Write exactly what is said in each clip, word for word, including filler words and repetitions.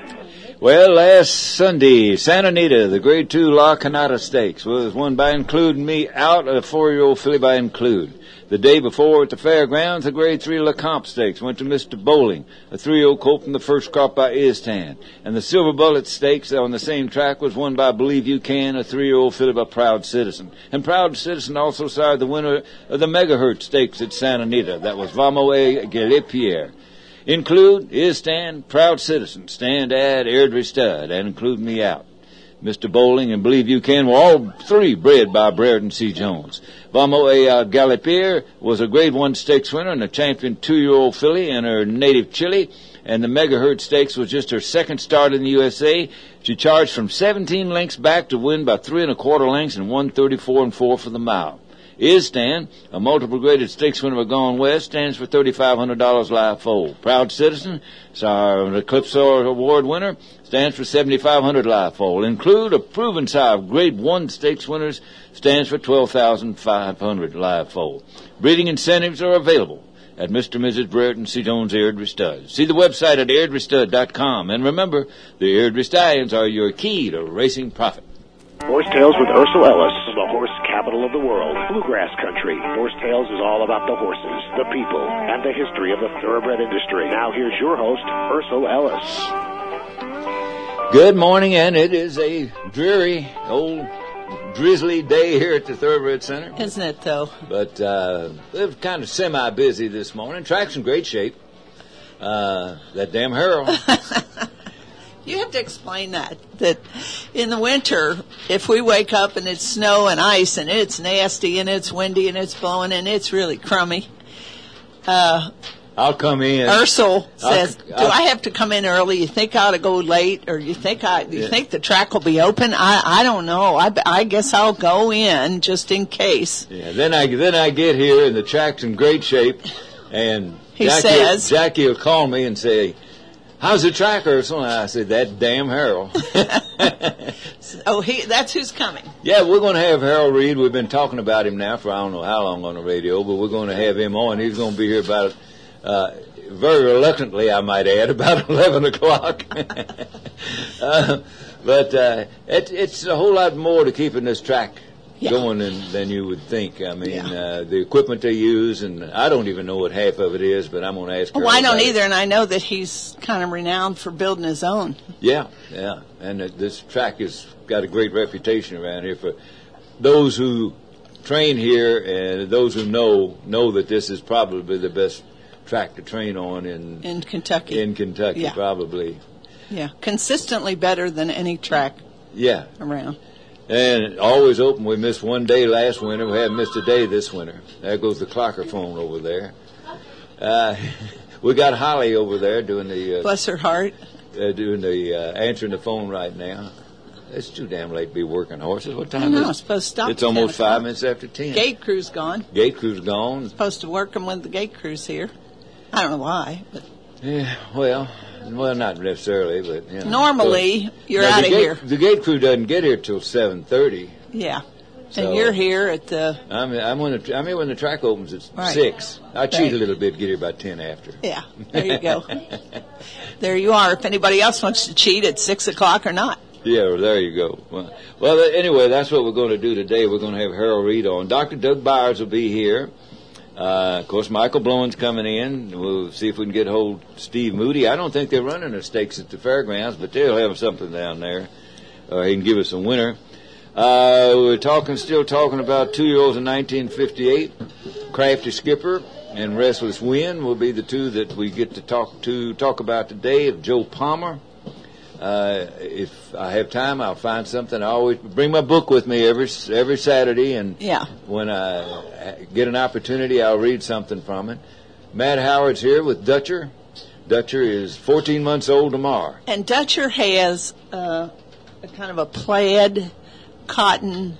Well, last Sunday, Santa Anita, the Grade two La Canada Stakes, was won by Including Me out, a four-year-old filly by Include. The day before at the fairgrounds, the Grade three LeComte Stakes went to Mister Bowling, a three-year-old colt from the first crop by Istan. And the Silver Bullet Stakes on the same track was won by Believe You Can, a three-year-old filly by Proud Citizen. And Proud Citizen also sired the winner of the Megahertz Stakes at Santa Anita. That was Vamo et Galipierre. Include is Stand, Proud Citizen, Stand at Airdrie Stud, and Include Me out. Mister Bowling and Believe You Can were all three bred by Brereton C. Jones. Vamo et uh, Galipier was a Grade one Stakes winner and a champion two-year-old filly in her native Chile, and the Megahertz Stakes was just her second start in the U S A. She charged from seventeen lengths back to win by three and a quarter lengths and won thirty-four and four for the mile. Is Stan, a multiple graded stakes winner of Gone West, stands for thirty-five hundred dollars live foal. Proud Citizen, our Eclipse Award winner, stands for seventy-five hundred dollars live foal. Include a proven sire of Grade one stakes winners, stands for twelve thousand five hundred dollars live foal. Breeding incentives are available at Mister and Missus Brereton C. Jones Airdrie Stud. See the website at airdrie stud dot com. And remember, the Airdrie Stallions are your key to racing profit. Horse Tales with Ursel Ellis, the horse capital of the world, Bluegrass Country. Horse Tales is all about the horses, the people, and the history of the thoroughbred industry. Now here's your host, Ursel Ellis. Good morning, and it is a dreary, old, drizzly day here at the Thoroughbred Center. Isn't it, though? But uh, we're kind of semi-busy this morning. Track's in great shape. Uh, that damn Harold. You have to explain that, that in the winter, if we wake up and it's snow and ice and it's nasty and it's windy and it's blowing and it's really crummy, uh, I'll come in. Ursel says, I'll, do I'll, I have to come in early? You think I ought to go late? Or you think I, you yeah. think the track will be open? I, I don't know. I, I guess I'll go in just in case. Yeah, then I, then I get here and the track's in great shape, and he Jackie, says, Jackie will call me and say, how's the track, Ursel? And I said, that damn Harold. Oh, he, that's who's coming. Yeah, we're going to have Harold Reed. We've been talking about him now for I don't know how long on the radio, but we're going to have him on. He's going to be here about, uh, very reluctantly, I might add, about eleven o'clock. uh, but uh, it, it's a whole lot more to keeping this track yeah. going than, than you would think. I mean, yeah. uh, the equipment they use, and I don't even know what half of it is, but I'm going to ask her. Well, I don't it. either, and I know that he's kind of renowned for building his own. Yeah, yeah, and uh, this track has got a great reputation around here for those who train here, and those who know know that this is probably the best track to train on in in Kentucky. In Kentucky, yeah. probably. Yeah, consistently better than any track. Yeah, around. And always open. We missed one day last winter. We haven't missed a day this winter. There goes the clocker phone over there. Uh, we got Holly over there doing the. Uh, Bless her heart. Uh, doing the uh, answering the phone right now. It's too damn late to be working horses. What time I know, is it? It's supposed to stop. It's almost five minutes after ten. Gate crew's gone. Gate crew's gone. I'm supposed to work them when the gate crew's here. I don't know why, but. Yeah, well, well, not necessarily, but you know. Normally, so, you're now, out of gate, here. The gate crew doesn't get here till seven thirty. Yeah. So and you're here at the. I'm I'm when the, I'm here when the track opens at right. six. I cheat right. a little bit, get here about ten after. Yeah, there you go. There you are. If anybody else wants to cheat at six o'clock or not. Yeah, well, there you go. Well, well, anyway, that's what we're going to do today. We're going to have Harold Reed on. Doctor Doug Byers will be here. Uh, of course, Michael Blowen's coming in. We'll see if we can get hold of Steve Moody. I don't think they're running the stakes at the fairgrounds, but they'll have something down there. Uh, he can give us a winner. Uh, we're talking, still talking about two-year-olds in nineteen fifty-eight. Crafty Skipper and Restless Wind will be the two that we get to talk to talk about today. Of Joe Palmer. Uh, if I have time, I'll find something. I always bring my book with me every every Saturday, and yeah. when I get an opportunity, I'll read something from it. Matt Howard's here with Dutcher. Dutcher is fourteen months old tomorrow. And Dutcher has uh, a kind of a plaid cotton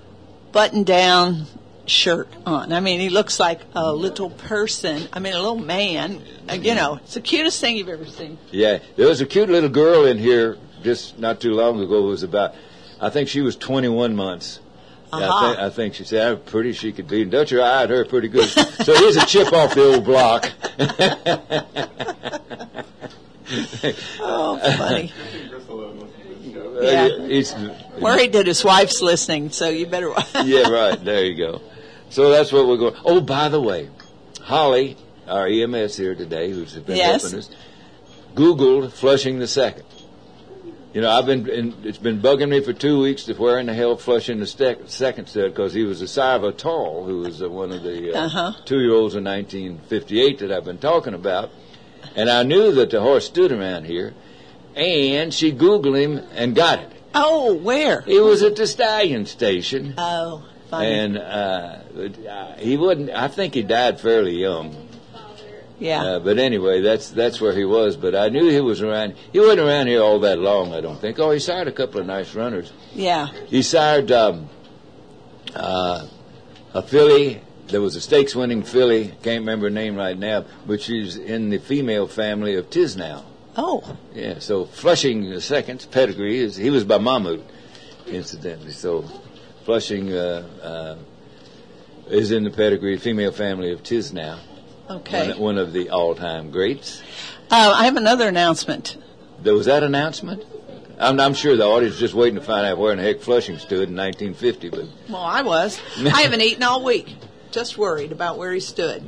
button-down shirt on. I mean, he looks like a little person. I mean, a little man. Uh, you know, it's the cutest thing you've ever seen. Yeah, there was a cute little girl in here just not too long ago. It was about, I think she was twenty-one months. Uh-huh. Yeah, I, think, I think she said how pretty she could be. And Dutcher eyed her pretty good. So here's a chip off the old block. Oh, funny. Uh, Yeah. it's, Worried that his wife's listening, so you better. yeah, right. There you go. So that's what we're going. Oh, by the way, Holly, our E M S here today, who's been Yes. helping us, Googled Flushing the Second. You know, I've been, in, it's been bugging me for two weeks to where in the hell Flushing the Stec- Second stood, because he was a Siva Tall, who was uh, one of the uh, Uh-huh. two-year-olds in nineteen fifty-eight that I've been talking about. And I knew that the horse stood around here, and she Googled him and got it. Oh, where? He was at the Stallion Station. Oh, funny. And uh, he wouldn't. I think he died fairly young. Yeah. Uh, but anyway, that's that's where he was. But I knew he was around. He wasn't around here all that long, I don't think. Oh, he sired a couple of nice runners. Yeah. He sired um, uh, a filly. There was a stakes-winning filly. Can't remember her name right now, but she's in the female family of Tisnow. Oh. Yeah. So Flushing the Second's pedigree is he was by Mahmoud, incidentally. So Flushing uh, uh, is in the pedigree female family of Tisnow. Okay. One, one of the all-time greats. Uh, I have another announcement. There was that announcement? I'm, I'm sure the audience is just waiting to find out where in the heck Flushing stood in nineteen fifty. But Well, I was. I haven't eaten all week. Just worried about where he stood.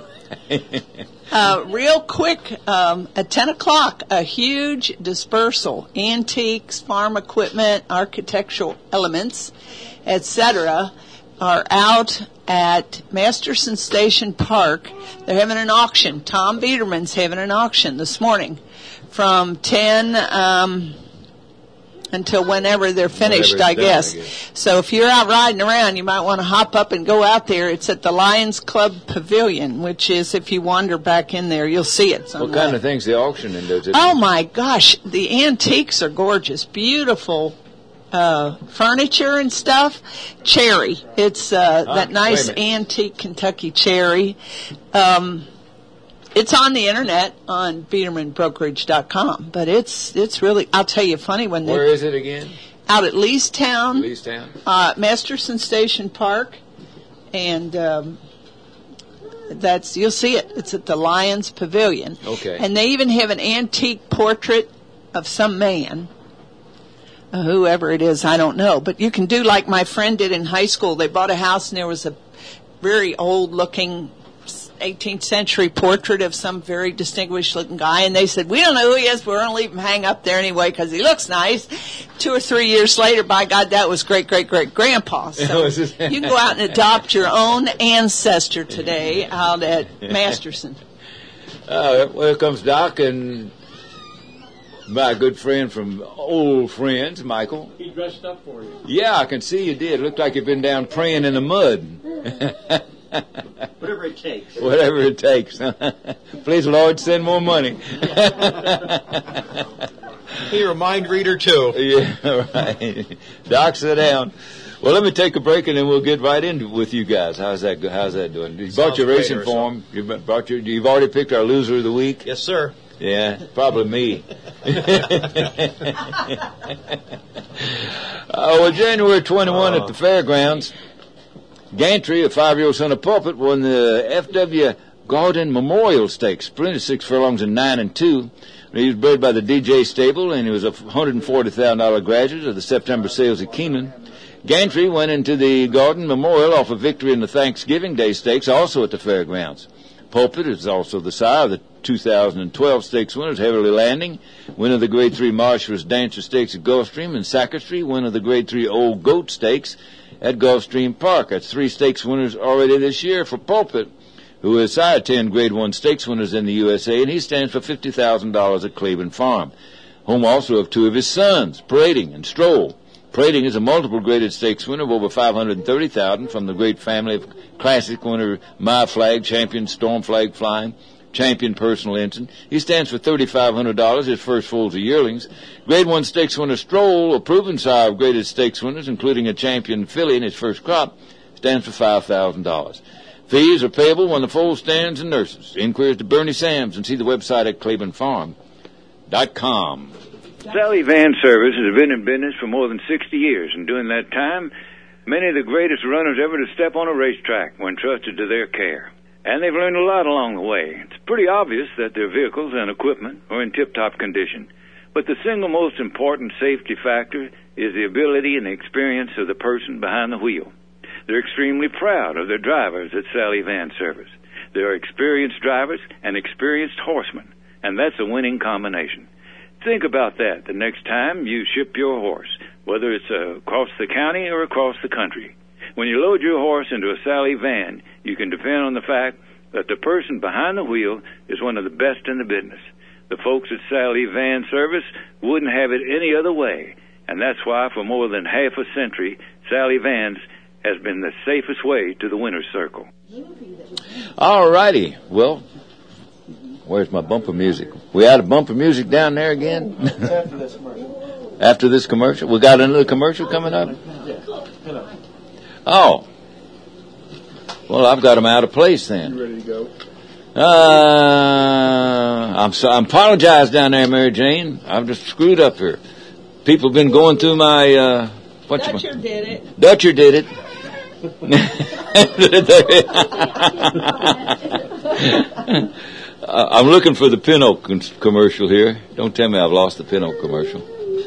Uh, real quick, um, at ten o'clock, a huge dispersal. Antiques, farm equipment, architectural elements, et cetera, are out at Masterson Station Park. They're having an auction. Tom Biederman's having an auction this morning from ten um, until whenever they're finished, Whenever I it's done, guess. I guess. So if you're out riding around, you might want to hop up and go out there. It's at the Lions Club Pavilion, which is, if you wander back in there, you'll see it. what kind of things the auctioning does it? Oh my gosh, the antiques are gorgeous. Beautiful uh, furniture and stuff. Cherry. It's uh, Ah, that nice wait a minute. antique Kentucky cherry. Um, it's on the internet on Biederman Brokerage dot com, but it's it's really, I'll tell you, funny when Where they're is it again? out at Leestown, Leestown? uh, Masterson Station Park, and um, that's, you'll see it. It's at the Lions Pavilion. Okay. And they even have an antique portrait of some man, uh, whoever it is, I don't know. But you can do like my friend did in high school. They bought a house and there was a very old-looking eighteenth century portrait of some very distinguished looking guy, and they said, we don't know who he is, but we're going to leave him hang up there anyway because he looks nice. Two or three years later, by God, that was great, great, great grandpa. So you can go out and adopt your own ancestor today out at Masterson. Uh, well, here comes Doc and my good friend from old friends, Michael. He dressed up for you. Yeah, I can see you did. Looked like you've been down praying in the mud. Whatever it takes. Whatever it takes. Please, Lord, send more money. You're a mind reader, too. Yeah, right. Doc, sit down. Well, let me take a break, and then we'll get right into with you guys. How's that? How's that doing? You bought your great, racing Urso. form. You brought your. You've already picked our loser of the week. Yes, sir. Yeah, probably me. Oh, well, January twenty-first at the fairgrounds, Gantry, a five-year-old son of Pulpit, won the F W Garden Memorial Stakes, twenty-six furlongs and nine and two. He was bred by the D J stable, and he was a one hundred forty thousand dollars graduate of the September sales at Keeneland. Gantry went into the Garden Memorial off a victory in the Thanksgiving Day Stakes, also at the fairgrounds. Pulpit is also the sire of the two thousand twelve stakes winners, Heavily Landing, winner of the Grade three Marshall's Dancer Stakes at Gulfstream, and Sacristy, winner of the Grade three Old Goat Stakes at Gulfstream Park. That's three stakes winners already this year for Pulpit, who has sired ten Grade one stakes winners in the U S A, and he stands for fifty thousand dollars at Claiborne Farm. Home also of two of his sons, Parading and Stroll. Parading is a multiple graded stakes winner of over five hundred thirty thousand dollars from the great family of classic winner My Flag, champion Storm Flag Flying, champion Personal Ensign. He stands for three thousand five hundred dollars, his first foals of yearlings. Grade one stakes winner Stroll, a proven sire of graded stakes winners, including a champion filly in his first crop, stands for five thousand dollars. Fees are payable when the foal stands and nurses. Inquiries to Bernie Sams, and see the website at claiborne farm dot com. Sally Van Service has been in business for more than sixty years, and during that time, many of the greatest runners ever to step on a racetrack were entrusted to their care. And they've learned a lot along the way. It's pretty obvious that their vehicles and equipment are in tip-top condition. But the single most important safety factor is the ability and the experience of the person behind the wheel. They're extremely proud of their drivers at Sally Van Service. They're experienced drivers and experienced horsemen, and that's a winning combination. Think about that the next time you ship your horse, whether it's uh, across the county or across the country. When you load your horse into a Sally van, you can depend on the fact that the person behind the wheel is one of the best in the business. The folks at Sally Van Service wouldn't have it any other way, and that's why for more than half a century, Sally Vans has been the safest way to the winner's circle. All righty. Well, where's my bumper music? We out of bumper music down there again? After this commercial. After this commercial? We got another commercial coming up? Oh. Well, I've got them out of place then. You ready to go? Uh, I'm so, I apologize down there, Mary Jane. I've just screwed up here. People have been going through my, uh, what Dutcher you, did it. Dutcher did it. uh, I'm looking for the Pin-Oak con- commercial here. Don't tell me I've lost the Pin-Oak commercial.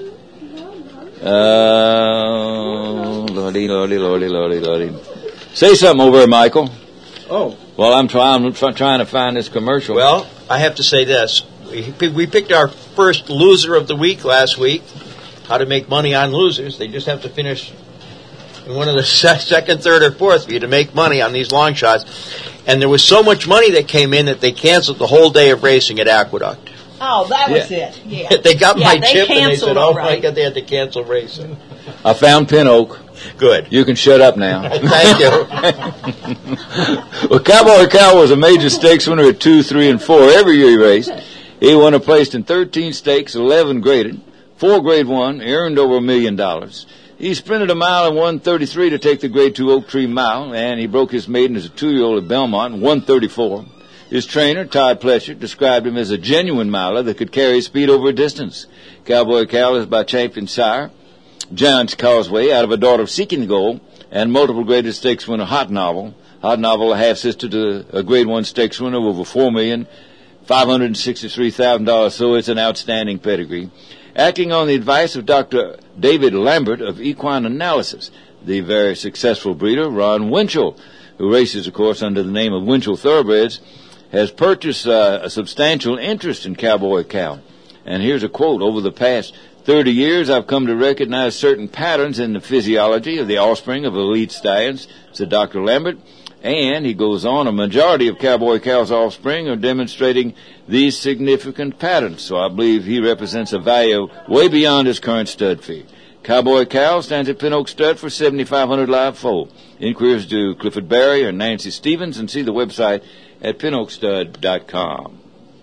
Uh, lordy, lordy, lordy, lordy, lordy. Say something over there, Michael. Oh. Well, I'm trying, I'm try, trying to find this commercial. Well, I have to say this. We, we picked our first loser of the week last week. How to make money on losers. They just have to finish in one of the second, third, or fourth for you to make money on these long shots. And there was so much money that came in that they canceled the whole day of racing at Aqueduct. Oh, that was Yeah. it. Yeah. They got yeah, my they chip and they said, oh, right. my God, they had to cancel racing. I found Pin-Oak. Good. You can shut up now. Thank you. Well, Cowboy Cal was a major stakes winner at two, three, and four every year he raced. He won a place in thirteen stakes, eleven graded, four grade one, earned over a million dollars. He sprinted a mile in one thirty-three to take the grade two Oak Tree Mile, and he broke his maiden as a two-year-old at Belmont in one thirty-four. His trainer, Todd Plescher, described him as a genuine miler that could carry speed over a distance. Cowboy Cal is by champion sire Giant's Causeway out of a daughter of Seeking the Goal and multiple graded stakes winner Hot Novel. Hot Novel, a half-sister to a grade one stakes winner of over four million five hundred sixty-three thousand dollars, so it's an outstanding pedigree. Acting on the advice of Doctor David Lambert of Equine Analysis, the very successful breeder, Ron Winchell, who races, of course, under the name of Winchell Thoroughbreds, has purchased uh, a substantial interest in Cowboy Cal. And here's a quote: over the past thirty years, I've come to recognize certain patterns in the physiology of the offspring of elite stallions, said Doctor Lambert. And, he goes on, a majority of Cowboy Cal's offspring are demonstrating these significant patterns. So I believe he represents a value way beyond his current stud fee. Cowboy Cal stands at Pin-Oak Stud for seventy-five hundred dollars live foal. Inquiries to Clifford Barry or Nancy Stevens, and see the website at pin oak stud dot com.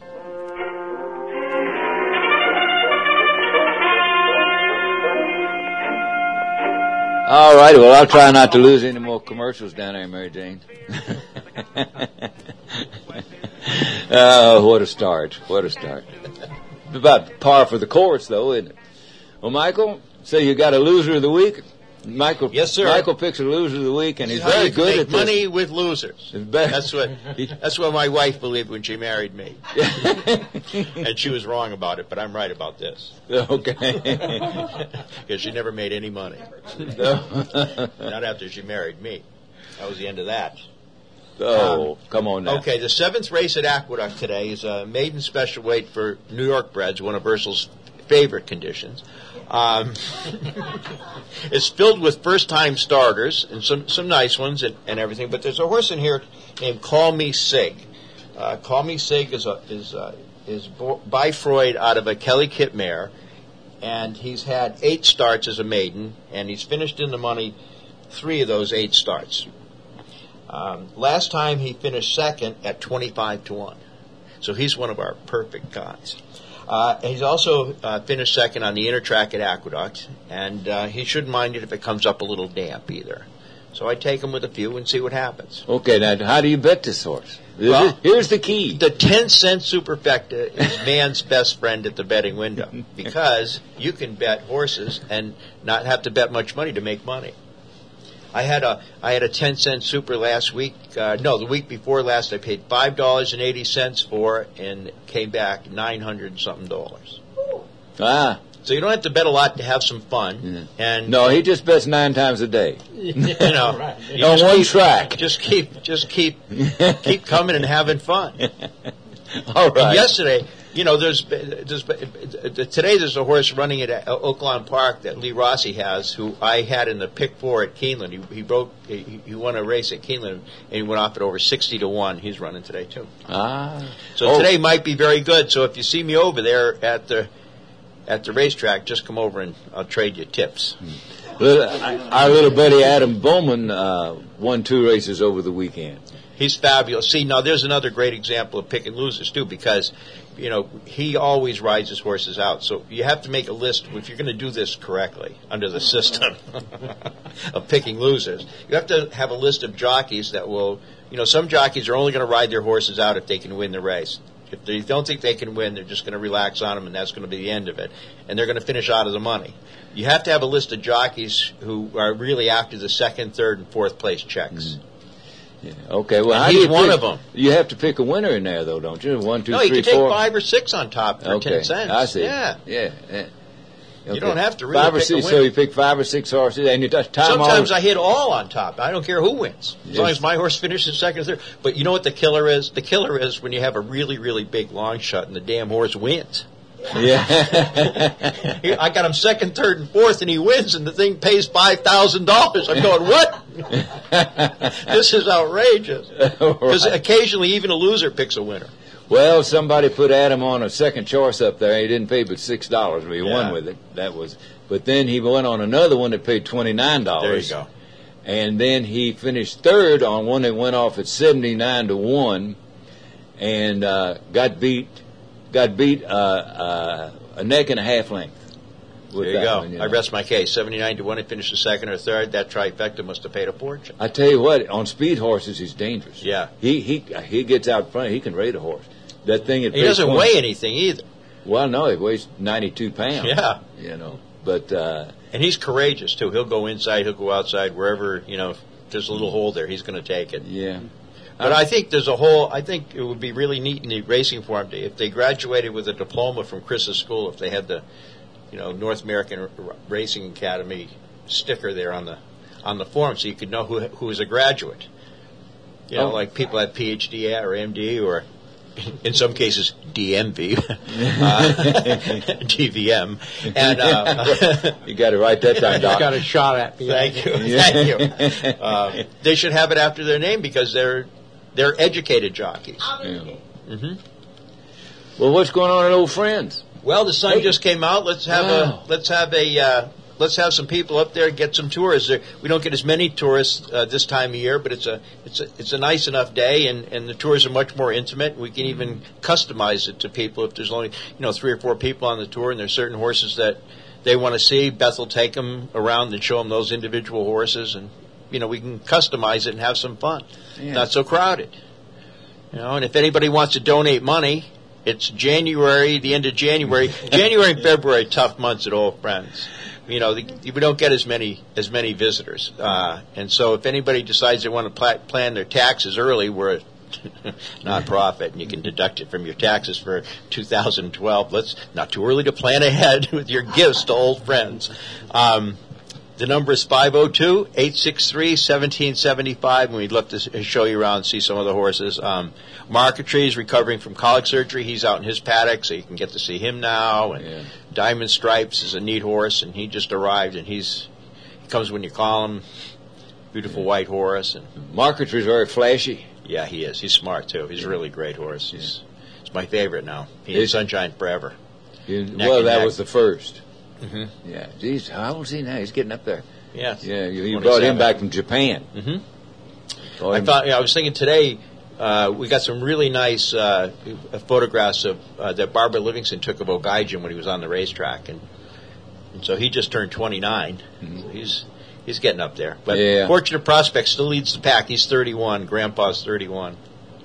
All right, well, I'll try not to lose any more commercials down there, Mary Jane. Oh, what a start. What a start. About par for the course, though, isn't it? Well, Michael, so you got a loser of the week? Michael, Yes, sir. Michael picks a loser of the week, and he's How very you good make at this. money with losers. That's what that's what my wife believed when she married me. And she was wrong about it, but I'm right about this. Okay. Because she never made any money. Not after she married me. That was the end of that. Oh, Um, come on now. Okay, the seventh race at Aqueduct today is a maiden special weight for New York breds, one of Ursul's favorite conditions. Um, it's filled with first-time starters and some, some nice ones and, and everything. But there's a horse in here named Call Me Sig. Uh, Call Me Sig is a, is uh, is bo- by Freud out of a Kelly Kit mare, and he's had eight starts as a maiden, and he's finished in the money three of those eight starts. Um, last time he finished second at twenty-five to one, so he's one of our perfect guys. Uh, he's also uh, finished second on the inner track at Aqueduct, and uh, he shouldn't mind it if it comes up a little damp either. So I take him with a few and see what happens. Okay, now how do you bet this horse? Well, Here's the key. The ten cent superfecta is man's best friend at the betting window because you can bet horses and not have to bet much money to make money. I had a I had a ten cent super last week. Uh, no, the week before last, I paid five dollars and eighty cents for it, and came back nine hundred and something dollars. Ah. So you don't have to bet a lot to have some fun. Yeah. And no, he just bets nine times a day. you know, Right. you On just one keep, track. Just keep, just keep, keep coming and having fun. All right. And yesterday, you know, there's, there's today there's a horse running at Oaklawn Park that Lee Rossi has, who I had in the pick four at Keeneland. He, he broke, he, he won a race at Keeneland, and he went off at over sixty to one. He's running today too. Ah. So Oh. today might be very good. So if you see me over there at the at the racetrack, just come over and I'll trade you tips. Little, our little buddy Adam Bowman uh, won two races over the weekend. He's fabulous. See, now there's another great example of picking losers too, because you know he always rides his horses out. So you have to make a list if you're going to do this correctly under the system of picking losers. You have to have a list of jockeys that will, you know, some jockeys are only going to ride their horses out if they can win the race. If they don't think they can win, they're just going to relax on them, and that's going to be the end of it. And they're going to finish out of the money. You have to have a list of jockeys who are really after the second, third, and fourth place checks. Mm. Yeah. Okay. Well, And how do he's you one pick- of them. You have to pick a winner in there, though, don't you? One, two, No, you three, can take four. five or six on top for Okay. ten cents. I see. Yeah. Yeah. yeah. Okay. don't have to really five or pick a six. winner. So you pick five or six horses, and you just time Sometimes all. I hit all on top. I don't care who wins. As Yes. long as my horse finishes second or third. But you know what the killer is? The killer is when you have a really, really big long shot and the damn horse wins. Yeah. I got him second, third, and fourth, and he wins, and the thing pays five thousand dollars. I'm going, what? This is outrageous. Because Right. occasionally even a loser picks a winner. Well, somebody put Adam on a second choice up there. He didn't pay but six dollars. He Yeah. won with it. That was. But then he went on another one that paid twenty nine dollars. There you go. And then he finished third on one that went off at seventy nine to one, and uh, got beat. Got beat uh, uh, a neck and a half length. with There you that go. one, I know. rest my case. seventy-nine to one, he finished the second or third. That trifecta must have paid a fortune. I tell you what, on speed horses, he's dangerous. Yeah. He he he gets out front. He can rate a horse. That thing. It He pays doesn't twenty weigh anything either. Well, no, he weighs ninety-two pounds. Yeah. You know, but uh, And he's courageous, too. He'll go inside, he'll go outside, wherever, you know, if there's a little hole there, he's going to take it. yeah. But I think there's a whole, I think it would be really neat in the racing form to, if they graduated with a diploma from Chris's school, if they had the, you know, North American R- Racing Academy sticker there on the on the form so you could know who who is a graduate. You know, Oh. like people have P H D or M D or, in some cases, D M V, uh, D V M. And, uh, You got to write that down, Doc. Got a shot at me. Thank you. Yeah. Thank you. Uh, they should have it after their name because they're they're educated jockeys. Yeah. hmm Well, what's going on at Old Friends? Well, the sun Hey. just came out. Let's have Wow. a let's have a uh, let's have some people up there, get some tourists. There, we don't get as many tourists uh, this time of year, but it's a it's a it's a nice enough day, and, and the tours are much more intimate. We can even customize it to people if there's only you know three or four people on the tour, and there's certain horses that they want to see. Beth will take them around and show them those individual horses, and you know we can customize it and have some fun. Yeah. Not so crowded. You know, and if anybody wants to donate money, it's January, the end of January. January and February, tough months at Old Friends. You know, the, we don't get as many as many visitors, uh, and so if anybody decides they want to pla- plan their taxes early, we're a non-profit, and you can deduct it from your taxes for two thousand twelve. Let's not too early to plan ahead with your gifts to Old Friends. Um, The number is five oh two, eight six three, one seven seven five, and we'd love to s- show you around and see some of the horses. Um, Marquetry is recovering from colic surgery. He's out in his paddock, so you can get to see him now. And Yeah. Diamond Stripes is a neat horse, and he just arrived, and he's he comes when you call him. Beautiful white horse, and Marquetry's very flashy. yeah, he is. He's smart, too. He's a really great horse. He's, he's my favorite now. He Is- is Sunshine Forever. You- Neck well, and that neck. was the first. Mm-hmm. Yeah. Geez, how old is he now? He's getting up there. Yes. Yeah, you, you brought him twenty-seven. back from Japan. Mm-hmm. Brought I him- thought, you know, I was thinking today, uh, we got some really nice uh, photographs of uh, that Barbara Livingston took of O'Gaijin when he was on the racetrack, and, and so he just turned twenty-nine. So he's he's getting up there. But Yeah. Fortunate Prospect still leads the pack. He's thirty-one. Grandpa's thirty-one.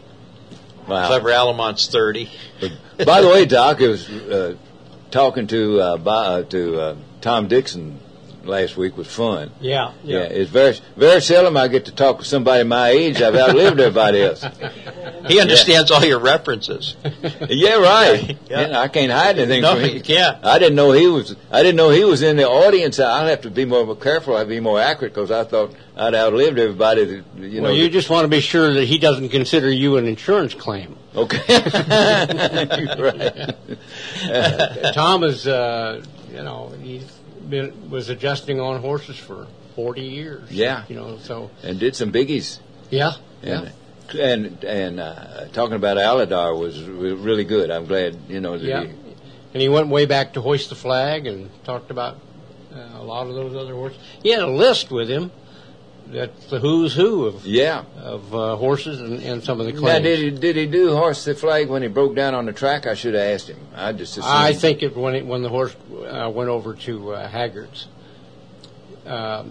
Wow. Clever Alamont's thirty. By the way, Doc, I was uh, talking to uh, Bo- uh, to uh, Tom Dixon last week was fun. Yeah, yeah. Yeah, it's very very seldom I get to talk to somebody my age. I've outlived everybody else. He understands all your references. Yeah, right. Yeah. Yeah, I can't hide anything No, from him. you can't. I didn't know he was. I didn't know he was in the audience. I'll have to be more careful. I'll be more accurate because I thought I'd outlived everybody. That, you know. Well, you just want to be sure that he doesn't consider you an insurance claim. Okay. Right. Uh, Tom is, uh, you know, he's been was adjusting on horses for forty years. Yeah. You know, so And did some biggies. yeah, And yeah. and, and uh, talking about Aladar was re- really good. I'm glad, you know, that Yeah. he, And he went way back to Hoist the Flag and talked about uh, a lot of those other horses. He had a list with him. That's the who's who of yeah. of uh, horses and, and some of the Now, claims. did he did he do Horse the Flag when he broke down on the track? I should have asked him. I just assumed. I think it when it, when the horse uh, went over to uh, Haggard's, because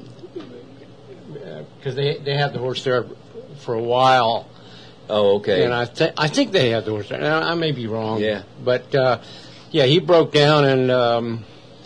they they had the horse there for a while, Oh, okay. and I think I think they had the horse there. Now, I may be wrong. Yeah. But uh, yeah, he broke down, and um,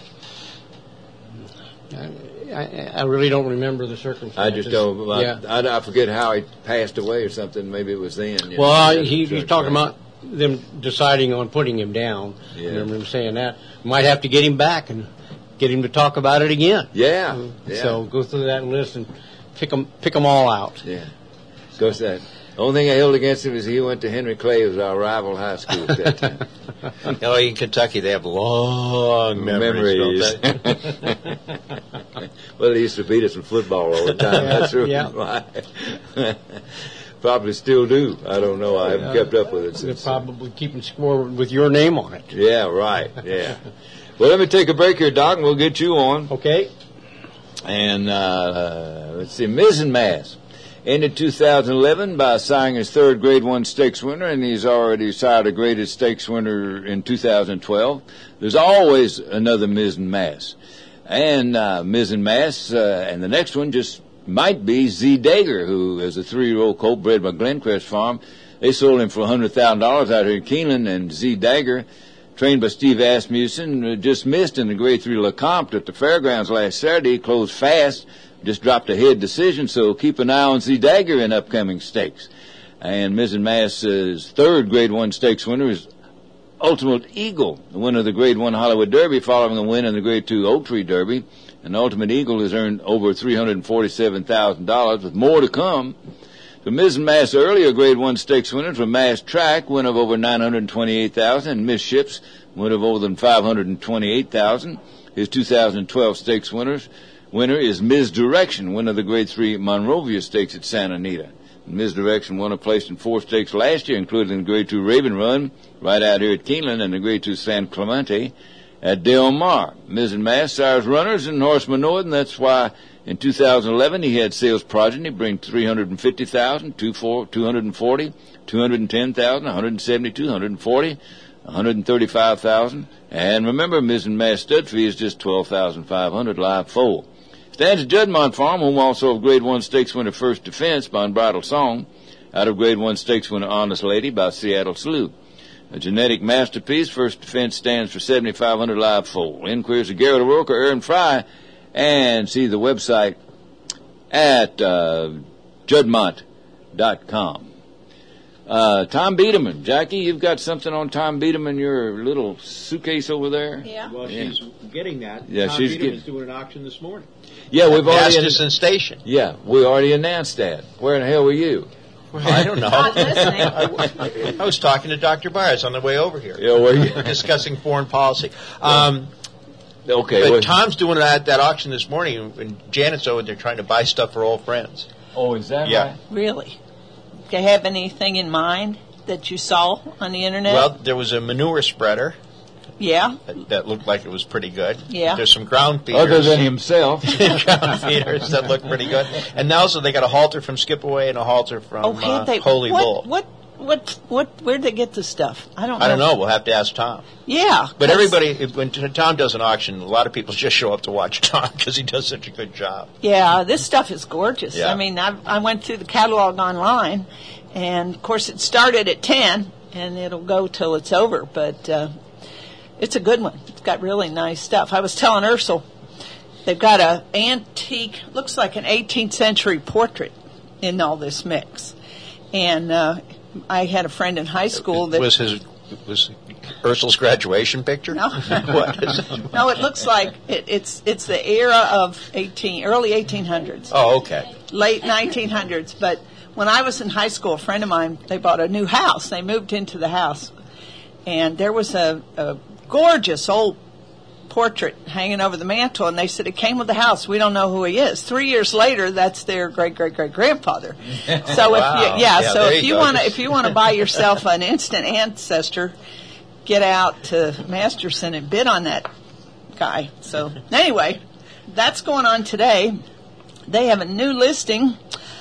I, I really don't remember the circumstances. I just don't. I, Yeah. I, I forget how he passed away or something. Maybe it was then. you Well, know, he, that's he's right. talking about them deciding on putting him down. Yeah. I remember him saying that. Might have to get him back and get him to talk about it again. Yeah. Yeah. So go through that list and pick them, pick them all out. Yeah. Because that. The only thing I held against him is he went to Henry Clay, who was our rival high school at that time. You know, in Kentucky, they have long memories. Memories. don't they? Well, they used to beat us in football all the time. That's the Yeah. reason why. Probably still do. I don't know. I haven't kept up with it They're since. probably keeping score with your name on it. Yeah, right. Yeah. Well, let me take a break here, Doc, and we'll get you on. Okay. And uh, let's see, Mizzenmass ended two thousand eleven by siring his third Grade One stakes winner, and he's already sired a graded stakes winner in two thousand twelve. There's always another Mizzenmass, and uh, Mizzenmass, uh, and the next one just might be Z Dager, who is a three-year-old colt bred by Glencrest Farm. They sold him for one hundred thousand dollars out here in Keeneland, and Z Dager, trained by Steve Asmussen, uh, just missed in the Grade Three Lecomte at the fairgrounds last Saturday. Closed fast. Just dropped a head decision, so keep an eye on Z Dagger in upcoming stakes. And Mizzenmass's third Grade One stakes winner is Ultimate Eagle, the winner of the Grade One Hollywood Derby, following a win in the Grade Two Oak Tree Derby. And Ultimate Eagle has earned over three hundred forty-seven thousand dollars, with more to come. The Mizzenmass earlier Grade One stakes winners were Mass Track, winner of over nine hundred twenty-eight thousand dollars, and Miss Ships, winner of over than five hundred twenty-eight thousand dollars. His two thousand twelve stakes winners winner is Misdirection, winner of the Grade Three Monrovia Stakes at Santa Anita. Misdirection won a place in four stakes last year, including the Grade Two Raven Run right out here at Keeneland and the Grade Two San Clemente at Del Mar. Mizzenmass sires runners in Horse Manord, and that's why in two thousand eleven he had sales progeny bring three hundred fifty thousand dollars, two hundred forty thousand dollars, two hundred ten thousand dollars, one hundred seventy-two thousand dollars, one hundred forty thousand dollars, one hundred thirty-five thousand dollars. And remember, Mizzenmass stud fee is just twelve thousand five hundred dollars live foal. Stands at Judmont Farm, home also of Grade One stakes winner First Defense by Unbridled Song, out of Grade One stakes winner Honest Lady by Seattle Salute. A genetic masterpiece, First Defense stands for seventy-five hundred live foal. Inquiries of Garrett O'Rourke or Aaron Fry, and see the website at uh, judmont dot com. Uh, Tom Biederman. Jackie, you've got something on Tom Biederman, your little suitcase over there? Yeah. Well, Yeah. she's getting that. Yeah, Tom she's Biederman's getting- doing an auction this morning. Yeah, we've already. Masterson Station. Yeah, we already announced that. Where in the hell were you? I don't know. Not listening. I, I was talking to Doctor Byers on the way over here. Yeah, were you? We're discussing foreign policy. Um, Okay. but well- Tom's doing that, that auction this morning, and Janet's over there trying to buy stuff for old friends. Oh, is that Yeah. right? Really? Do you have anything in mind that you saw on the internet? Well, there was a manure spreader yeah. that, that looked like it was pretty good. Yeah. There's some ground feeders. Other than himself. ground feeders that look pretty good. And now also they got a halter from Skipaway and a halter from Oh, uh, had they? Holy what, Bull. What? What? What? Where'd they get the stuff? I don't. know. I don't know. We'll have to ask Tom. Yeah. But 'cause- everybody, if- when Tom does an auction, a lot of people just show up to watch Tom because he does such a good job. Yeah, this stuff is gorgeous. Yeah. I mean, I, I went through the catalog online, and of course it started at ten, and it'll go till it's over. But uh, it's a good one. It's got really nice stuff. I was telling Ursel, they've got a antique, looks like an eighteenth century portrait in all this mix. And uh, I had a friend in high school that was his was Ursul's graduation picture. No, What is it? no, it looks like it, it's it's the era of eighteen early eighteen hundreds. Oh, okay. Late nineteen hundreds. But when I was in high school, a friend of mine, they bought a new house. They moved into the house, and there was a, a gorgeous old portrait hanging over the mantle, and they said it came with the house. We don't know who he is. Three years later, that's their great great great grandfather. So Wow. if you, yeah, Yeah, so there if you you go. want to if you want to buy yourself an instant ancestor, get out to Masterson and bid on that guy. So anyway, that's going on today. They have a new listing,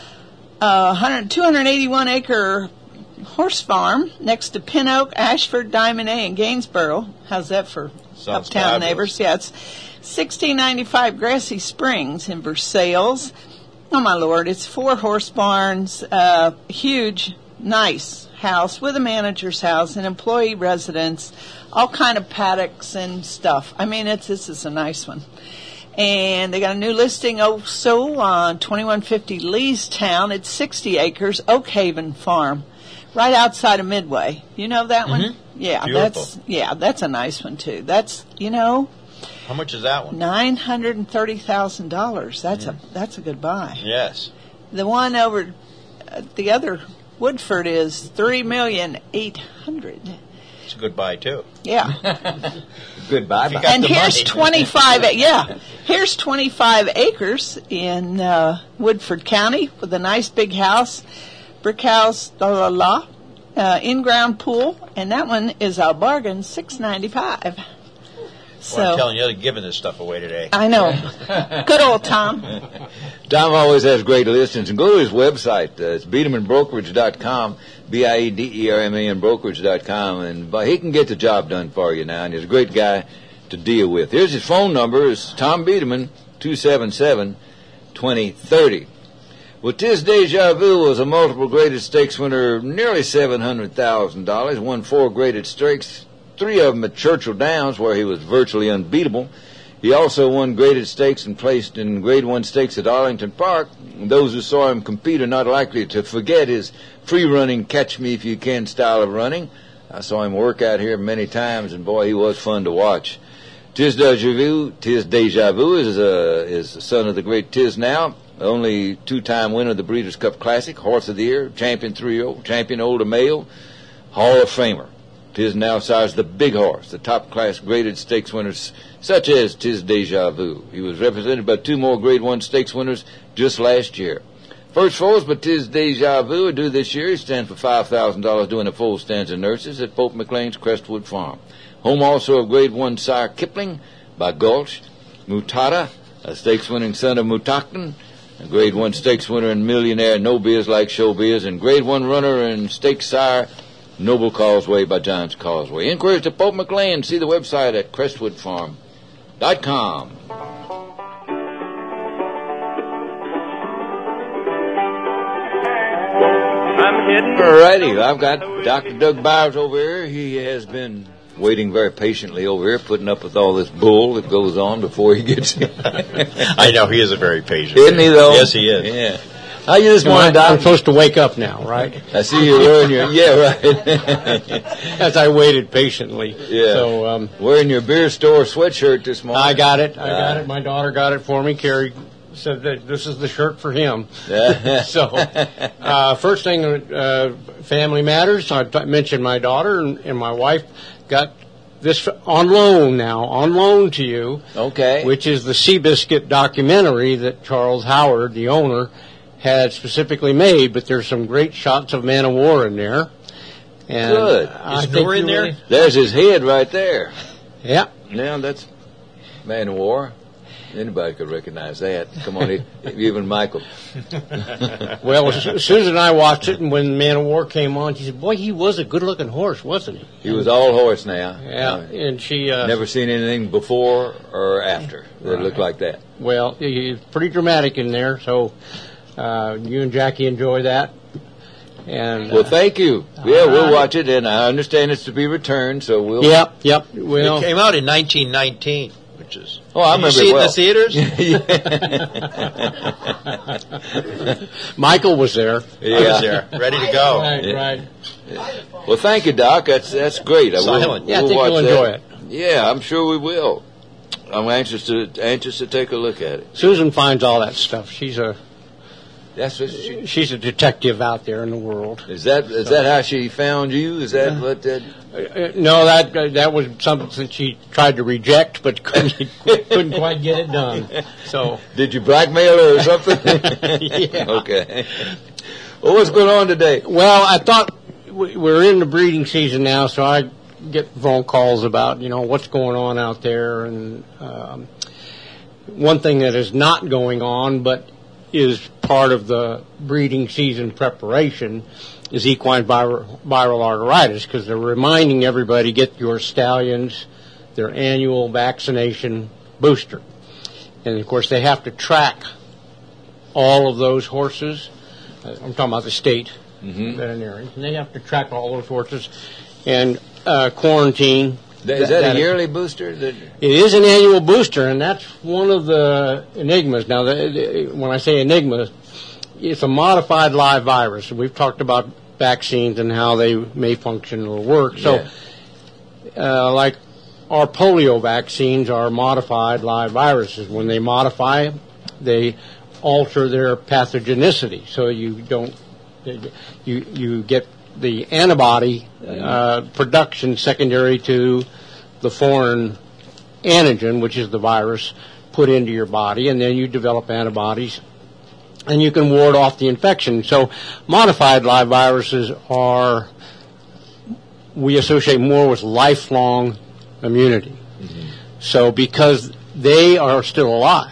uh, two hundred eighty-one acre horse farm next to Pin Oak, Ashford, Diamond A, and Gainsboro. How's that for Sounds uptown fabulous. neighbors? Yeah, it's sixteen ninety-five Grassy Springs in Versailles. Oh my Lord, it's four horse barns, uh, huge, nice house with a manager's house, an employee residence, all kind of paddocks and stuff. I mean, it's this is a nice one. And they got a new listing also on twenty-one fifty Leestown. It's sixty acres, Oak Haven Farm, right outside of Midway. You know that one? Mhm. Yeah, Beautiful. that's yeah, that's a nice one too. That's you know How much is that one? nine hundred and thirty thousand dollars. That's a that's a good buy. Yes. The one over uh, the other Woodford is three million eight hundred. It's a good buy, too. Yeah. Goodbye. If you bye. got And the here's money. twenty-five. Yeah, here's twenty-five acres in uh, Woodford County with a nice big house, brick house, la la la, uh, in-ground pool, and that one is a bargain, six ninety-five. So Well, I'm telling you, they're giving this stuff away today. I know. Good old Tom. Tom always has great listings. And go to his website. Uh, it's Biederman Brokerage dot com, B I E D E R M A N Brokerage dot com. And uh, he can get the job done for you now. And he's a great guy to deal with. Here's his phone number. It's Tom Biederman, two seven seven, two zero three zero. Well, Tiz Deja Vu was a multiple graded stakes winner, nearly seven hundred thousand dollars, won four graded stakes, three of them at Churchill Downs, where he was virtually unbeatable. He also won graded stakes and placed in grade one stakes at Arlington Park. Those who saw him compete are not likely to forget his free-running, catch-me-if-you-can style of running. I saw him work out here many times, and boy, he was fun to watch. Tiz Deja Vu, Tiz Deja Vu is, uh, is the son of the great Tiz Now, only two-time winner of the Breeders' Cup Classic, Horse of the Year, Champion three oh, Champion Older Male, Hall of Famer. Tiz Now sires the big horse, the top-class graded stakes winners, such as Tiz Deja Vu. He was represented by two more Grade one stakes winners just last year. First foals by Tiz Deja Vu are due this year. He stands for five thousand dollars doing the foal stands and nurses at Pope McLean's Crestwood Farm. Home also of Grade one sire Kipling by Gulch, Mutata, a stakes-winning son of Mutacton, a Grade one stakes winner and millionaire No Biz Like Showbiz, and Grade one runner and stakes sire Noble Causeway by Giants Causeway. Inquiries to Pope McLean. See the website at crestwood farm dot com. I'm hitting. All righty, I've got Doctor Doug Byers over here. He has been waiting very patiently over here, putting up with all this bull that goes on before he gets here. I know, he is a very patient Isn't he, though? Yes, he is. Yeah. How you this I'm, morning, I'm Doc? supposed to wake up now, right? I see you wearing your, yeah, right. As I waited patiently. Yeah. So um, Wearing your beer store sweatshirt this morning. I got it. I got Uh, it. My daughter got it for me. Carrie said that this is the shirt for him. so, uh, first thing, uh, family matters. I t- mentioned my daughter and, and my wife got this on loan now, on loan to you. Okay. Which is the Seabiscuit documentary that Charles Howard, the owner, had specifically made. But there's some great shots of Man of War in there. And Good. I Is think Noor in you there? really- There's his head right there. Yeah. Yeah, that's Man of War. Anybody could recognize that. Come on, even Michael. Well, Susan and I watched it, and when Man of War came on, she said, "Boy, he was a good-looking horse, wasn't he?" He was all horse now. Yeah, Uh, and she. Uh, never seen anything before or after that looked like that. Well, he's pretty dramatic in there, so uh, you and Jackie enjoy that. And Well, uh, thank you. Yeah, we'll watch it, and I understand it's to be returned, so we'll. Yep, yep. It Well, came out in nineteen nineteen. which is. Oh, I remember you see it well. in the theaters? Michael was there. Yeah. I was there, ready to go. Right, Yeah. right. Well, thank you, Doc. That's that's great. I will- Silent. Yeah, I we'll think watch you'll that. enjoy it. Yeah, I'm sure we will. I'm anxious to anxious to take a look at it. Susan finds all that stuff. She's a That's what she, she's a detective out there in the world. is that is that how she found you? Is that what that? Uh, no, that uh, that was something she tried to reject, but couldn't couldn't quite get it done. So Did you blackmail her or something? Yeah. Okay. Well, what's going on today? Well, I thought we- we're in the breeding season now, so I get phone calls about, you know, what's going on out there. And um, one thing that is not going on, but is part of the breeding season preparation, is equine viral, viral arteritis, because they're reminding everybody, get your stallions their annual vaccination booster. And, of course, they have to track all of those horses. I'm talking about the state Mm-hmm. veterinarians, and they have to track all those horses and uh, quarantine. Is that a yearly booster? That, It is an annual booster, and that's one of the enigmas. Now, the, the, when I say enigma, it's a modified live virus. We've talked about vaccines and how they may function or work. So, uh, like our polio vaccines are modified live viruses. When they modify, they alter their pathogenicity, so you don't you you get the antibody uh, production secondary to the foreign antigen, which is the virus, put into your body, and then you develop antibodies, and you can ward off the infection. So modified live viruses are, we associate more with lifelong immunity. Mm-hmm. So because they are still alive,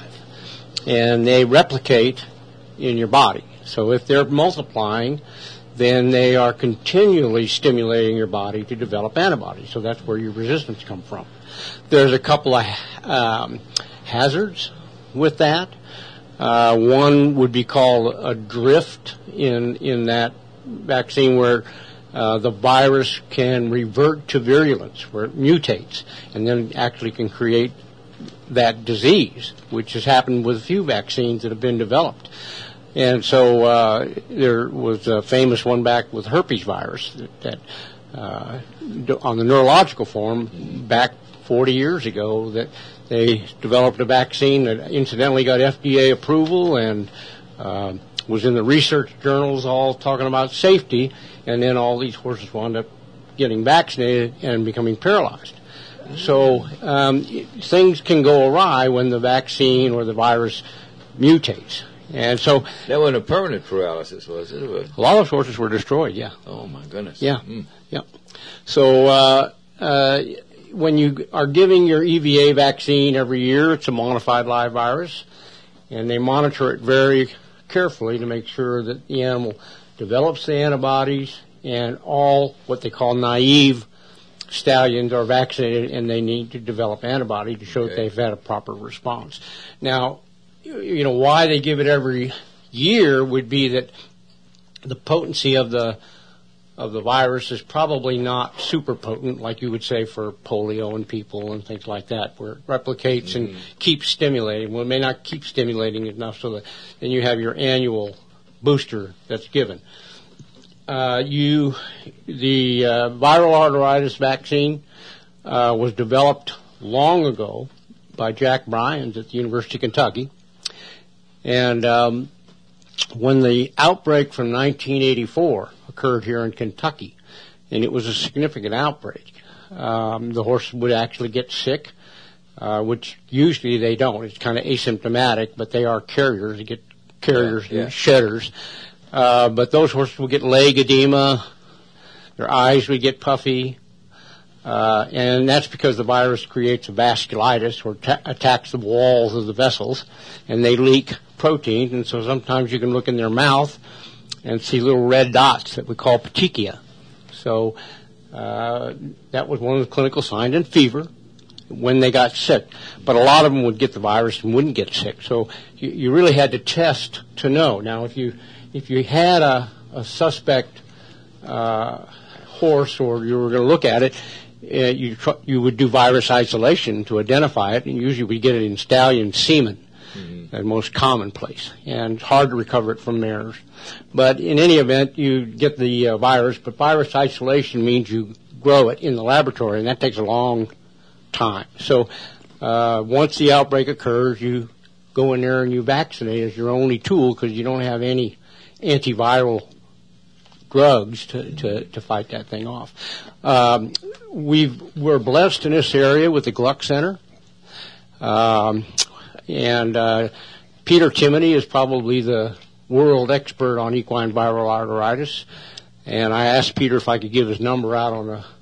and they replicate in your body. So if they're multiplying, then they are continually stimulating your body to develop antibodies. So that's where your resistance comes from. There's a couple of um, hazards with that. Uh, one would be called a drift in in that vaccine, where uh, the virus can revert to virulence, where it mutates, and then actually can create that disease, which has happened with a few vaccines that have been developed. And so uh, there was a famous one back with herpes virus that, that uh, on the neurological form back forty years ago, that they developed a vaccine that incidentally got F D A approval and uh, was in the research journals all talking about safety, and then all these horses wound up getting vaccinated and becoming paralyzed. So um, things can go awry when the vaccine or the virus mutates. And so that wasn't a permanent paralysis, was it? A lot of horses were destroyed, yeah. Oh, my goodness. Yeah, Mm. yeah. So uh, uh, when you are giving your E V A vaccine every year, it's a modified live virus, and they monitor it very carefully to make sure that the animal develops the antibodies, and all what they call naive stallions are vaccinated, and they need to develop antibody to show Okay. that they've had a proper response. Now, you know, why they give it every year would be that the potency of the of the virus is probably not super potent, like you would say for polio in people and things like that, where it replicates Mm-hmm. and keeps stimulating. Well, it may not keep stimulating enough, so that then you have your annual booster that's given. Uh, you, the uh, viral arteritis vaccine uh, was developed long ago by Jack Bryans at the University of Kentucky. And um, when the outbreak from nineteen eighty-four occurred here in Kentucky, and it was a significant outbreak, um, the horses would actually get sick, uh, which usually they don't. It's kind of asymptomatic, but they are carriers. They get carriers Yeah, yeah. and shedders. Uh, but those horses would get leg edema, their eyes would get puffy, uh, and that's because the virus creates a vasculitis, or ta- attacks the walls of the vessels, and they leak protein, and so sometimes you can look in their mouth and see little red dots that we call petechia. So uh, that was one of the clinical signs, and fever when they got sick. But a lot of them would get the virus and wouldn't get sick. So you, you really had to test to know. Now, if you if you had a, a suspect uh, horse, or you were going to look at it, uh, you tr- you would do virus isolation to identify it, and usually we get it in stallion semen, mm-hmm. the most commonplace, and it's hard to recover it from mares. But in any event, you get the uh, virus, but virus isolation means you grow it in the laboratory, and that takes a long time. So uh, once the outbreak occurs, you go in there and you vaccinate as your only tool because you don't have any antiviral drugs to, to, to fight that thing off. Um, we've, we're blessed in this area with the Gluck Center. Um, and uh, Peter Timoney is probably the world expert on equine viral arteritis. And I asked Peter if I could give his number out on the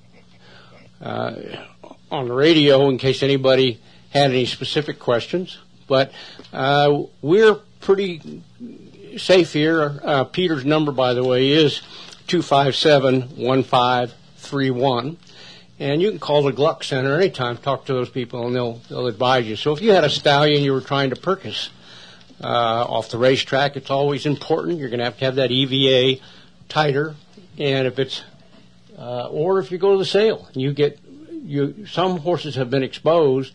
uh, on the radio in case anybody had any specific questions. But uh, we're pretty safe here. Uh, Peter's number, by the way, is two five seven, one five three one. And you can call the Gluck Center anytime, talk to those people, and they'll they'll advise you. So if you had a stallion you were trying to purchase uh, off the racetrack, it's always important. You're going to have to have that E V A titer. And if it's, uh, or if you go to the sale, and you get, you some horses have been exposed,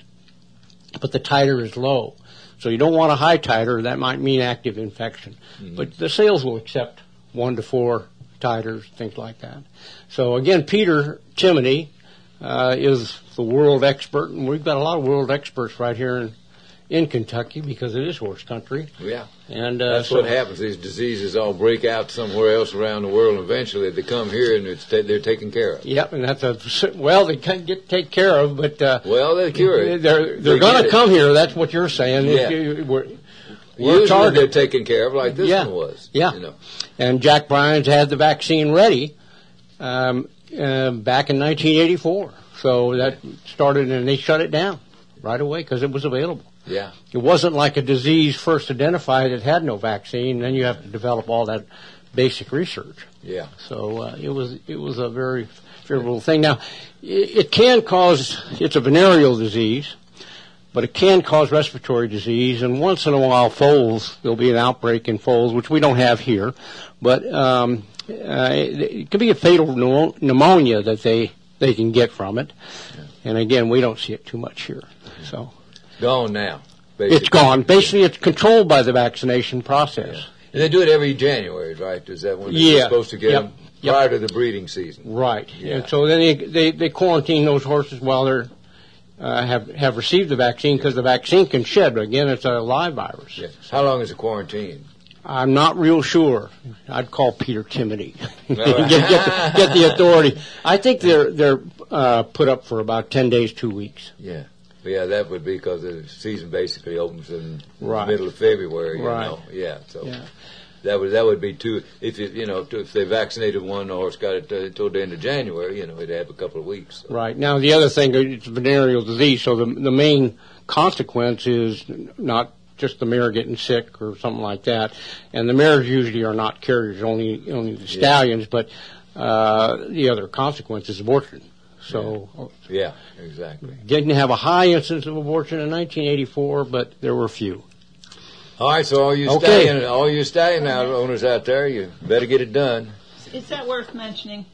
but the titer is low. So you don't want a high titer. That might mean active infection. Mm-hmm. But the sales will accept one to four titers, things like that. So again, Peter Timoney uh, is the world expert, and we've got a lot of world experts right here in, in Kentucky because it is horse country. Yeah. And uh, that's so, what happens. These diseases all break out somewhere else around the world, and eventually they come here and it's ta- they're taken care of. Yep, and that's a well, they can't get taken care of, but uh, well, they cure it. They're they're they going to come here. That's what you're saying. Yeah. You, we're, we're Usually they're taken care of, like this yeah. one was. Yeah. You know. And Jack Bryan's had the vaccine ready um, uh, back in nineteen eighty-four. So that started, and they shut it down right away because it was available. Yeah. It wasn't like a disease first identified that had no vaccine. Then you have to develop all that basic research. Yeah. So uh, it was it was a very favorable thing. Now, it, it can cause, it's a venereal disease, but it can cause respiratory disease. And once in a while, foals, there'll be an outbreak in foals, which we don't have here. But um, uh, it, it can be a fatal pneumonia that they, they can get from it. Yeah. And again, we don't see it too much here. So. Gone now. Basically. It's gone. Basically, it's controlled by the vaccination process. Yeah. And they do it every January, right? Is that when they're yeah. supposed to get yep. them yep. prior to the breeding season? Right. Yeah. And so then they, they, they quarantine those horses while they're uh, have have received the vaccine because the vaccine can shed. But again, it's a live virus. Yeah. How long is the quarantine? I'm not real sure. I'd call Peter Timoney. get, get, the, get the authority. I think they're they're uh, put up for about ten days, two weeks. Yeah. Yeah, that would be because the season basically opens in right. the middle of February. You right. know, yeah. So yeah. that would that would be two. If you you know if they vaccinated one horse, got it until the end of January, you know, it'd have a couple of weeks. So. Right. Now the other thing, it's a venereal disease, so the the main consequence is not just the mare getting sick or something like that, and the mares usually are not carriers, only only the stallions, yeah. but uh, the other consequence is abortion. So, yeah, exactly. Didn't have a high incidence of abortion in nineteen eighty-four, but there were few. All right, so all you okay. stallion, all you stallion owners out there, you better get it done. Is that worth mentioning?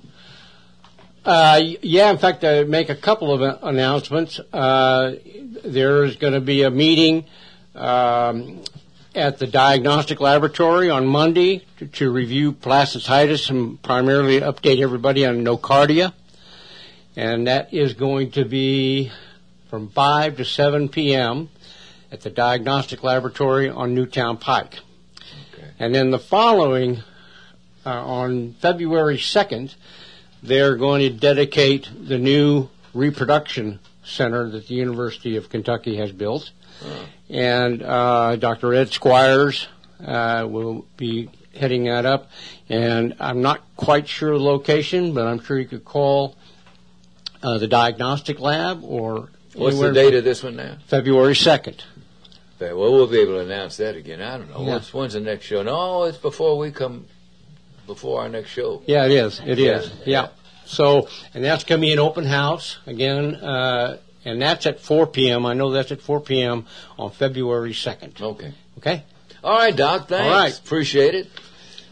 Uh, yeah, in fact, I make a couple of announcements. Uh, there's going to be a meeting um, at the diagnostic laboratory on Monday to, to review plastiditis and primarily update everybody on nocardia. And that is going to be from five to seven p.m. at the Diagnostic Laboratory on Newtown Pike. Okay. And then the following, uh, on February second, they're going to dedicate the new reproduction center that the University of Kentucky has built. Oh. And uh, Doctor Ed Squires uh, will be heading that up. And I'm not quite sure the location, but I'm sure you could call Uh, the diagnostic lab, or what's the date of this one now? February second. Okay, well, we'll be able to announce that again. I don't know. Yeah. When's, when's the next show? No, it's before we come, before our next show. Yeah, it is. It yeah. is. Yeah. So, and that's going to be an open house again, uh, and that's at four p.m. I know that's at four p.m. on February second. Okay. Okay. All right, Doc. Thanks. All right. Appreciate it.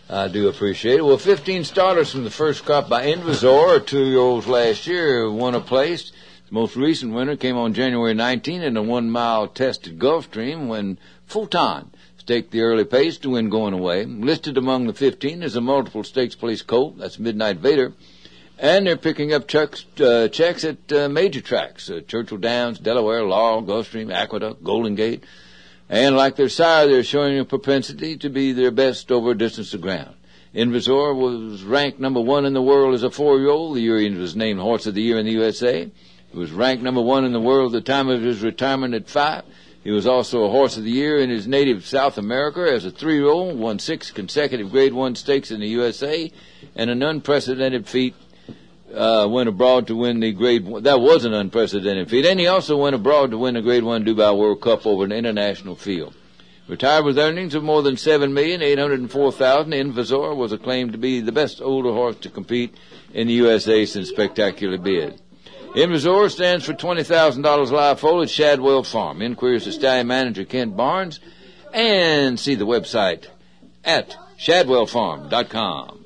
I do appreciate it. Well, fifteen starters from the first crop by Invasor, two-year-olds last year, won a place. The most recent winner came on January nineteenth in a one-mile test at Gulfstream when Fulton staked the early pace to win going away. Listed among the fifteen is a multiple stakes place colt. That's Midnight Vader. And they're picking up checks, uh, checks at uh, major tracks, uh, Churchill Downs, Delaware, Laurel, Gulfstream, Aqueduct, Golden Gate. And like their sire, they're showing a propensity to be their best over a distance of ground. Invasor was ranked number one in the world as a four-year-old the year he was named Horse of the Year in the U S A. He was ranked number one in the world at the time of his retirement at five. He was also a Horse of the Year in his native South America as a three-year-old, won six consecutive Grade One stakes in the U S A, and an unprecedented feat uh, went abroad to win the Grade One. That was an unprecedented feat, and he also went abroad to win the Grade One Dubai World Cup over an international field. Retired with earnings of more than seven million eight hundred four thousand dollars, Invasor was acclaimed to be the best older horse to compete in the U S A since Spectacular Bid. Invasor stands for twenty thousand dollars live foal at Shadwell Farm. Inquiries to stallion manager Kent Barnes, and see the website at shadwell farm dot com.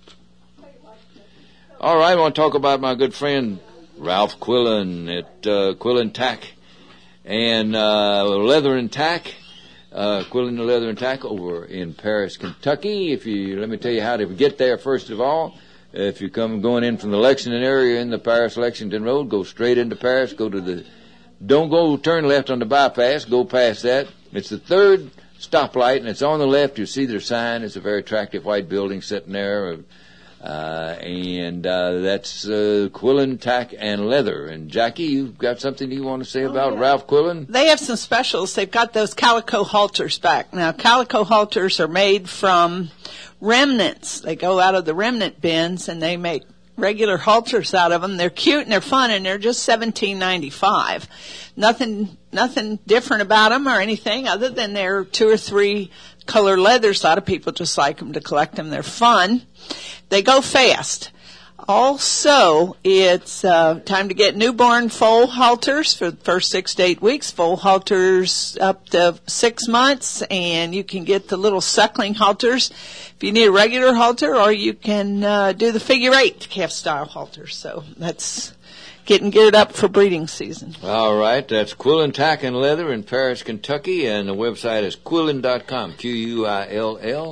All right, I want to talk about my good friend Ralph Quillen at uh, Quillen Tack and uh, Leather and Tack. Uh, Quillen the Leather and Tack over in Paris, Kentucky. If you, let me tell you how to get there first of all. If you come going in from the Lexington area in the Paris-Lexington Road, go straight into Paris, go to the, don't go turn left on the bypass, go past that. It's the third stoplight, and it's on the left. You see their sign. It's a very attractive white building sitting there. Uh, and uh, that's uh, Quillen Tack and Leather. And Jackie, you've got something you want to say oh, about yeah. Ralph Quillen? They have some specials. They've got those calico halters back. Now, calico halters are made from remnants. They go out of the remnant bins, and they make regular halters out of them. They're cute and they're fun, and they're just seventeen ninety-five. Nothing, nothing different about them or anything other than they're two or three color leathers. A lot of people just like them to collect them. They're fun. They go fast. Also, it's uh, time to get newborn foal halters for the first six to eight weeks. Foal halters up to six months, and you can get the little suckling halters if you need a regular halter, or you can uh, do the figure eight calf-style halters. So that's getting geared up for breeding season. All right, that's Quillen Tack and Leather in Paris, Kentucky, and the website is quillen dot com, Q U I L L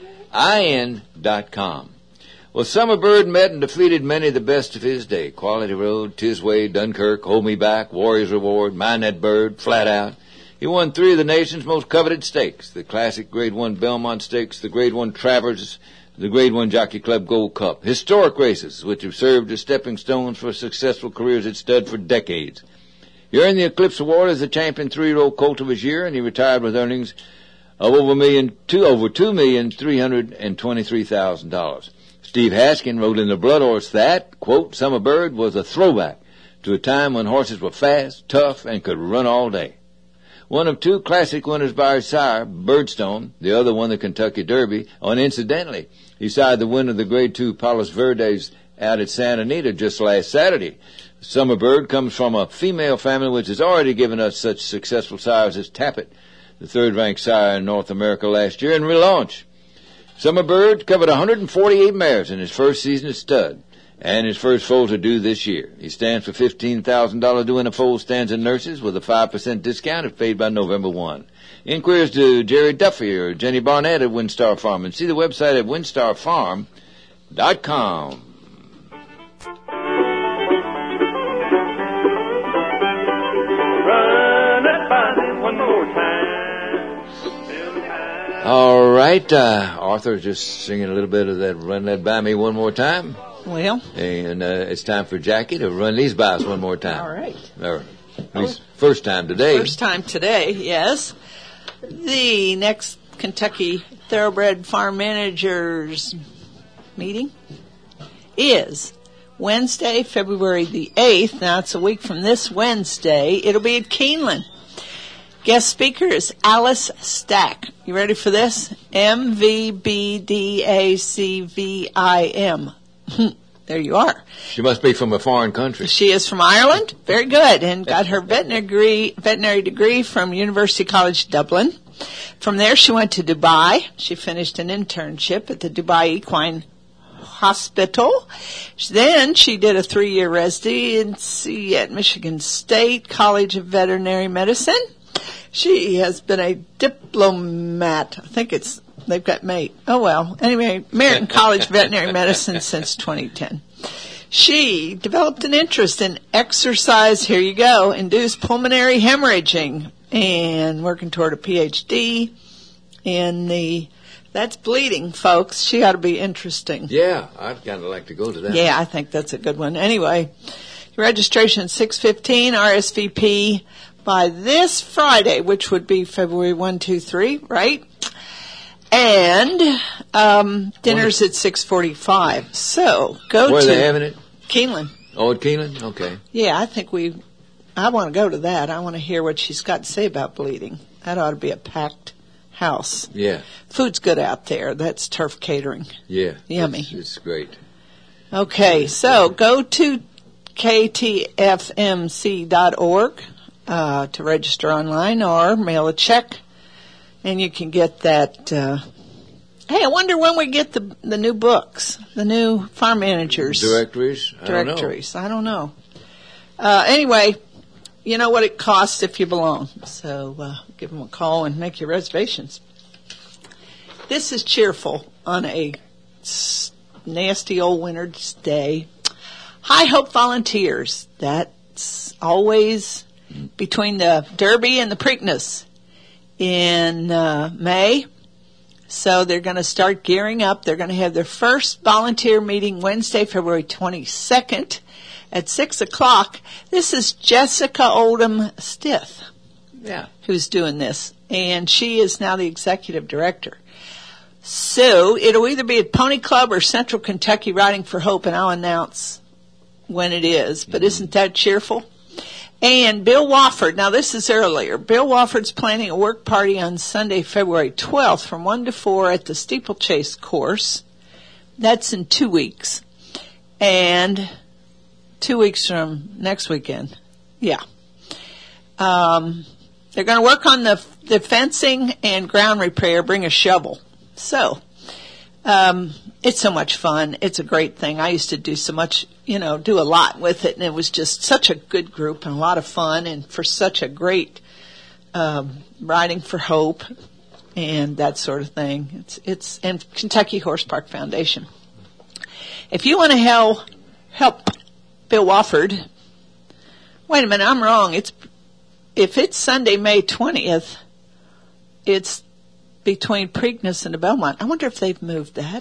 I N dot com. Well, Summer Bird met and defeated many of the best of his day. Quality Road, Tisway, Dunkirk, Hold Me Back, Warrior's Reward, Mind That Bird, Flat Out. He won three of the nation's most coveted stakes, the Classic Grade One Belmont Stakes, the Grade One Travers, the Grade One Jockey Club Gold Cup. Historic races, which have served as stepping stones for successful careers at stud for decades. He earned the Eclipse Award as the champion three-year-old colt of his year, and he retired with earnings of over a million, two, over two million three hundred and twenty-three thousand dollars. Steve Haskin wrote in the Blood Horse that, quote, Summer Bird was a throwback to a time when horses were fast, tough, and could run all day. One of two classic winners by his sire, Birdstone, the other won the Kentucky Derby, and incidentally, he sired the winner of the Grade Two Palos Verdes out at Santa Anita just last Saturday. Summer Bird comes from a female family which has already given us such successful sires as Tappet, the third-ranked sire in North America last year, and Relaunch. Summer Bird covered one hundred forty-eight mares in his first season at stud, and his first foals are due this year. He stands for fifteen thousand dollars due in a foal stands and nurses with a five percent discount if paid by November first. Inquiries to Jerry Duffy or Jenny Barnett at Windstar Farm, and see the website at windstar farm dot com. Run that by one more time. All right, uh, Arthur just singing a little bit of that Run That By Me one more time. Well. And uh, it's time for Jackie to run these by us one more time. All right. Or at least first time today. First time today, yes. The next Kentucky Thoroughbred Farm Managers meeting is Wednesday, February the eighth. Now, it's a week from this Wednesday. It'll be at Keeneland. Guest speaker is Alice Stack. You ready for this? M V B D A C V I M. There you are. She must be from a foreign country. She is from Ireland. Very good. And got her veterinary degree, veterinary degree from University College Dublin. From there, she went to Dubai. She finished an internship at the Dubai Equine Hospital. Then she did a three-year residency at Michigan State College of Veterinary Medicine. She has been a diplomat. I think it's, they've got mate. Oh, well. Anyway, American College of Veterinary Medicine since twenty ten. She developed an interest in exercise, here you go, induced pulmonary hemorrhaging, and working toward a P H D in the, that's bleeding, folks. She ought to be interesting. Yeah, I'd kind of like to go to that. Yeah, I think that's a good one. Anyway, registration six fifteen, R S V P by this Friday, which would be February first, two, three, right? And um, dinner's at six forty-five. So go Where to... are they having it? Keeneland. Oh, at Keeneland? Okay. Yeah, I think we... I want to go to that. I want to hear what she's got to say about bleeding. That ought to be a packed house. Yeah. Food's good out there. That's Turf Catering. Yeah. Yummy. It's, it's great. Okay, so go to K T F M C dot org uh, to register online or mail a check. And you can get that. Uh, hey, I wonder when we get the the new books, the new farm managers Directories? I directories. I don't know. Uh, anyway, you know what it costs if you belong. So uh, give them a call and make your reservations. This is cheerful on a s- nasty old winter's day. High Hope Volunteers. That's always between the Derby and the Preakness in uh, May. So they're going to start gearing up. They're going to have their first volunteer meeting Wednesday, February twenty-second at six o'clock. This is Jessica Oldham Stith, Yeah. who's doing this, and she is now the executive director. So it'll either be at Pony Club or Central Kentucky Riding for Hope, and I'll announce when it is. But isn't that cheerful? And Bill Wofford, now this is earlier, Bill Wofford's planning a work party on Sunday, February twelfth from one to four at the Steeplechase course. That's in two weeks. And two weeks from next weekend. Yeah. Um, they're going to work on the, the fencing and ground repair, bring a shovel. So, um, it's so much fun. It's a great thing. I used to do so much, you know, do a lot with it, and it was just such a good group and a lot of fun, and for such a great um, Riding for Hope and that sort of thing. It's it's and Kentucky Horse Park Foundation. If you want to help help Bill Wofford, wait a minute, I'm wrong. It's if it's Sunday, May twentieth, it's between Preakness and the Belmont. I wonder if they've moved that.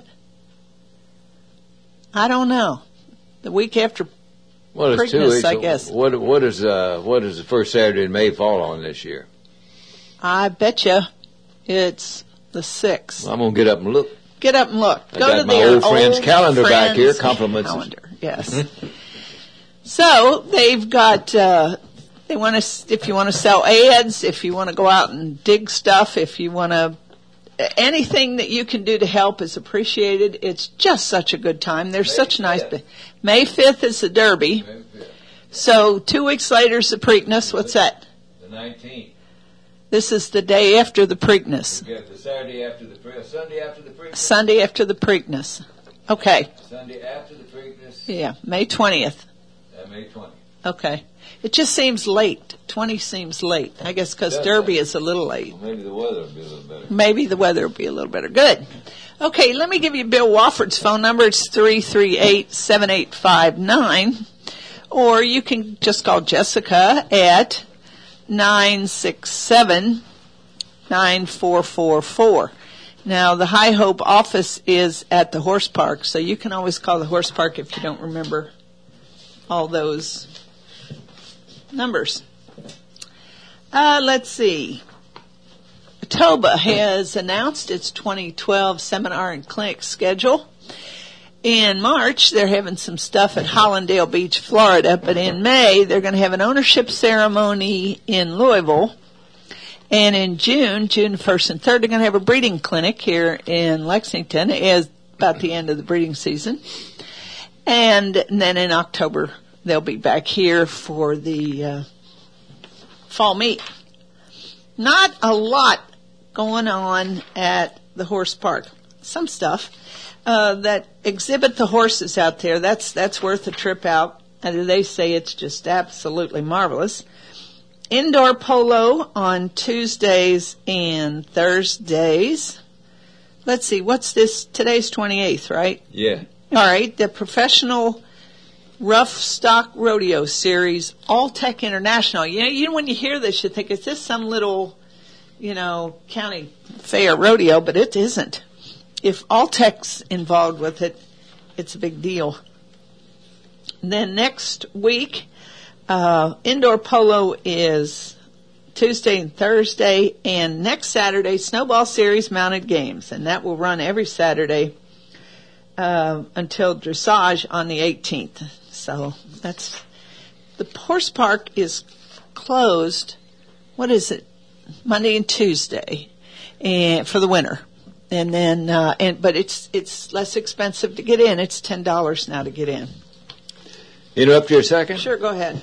I don't know. The week after Well, it's two Preakness, weeks. I guess. What what is uh what does the first Saturday in May fall on this year? I bet you it's the sixth. Well, I'm gonna get up and look. Get up and look. I Go got to my their old friend's calendar back friend's here. Compliments. calendar. Yes. So they've got. Uh, they want to. If you want to sell ads, if you want to go out and dig stuff, if you want to. Anything that you can do to help is appreciated. It's just such a good time. There's such nice. May fifth is the Derby. So two weeks later is the Preakness. What's that? The nineteenth. This is the day after the Preakness. We got the Saturday after the Pre- Sunday after the Preakness. Sunday after the Preakness. Okay. Sunday after the Preakness. Yeah, May twentieth. Uh, May twentieth. Okay. It just seems late. twenty seems late. I guess because Derby is a little late. Well, maybe the weather will be a little better. Maybe the weather will be a little better. Good. Okay, let me give you Bill Wofford's phone number. It's three three eight, seven eight five nine. Or you can just call Jessica at nine six seven, nine four four four. Now, the High Hope office is at the horse park, so you can always call the horse park if you don't remember all those numbers. Uh, let's see. Toba has announced its twenty twelve seminar and clinic schedule. In March, they're having some stuff at Hollandale Beach, Florida, but in May, they're going to have an ownership ceremony in Louisville. And in June, June first and third, they're going to have a breeding clinic here in Lexington as about the end of the breeding season. And then in October, they'll be back here for the uh, fall meet. Not a lot going on at the horse park. Some stuff uh, that exhibit the horses out there. That's that's worth a trip out. And they say it's just absolutely marvelous. Indoor polo on Tuesdays and Thursdays. Let's see, what's this? Today's twenty-eighth, right? Yeah. All right, the Professional Rough Stock Rodeo Series, All-Tech International. You know, you know, when you hear this, you think, is this some little, you know, county fair rodeo? But it isn't. If All-Tech's involved with it, it's a big deal. And then next week, uh, indoor polo is Tuesday and Thursday, and next Saturday, Snowball Series Mounted Games, and that will run every Saturday uh, until dressage on the eighteenth. So that's the horse park is closed. What is it? Monday and Tuesday, and for the winter, and then uh, and but it's it's less expensive to get in. It's ten dollars now to get in. Interrupt you a second? Sure, go ahead.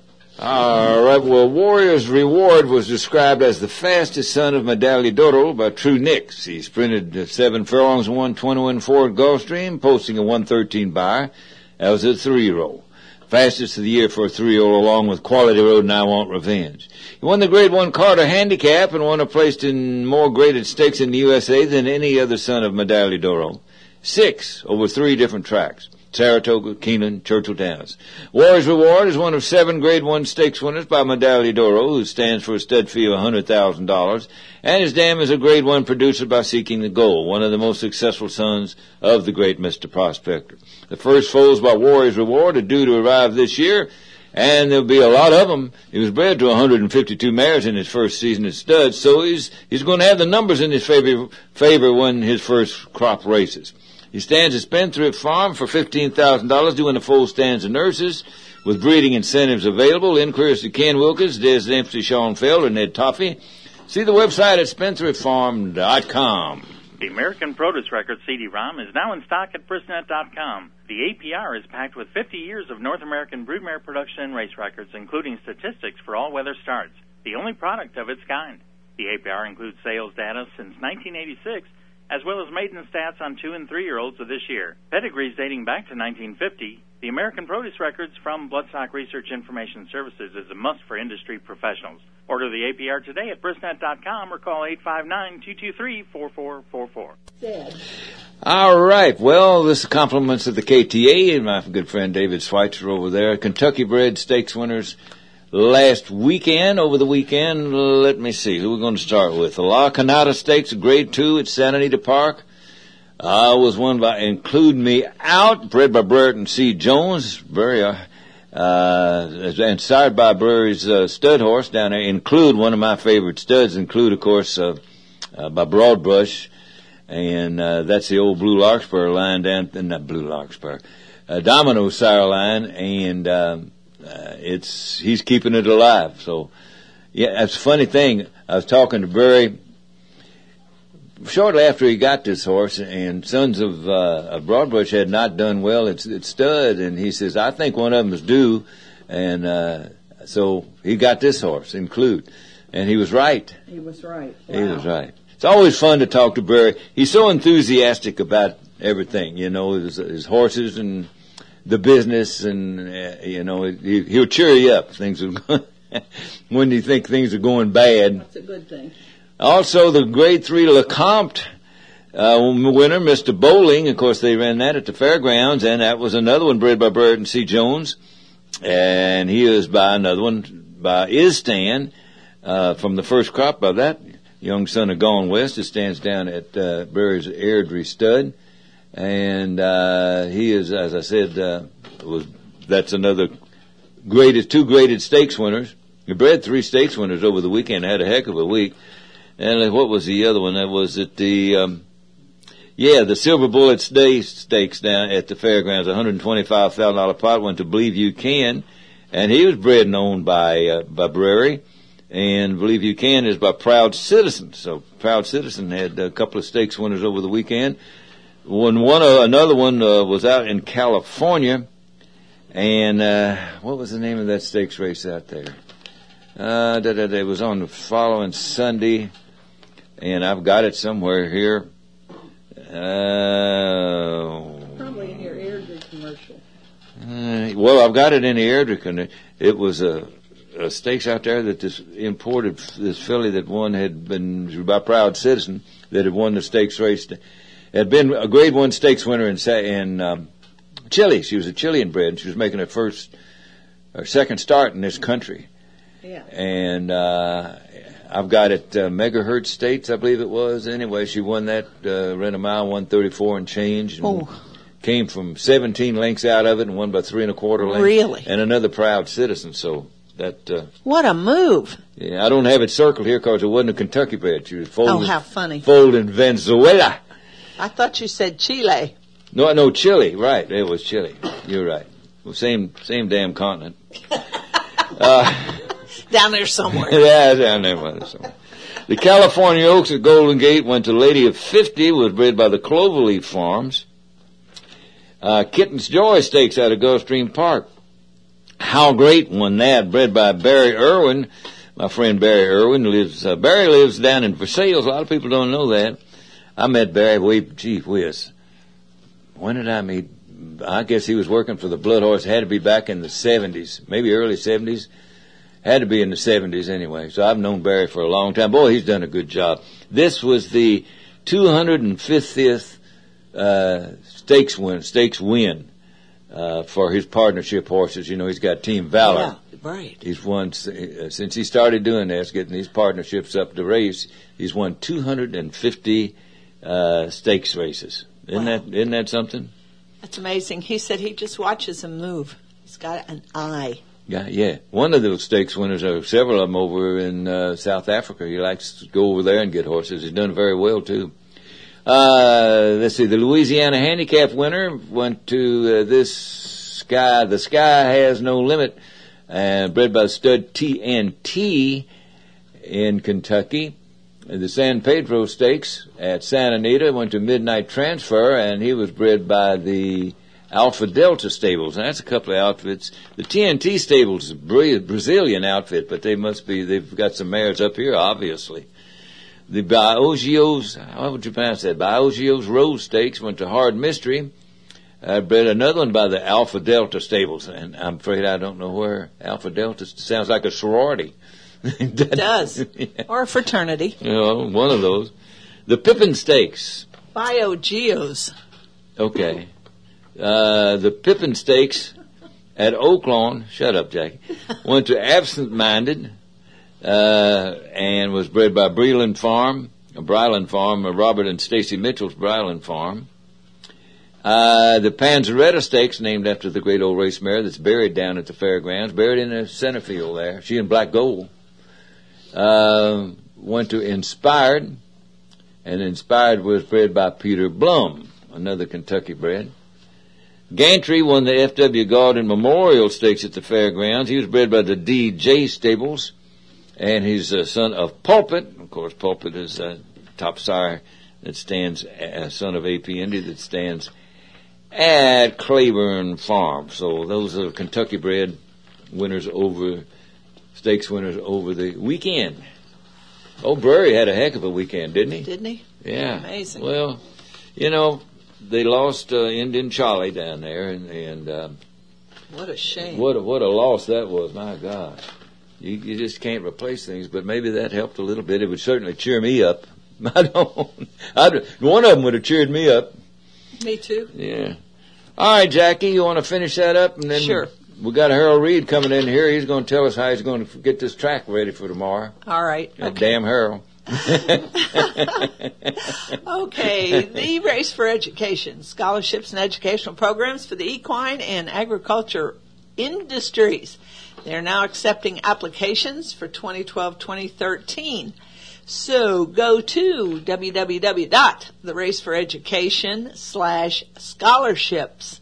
All right. Well, Warrior's Reward was described as the fastest son of Medaglia d'Oro by True Nicks. He sprinted seven furlongs and one twenty-one four at Gulfstream, posting a one thirteen by. That was a three-year-old. Fastest of the year for a three-year-old, along with Quality Road and I Want Revenge. He won the Grade one Carter Handicap and won a place in more graded stakes in the U S A than any other son of Medaglia d'Oro. Six over three different tracks. Saratoga, Keeneland, Churchill Downs. Warrior's Reward is one of seven Grade one stakes winners by Medaglia d'Oro, who stands for a stud fee of one hundred thousand dollars, and his dam is a Grade one producer by Seeking the Goal, one of the most successful sons of the great Mister Prospector. The first foals by Warrior's Reward are due to arrive this year, and there'll be a lot of them. He was bred to one hundred fifty-two mares in his first season at studs, so he's he's going to have the numbers in his favor, favor when his first crop races. He stands at Spendthrift Farm for fifteen thousand dollars, doing the full stands of nurses, with breeding incentives available. Inquiries to Ken Wilkins, Des Dempsey, Sean Felder, and Ned Toffee. See the website at spendthrift farm dot com. The American Produce Record C D ROM is now in stock at Brisnet dot com. The A P R is packed with fifty years of North American broodmare production and race records, including statistics for all weather starts, the only product of its kind. The A P R includes sales data since nineteen eighty-six, as well as maiden stats on two- and three-year-olds of this year. Pedigrees dating back to nineteen fifty, the American Produce Records from Bloodstock Research Information Services is a must for industry professionals. Order the A P R today at Brisnet dot com or call eight five nine, two two three, four four four four. All right. Well, this is compliments of the K T A and my good friend David Schweitzer over there. Kentucky bred stakes winners last weekend, over the weekend. Let me see who we're going to start with. The La Canada Stakes, Grade Two at Santa Anita Park, uh, was won by Include Me Out, bred by Brereton C. Jones, very uh, uh, inspired by Brewery's uh, stud horse down there. Include, one of my favorite studs. Include, of course, uh, uh, by Broadbrush, and uh, that's the old Blue Larkspur line down, not Blue Larkspur, uh, Domino sire line, and um, Uh, it's, he's keeping it alive. So, yeah, that's a funny thing. I was talking to Burry shortly after he got this horse, and Sons of, uh, of Broadbrush had not done well at, at stud, and he says, I think one of them is due, and, uh, so he got this horse, Include. And he was right. He was right. Wow. He was right. It's always fun to talk to Burry. He's so enthusiastic about everything, you know, his, his horses and the business, and uh, you know, he, he'll cheer you up. Things are going, when you think things are going bad. That's a good thing. Also, the Grade Three Lecomte uh, winner, Mister Bowling. Of course, they ran that at the fairgrounds, and that was another one bred by Brereton C. Jones, and he is by another one by Istan uh, from the first crop by that young son of Gone West. It stands down at uh, Berry's Airdrie Stud. And, uh, he is, as I said, uh, was, that's another graded, two graded stakes winners. He bred three stakes winners over the weekend, had a heck of a week. And what was the other one? That was at the, um, yeah, the Silver Bullet Day Stakes down at the fairgrounds, one hundred twenty-five thousand dollars pot went to Believe You Can. And he was bred and owned by, uh, by Brewery. And Believe You Can is by Proud Citizen. So Proud Citizen had a couple of stakes winners over the weekend. When one, uh, another one uh, was out in California, and uh, what was the name of that stakes race out there? Uh, da, da, da, it was on the following Sunday. and I've got it somewhere here. Uh, Probably in your Airdrie commercial. Uh, well, I've got it in the Airdrie. It was a, a stakes out there that this imported, this filly that won had been by Proud Citizen that had won the stakes race. Had been a grade one stakes winner in, in um, Chile. She was a Chilean bred, and she was making her first or second start in this country. Yeah. And uh, I've got it uh, Megahertz States, I believe it was. Anyway, she won that, uh, ran a mile one thirty-four and change. And oh. Came from seventeen lengths out of it and won by three and a quarter lengths. Really? And another Proud Citizen. So that. Uh, what a move! Yeah, I don't have it circled here because it wasn't a Kentucky bred. She was foaled. Oh, how funny! Foaled in Venezuela. I thought you said Chile. No, no, Chile. Right, it was Chile. You're right. Well, same, same damn continent. uh, down there somewhere. Yeah, down there somewhere. The California Oaks at Golden Gate went to Lady of fifty. Was bred by the Cloverleaf Farms. Uh, Kitten's Joy Stakes out of Gulfstream Park. How Great won that, bred by Barry Irwin. My friend Barry Irwin lives, uh, Barry lives down in Versailles. A lot of people don't know that. I met Barry way, gee whiz. When did I meet? I guess he was working for the Blood Horse. Had to be back in the seventies, maybe early seventies. Had to be in the seventies anyway. So I've known Barry for a long time. Boy, he's done a good job. This was the two hundred fiftieth uh, stakes win, stakes win uh, for his partnership horses. You know, he's got Team Valor. Yeah, right. He's won, uh, since he started doing this, getting these partnerships up to race, he's won two hundred fifty uh, stakes races. Isn't wow. that, isn't that something? That's amazing. He said he just watches them move. He's got an eye. Yeah, yeah. One of those stakes winners, are several of them over in uh, South Africa. He likes to go over there and get horses. He's done very well, too. Uh, let's see, the Louisiana Handicap winner went to uh, this Sky, the Sky Has No Limit, uh, bred by stud T N T in Kentucky. The San Pedro Stakes at Santa Anita went to Midnight Transfer, and he was bred by the Alpha Delta Stables. And that's a couple of outfits. The T N T Stables is a Brazilian outfit, but they must be, they've got some mares up here, obviously. The Biogio's, how would you pronounce that? Biogio's Rose Stakes went to Hard Mystery. I bred another one by the Alpha Delta Stables, and I'm afraid I don't know where Alpha Delta sounds like a sorority. It does. Yeah. Or a fraternity. You know, one of those. The Pippin Stakes. Biogeos. Okay. Uh, the Pippin Stakes at Oaklawn, shut up, Jackie, went to Absent Minded, uh, and was bred by Breland Farm, a Bryland Farm, uh, Robert and Stacy Mitchell's Bryland Farm. Uh, the Panzeretta Stakes, named after the great old race mare that's buried down at the fairgrounds, buried in the center field there. She in black gold. Uh, went to Inspired, and Inspired was bred by Peter Blum, another Kentucky bred. Gantry won the F W Garden Memorial Stakes at the fairgrounds. He was bred by the D J Stables, and he's a son of Pulpit. Of course, Pulpit is a top sire that stands, a son of A P Indy that stands at Claiborne Farm. So those are Kentucky bred winners over, stakes winners over the weekend. Oh, Burry had a heck of a weekend, didn't he? Didn't he? Yeah. Amazing. Well, you know, they lost uh, Indian Charlie down there, and, and uh, what a shame. What a, what a loss that was, my God. You, you just can't replace things, but maybe that helped a little bit. It would certainly cheer me up. I don't. I'd, one of them would have cheered me up. Me too. Yeah. All right, Jackie, you want to finish that up, and then sure. We got Harold Reed coming in here. He's going to tell us how he's going to get this track ready for tomorrow. All right. That okay. damn Harold. Okay, the Race for Education, scholarships and educational programs for the equine and agriculture industries. They're now accepting applications for twenty twelve twenty thirteen. So go to www.theraceforeducation slash scholarships.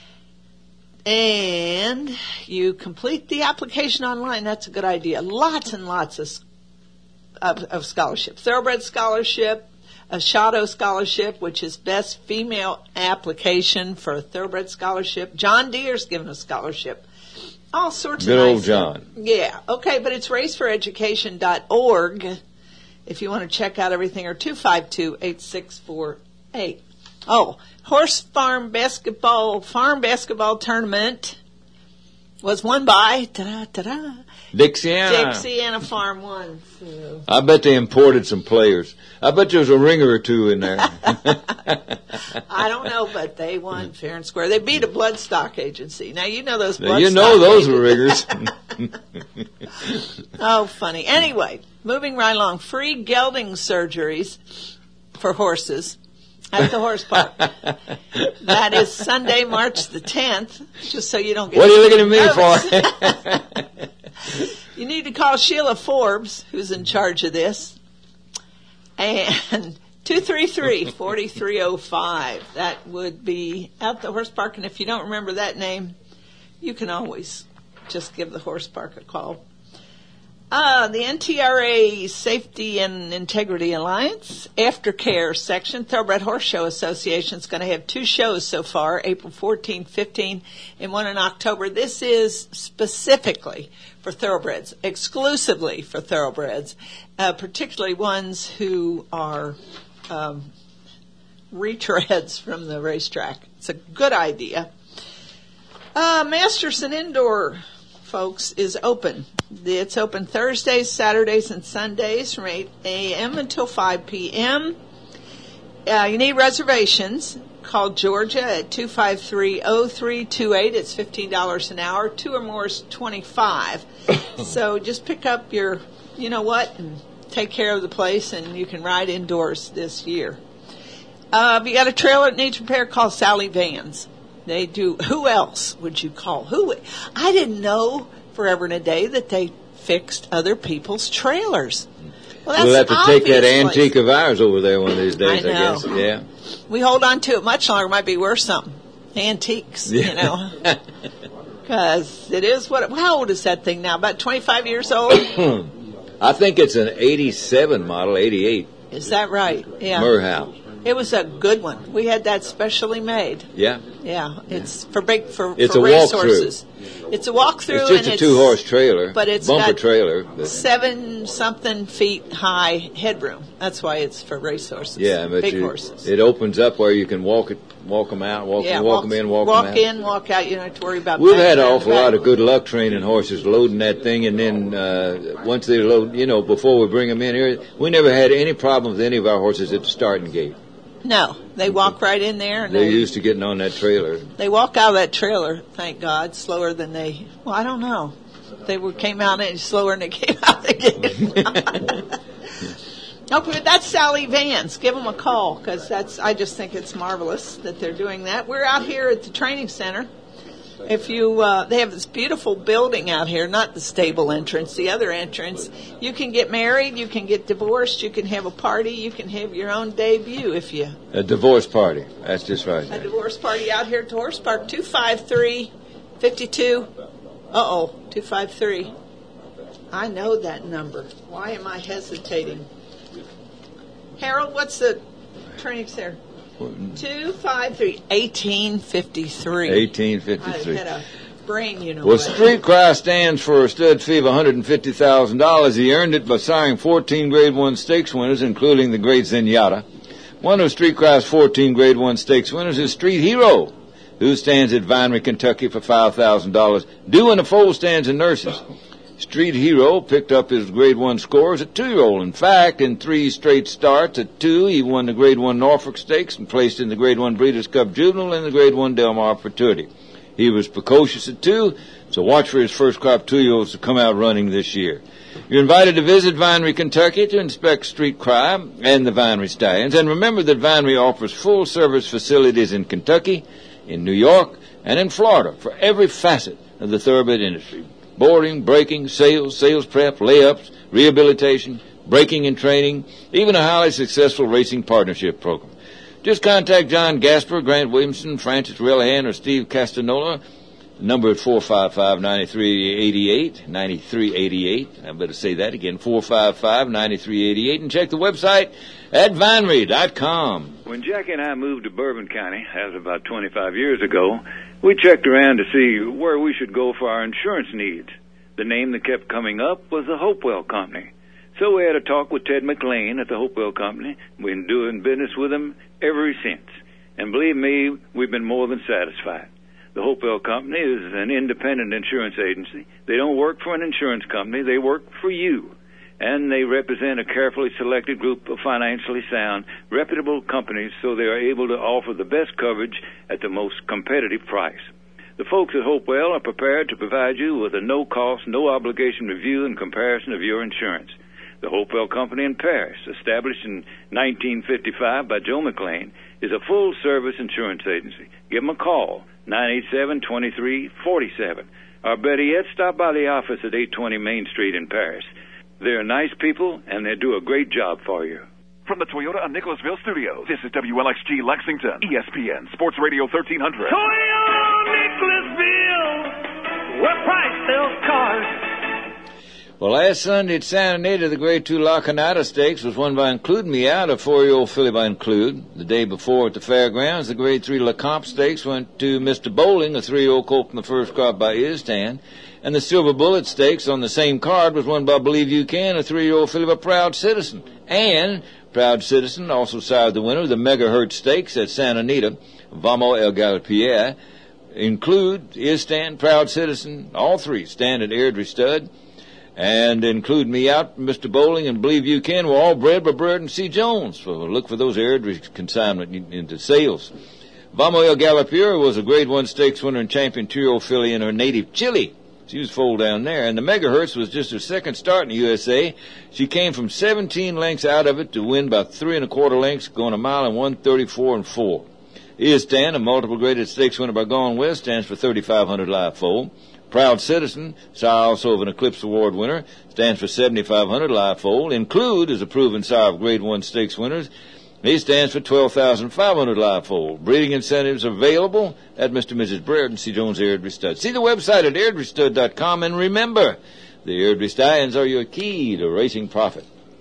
And you complete the application online. That's a good idea. Lots and lots of Of, of scholarships. Thoroughbred Scholarship, a Shadow Scholarship, which is best female application for a Thoroughbred Scholarship. John Deere's given a scholarship. All sorts Good of nice old John. Yeah. Okay, but it's race for education dot org if you want to check out everything, or two five two, eight six four eight. Oh, Horse Farm Basketball, Farm Basketball Tournament was won by, ta-da, ta-da, Dixiana. Dixiana Farm won. So. I bet they imported some players. I bet there was a ringer or two in there. I don't know, but they won fair and square. They beat a bloodstock agency. Now, you know those bloodstock now, you know those were ringers. Oh, funny. Anyway, moving right along. Free gelding surgeries for horses at the horse park. That is Sunday, March the tenth, just so you don't get What are you looking at me for? You need to call Sheila Forbes, who's in charge of this, and two three three, four three zero five. That would be at the horse park, and if you don't remember that name, you can always just give the horse park a call. Uh, the N T R A Safety and Integrity Alliance Aftercare section, Thoroughbred Horse Show Association, is going to have two shows so far, April fourteenth, fifteenth, and one in October. This is specifically for thoroughbreds, exclusively for thoroughbreds, uh, particularly ones who are um, retreads from the racetrack. It's a good idea. Uh, Masterson Indoor, folks, is open. It's open Thursdays, Saturdays, and Sundays from eight a.m. until five p.m. Uh, you need reservations. Call Georgia at two five three, zero three two eight. It's fifteen dollars an hour. Two or more is twenty-five dollars. So just pick up your, you know what, and take care of the place, and you can ride indoors this year. Uh, if you got a trailer that needs repair, call Sally Vans. They do. Who else would you call? Who? I didn't know forever and a day that they fixed other people's trailers. Well, that's we'll have to take that obviously. antique of ours over there one of these days, I, I know. guess. Yeah. We hold on to it much longer. It might be worth something. Antiques, Yeah. you know. Because it is what. How old is that thing now? About twenty-five years old? I think it's an eighty-seven model, eighty-eight. Is that right? Yeah. Murhow. It was a good one. We had that specially made. Yeah. Yeah, it's for big for, It's for a race walkthrough. horses. It's a walkthrough. It's just and a two-horse trailer, but it's bumper got trailer. But seven something feet high headroom. That's why it's for race horses. yeah, but big you, horses. it opens up where you can walk it, walk them out, walk, yeah, walk them in, walk, walk them out. in, walk out. You don't have to worry about. We've backing had an around awful the back. lot of good luck training horses, loading that thing, and then uh, once they load, you know, before we bring them in here, we never had any problem with any of our horses at the starting gate. No, they walk right in there. And They're they, used to getting on that trailer. They walk out of that trailer, thank God, slower than they. Well, I don't know. They were came out and slower than they came out. They did. Okay, that's Sally Vans. Give them a call because that's. I just think it's marvelous that they're doing that. We're out here at the training center. If you, uh, they have this beautiful building out here, not the stable entrance, the other entrance. You can get married, you can get divorced, you can have a party, you can have your own debut if you. A divorce party. That's just right. A divorce party out here at the Horse Park, two five three, five two. Uh-oh, two five three. I know that number. Why am I hesitating? Harold, what's the training center? two five three, eighteen fifty-three. eighteen fifty-three. I had a brain, you know. Well, what. Street Cry stands for a stud fee of one hundred fifty thousand dollars. He earned it by siring fourteen Grade one stakes winners, including the Great Zenyatta. One of Street Cry's fourteen Grade one stakes winners is Street Hero, who stands at Vinery, Kentucky for five thousand dollars, due in the foal stands and nurses. Street Hero picked up his Grade one scores at two-year-old. In fact, in three straight starts at two, he won the Grade one Norfolk Stakes and placed in the Grade one Breeders' Cup Juvenile and the Grade one Del Mar Perpetuity. He was precocious at two, so watch for his first crop two-year-olds to come out running this year. You're invited to visit Vinery, Kentucky to inspect Street Cry and the Vinery Stallions. And remember that Vinery offers full-service facilities in Kentucky, in New York, and in Florida for every facet of the thoroughbred industry. Boarding, breaking, sales, sales prep, layups, rehabilitation, breaking and training, even a highly successful racing partnership program. Just contact John Gasper, Grant Williamson, Francis Relihan, or Steve Castanola. The number is four five five, nine three eight eight, nine three eight eight. I better say that again, four five five, nine three eight eight, and check the website at vinery dot com. When Jackie and I moved to Bourbon County, that was about twenty-five years ago, we checked around to see where we should go for our insurance needs. The name that kept coming up was the Hopewell Company. So we had a talk with Ted McLean at the Hopewell Company. We've been doing business with them ever since. And believe me, we've been more than satisfied. The Hopewell Company is an independent insurance agency. They don't work for an insurance company. They work for you. And they represent a carefully selected group of financially sound, reputable companies so they are able to offer the best coverage at the most competitive price. The folks at Hopewell are prepared to provide you with a no-cost, no-obligation review and comparison of your insurance. The Hopewell Company in Paris, established in nineteen fifty-five by Joe McLean, is a full-service insurance agency. Give them a call, nine eight seven, two three four seven. Or better yet, stop by the office at eight twenty Main Street in Paris. They're nice people, and they do a great job for you. From the Toyota of Nicholasville studios, this is W L X G Lexington, E S P N Sports Radio thirteen hundred. Toyota Nicholasville, where price sells cars. Well, last Sunday at Santa Anita, the Grade two La Canada Stakes was won by Include Me Out, a four-year-old filly by Include. The day before at the fairgrounds, the Grade three LeComte Stakes went to Mister Bowling, a three-year-old colt from the first crop by Istan. And the Silver Bullet Stakes on the same card was won by Believe You Can, a three-year-old filly by Proud Citizen. And Proud Citizen also sired the winner of the Megahertz Stakes at Santa Anita. Vamos El Galopier. Include Istan, Proud Citizen, all three stand at Airdrie Stud. And Include Me Out, Mister Bowling, and Believe You Can were all bred by Burton C. Jones. So look for those Airdrie consignment into sales. Vamos El Galopier was a Grade one Stakes winner and champion two-year-old filly in her native Chile. She was foaled down there. And the Megahertz was just her second start in the U S A. She came from seventeen lengths out of it to win by three and a quarter lengths, going a mile in one thirty-four and four. Istan, a multiple graded stakes winner by Gone West, stands for thirty-five hundred live foal. Proud Citizen, sire also of an Eclipse Award winner, stands for seventy-five hundred live foal. Include is a proven sire of Grade one Stakes winners. He stands for twelve thousand five hundred live foal. Breeding incentives available at Mister and Missus Brereton C. Jones Airdrie Stud. See the website at airdrie stud dot com, and remember, the Airdrie Stallions are your key to racing profit.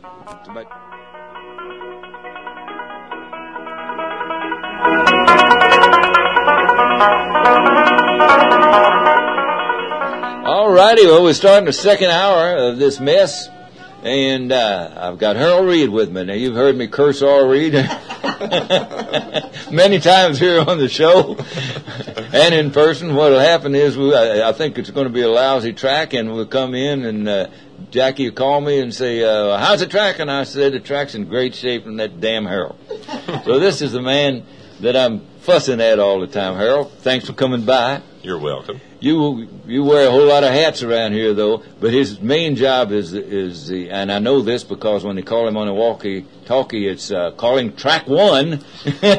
All righty, well, we're starting the second hour of this mess, and uh, I've got Harold Reed with me. Now, you've heard me curse R. Reed many times here on the show and in person. What will happen is we, I, I think it's going to be a lousy track, and we'll come in, and uh, Jackie will call me and say, uh, how's the track? And I said, the track's in great shape from that damn Harold. So this is the man that I'm fussing at all the time. Harold, thanks for coming by. You're welcome. You you wear a whole lot of hats around here, though. But his main job is is the, and I know this because when they call him on the walkie-talkie, it's uh, calling track one. is yep.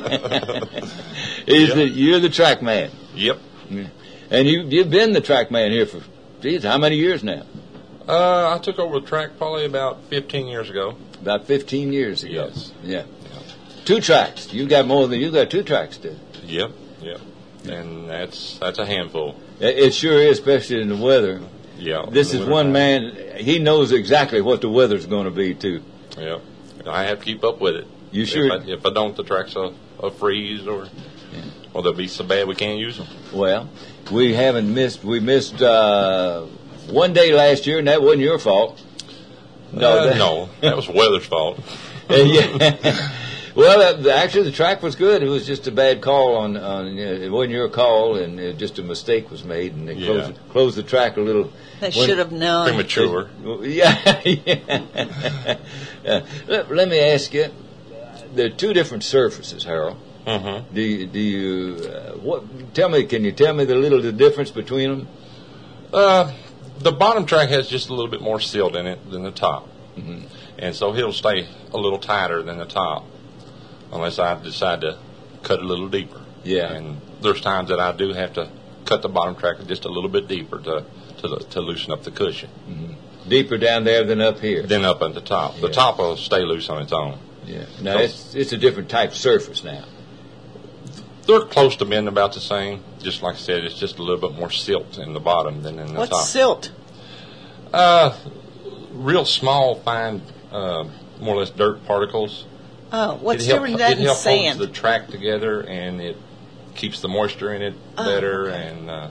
that you're the track man? Yep. And you you've been the track man here for geez, how many years now? Uh, I took over the track probably about fifteen years ago. About fifteen years ago. Yes. Yeah. yeah. Two tracks. You got more than you got two tracks, dude. Yep. Yep. And that's that's a handful. It sure is, especially in the weather. Yeah. This is one man, he knows exactly what the weather's going to be, too. Yeah. I have to keep up with it. You sure? If I, if I don't, the track's a, a freeze or, yeah. or they'll be so bad we can't use them. Well, we haven't missed, we missed uh, one day last year, and that wasn't your fault. No, uh, that, no, that was weather's fault. yeah. Well, uh, actually, the track was good. It was just a bad call on. on you know, it wasn't your call, and uh, just a mistake was made, and they yeah. closed, closed the track a little. They should have known. Premature. Yeah. yeah. uh, let, let me ask you. There are two different surfaces, Harold. Mm-hmm. Do you? Do you? Uh, what? Tell me. Can you tell me the little the difference between them? Uh, the bottom track has just a little bit more silt in it than the top, mm-hmm. and so it'll stay a little tighter than the top. Unless I decide to cut a little deeper. Yeah. And there's times that I do have to cut the bottom track just a little bit deeper to to, to loosen up the cushion. Mm-hmm. Deeper down there than up here? Than up at the top. Yeah. The top will stay loose on its own. Yeah. Now, so, it's it's a different type of surface now. They're close to being about the same. Just like I said, it's just a little bit more silt in the bottom than in the What's top. What's silt? Uh, real small, fine, uh, more or less dirt particles. Oh, what's it help, different than it helps sand? holds the track together, and it keeps the moisture in it oh, better. okay. And uh,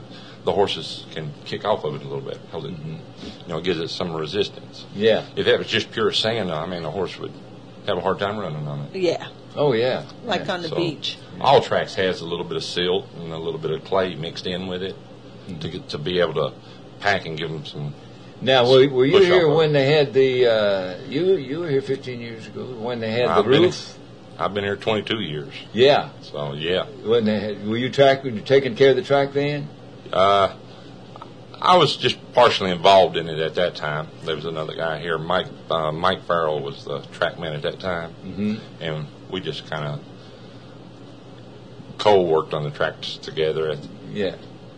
the horses can kick off of it a little bit because it, mm-hmm. you know, it gives it some resistance. Yeah. If that was just pure sand, I mean, the horse would have a hard time running on it. Yeah. Oh, yeah. Like yeah. on the so beach. All tracks has a little bit of silt and a little bit of clay mixed in with it mm-hmm. to get to be able to pack and give them some. Now, were, were you here when they had the? Uh, you you were here fifteen years ago when they had I've the roof. Been, I've been here twenty-two years. Yeah. So yeah. When they had, were you track? Were you taking care of the track then? Uh, I was just partially involved in it at that time. There was another guy here, Mike uh, Mike Farrell was the track man at that time, mm-hmm. and we just kind of co-worked on the tracks together. At, yeah.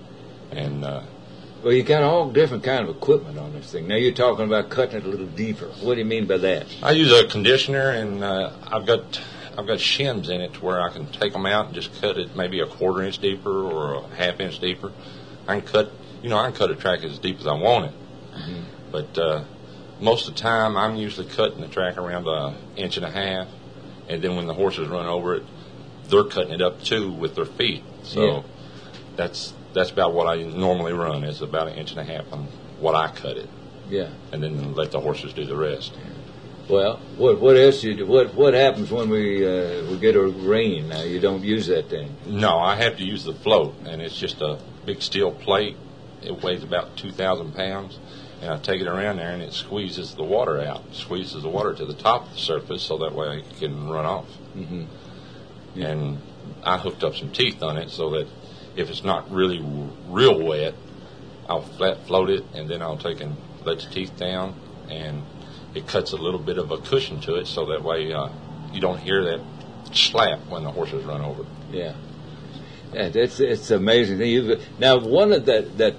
And. Uh, Well, you got all different kind of equipment on this thing. Now you're talking about cutting it a little deeper. What do you mean by that? I use a conditioner, and uh, I've got I've got shims in it to where I can take them out and just cut it maybe a quarter inch deeper or a half inch deeper. I can cut, you know, I can cut a track as deep as I want it. Mm-hmm. But uh, most of the time, I'm usually cutting the track around an inch and a half, and then when the horses run over it, they're cutting it up too with their feet. So yeah. that's. That's about what I normally run. Is about an inch and a half on what I cut it. Yeah. And then let the horses do the rest. Well, what what else you do? What what happens when we uh, we get a rain? Now you don't use that thing. No, I have to use the float, and it's just a big steel plate. It weighs about two thousand pounds, and I take it around there, and it squeezes the water out. Squeezes the water to the top of the surface, so that way it can run off. Mm-hmm. Yeah. And I hooked up some teeth on it so that. If it's not really real wet, I'll flat float it, and then I'll take and let the teeth down, and it cuts a little bit of a cushion to it, so that way uh, you don't hear that slap when the horses run over. Yeah, yeah, it's it's amazing thing. You've, now, one of that that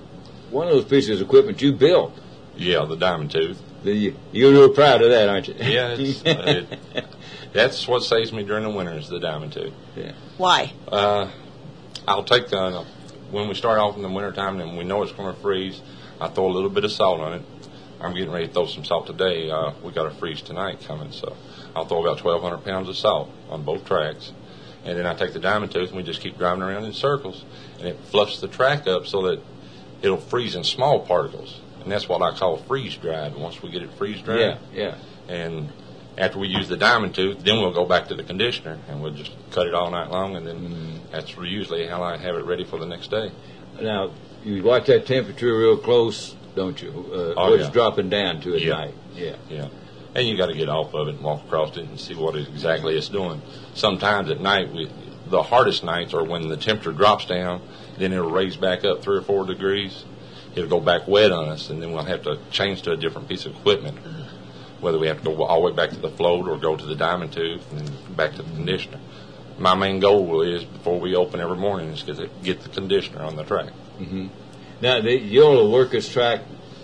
one of those pieces of equipment you built. Yeah, the diamond tooth. The, you're real proud of that, aren't you? Yeah, it's, uh, it, that's what saves me during the winter is the diamond tooth. Yeah. Why? Uh. I'll take, uh, when we start off in the wintertime and we know it's going to freeze, I throw a little bit of salt on it. I'm getting ready to throw some salt today. Uh, we got a freeze tonight coming, so I'll throw about twelve hundred pounds of salt on both tracks. And then I take the diamond tooth and we just keep driving around in circles. And it fluffs the track up so that it'll freeze in small particles. And that's what I call freeze dried once we get it freeze dried. Yeah, yeah. And after we use the diamond tooth, then we'll go back to the conditioner and we'll just cut it all night long, and then mm-hmm. that's usually how I have it ready for the next day. Now, you watch that temperature real close, don't you? Uh, oh, what's yeah. dropping down to at yeah. night? Yeah, yeah. And you got to get off of it and walk across it and see what it exactly it's doing. Sometimes at night, we, the hardest nights are when the temperature drops down, then it'll raise back up three or four degrees. It'll go back wet on us, and then we'll have to change to a different piece of equipment. Whether we have to go all the way back to the float or go to the diamond tooth and back to the conditioner. My main goal is, before we open every morning, is to get the conditioner on the track. Mm-hmm. Now, the Yola Workers track,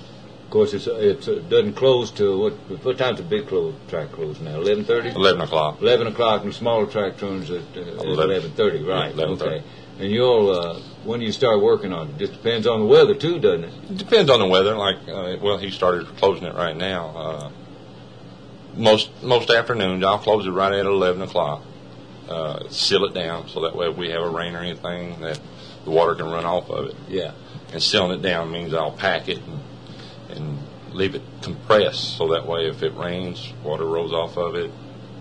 of course, it's, it's, it doesn't close till, what what time's the big close, track close now? eleven thirty? eleven o'clock. eleven o'clock, and the smaller track turns at uh, eleven thirty, right? eleven thirty. Okay. And you'll, uh, when do you start working on it? Just depends on the weather, too, doesn't it? It depends on the weather. Like, uh, well, he started closing it right now. Uh, Most most afternoons, I'll close it right at eleven o'clock. Uh, seal it down so that way if we have a rain or anything, that the water can run off of it. Yeah. And sealing it down means I'll pack it and, and leave it compressed so that way if it rains, water rolls off of it.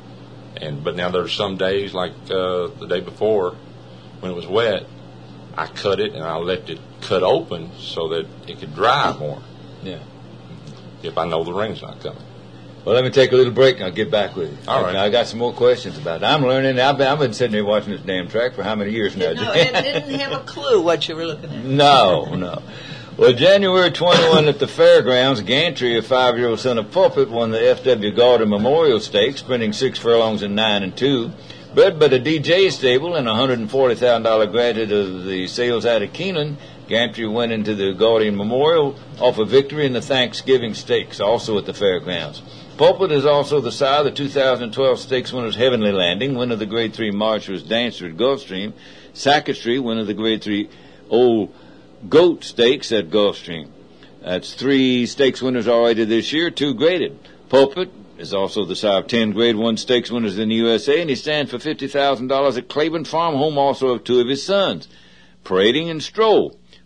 And but now there's some days like uh, the day before when it was wet, I cut it and I left it cut open so that it could dry more. Yeah. If I know the rain's not coming. Well, let me take a little break and I'll get back with you. All right. I got some more questions about it. I'm learning. I've been, I've been sitting here watching this damn track for how many years now? No, and didn't have a clue what you were looking at. No, no. Well, January twenty-first at the fairgrounds, Gantry, a five-year-old son of Pulpit, won the F W Gordon Memorial Stakes, sprinting six furlongs in nine and two. Bred by the D J stable and a one hundred forty thousand dollars graduate of the sales out of Keeneland, Gantry went into the Gordon Memorial off a victory in the Thanksgiving Stakes, also at the fairgrounds. Pulpit is also the sire of the two thousand twelve stakes winners Heavenly Landing, winner of the Grade three Marchers Dancer at Gulfstream, Sacketry, winner of the Grade three Old Goat Stakes at Gulfstream. That's three stakes winners already this year, two graded. Pulpit is also the sire of ten Grade one stakes winners in the U S A, and he stands for fifty thousand dollars at Claiborne Farm, home also of two of his sons. Parading and Stroll,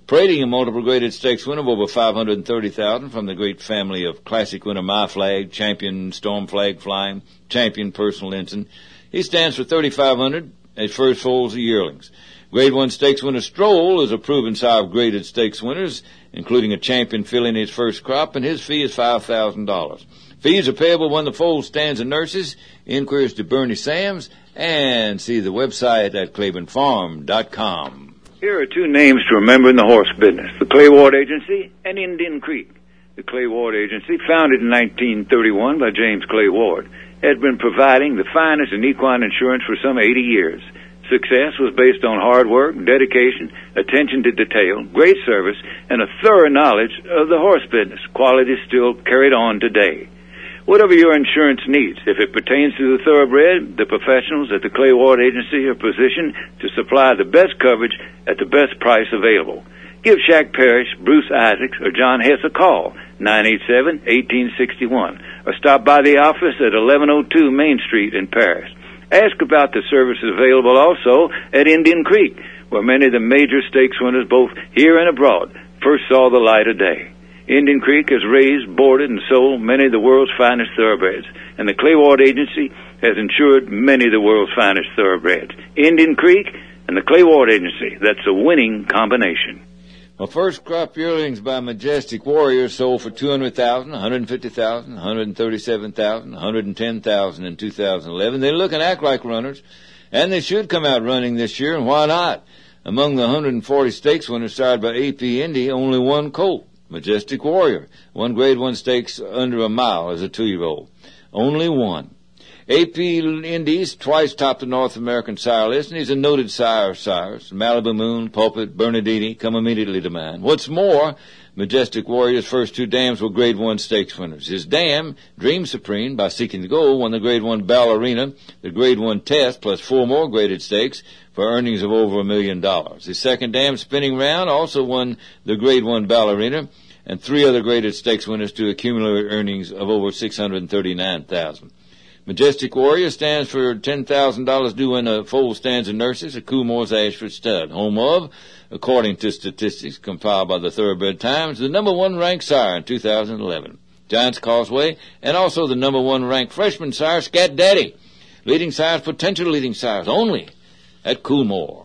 Parading a multiple graded stakes winner of over five hundred thirty thousand dollars from the great family of classic winner My Flag, Champion Storm Flag Flying, Champion Personal Ensign. He stands for thirty-five hundred dollars as first foals of yearlings. Grade one stakes winner Stroll is a proven sire of graded stakes winners, including a champion filly in his first crop, and his fee is five thousand dollars. Fees are payable when the foal stands and nurses. Inquiries to Bernie Sams, and see the website at claiborne farm dot com. Here are two names to remember in the horse business, the Clay Ward Agency and Indian Creek. The Clay Ward Agency, founded in nineteen thirty-one by James Clay Ward, had been providing the finest in equine insurance for some eighty years. Success was based on hard work, dedication, attention to detail, great service, and a thorough knowledge of the horse business. Quality still carried on today. Whatever your insurance needs, if it pertains to the thoroughbred, the professionals at the Clay Ward Agency are positioned to supply the best coverage at the best price available. Give Shaq Parrish, Bruce Isaacs, or John Hess a call, nine eight seven, one eight six one, or stop by the office at eleven oh two Main Street in Paris. Ask about the services available also at Indian Creek, where many of the major stakes winners, both here and abroad, first saw the light of day. Indian Creek has raised, boarded, and sold many of the world's finest thoroughbreds, and the Clay Ward Agency has insured many of the world's finest thoroughbreds. Indian Creek and the Clay Ward Agency, that's a winning combination. Well, first crop yearlings by Majestic Warrior sold for two hundred thousand dollars, one hundred fifty thousand dollars, one hundred thirty-seven thousand dollars, one hundred ten thousand dollars in two thousand eleven. They look and act like runners, and they should come out running this year, and why not? Among the one hundred forty stakes winners sired by A P Indy, only one colt, Majestic Warrior, won grade one stakes under a mile as a two-year-old. Only one. A P Indies twice topped the North American sire list, and he's a noted sire of sires. Malibu Moon, Pulpit, Bernardini come immediately to mind. What's more, Majestic Warrior's first two dams were grade one stakes winners. His dam, Dream Supreme, by Seeking the Goal, won the grade one Ballerina, the grade one Test, plus four more graded stakes for earnings of over a million dollars. His second dam, Spinning Round, also won the grade one Ballerina, and three other graded stakes winners to accumulate earnings of over six hundred thirty-nine thousand dollars. Majestic Warrior stands for ten thousand dollars due when a foal stands and nurses at Coolmore's Ashford Stud, home of, according to statistics compiled by the Thoroughbred Times, the number one ranked sire in two thousand eleven, Giants Causeway, and also the number one ranked freshman sire, Scat Daddy. Leading sires, potential leading sires, only at Coolmore.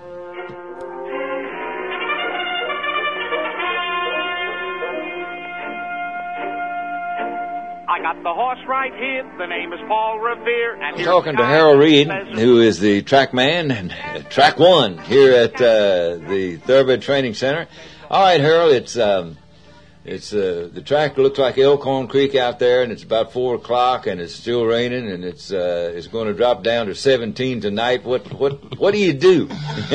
Got the horse right here. The name is Paul Revere. And I'm talking to Harold Reed, who is the track man and uh, track one here at uh, the Thoroughbred Training Center. All right, Harold, it's um, it's uh, the track looks like Elkhorn Creek out there, and it's about four o'clock, and it's still raining, and it's uh, it's going to drop down to seventeen tonight. What what what do you do?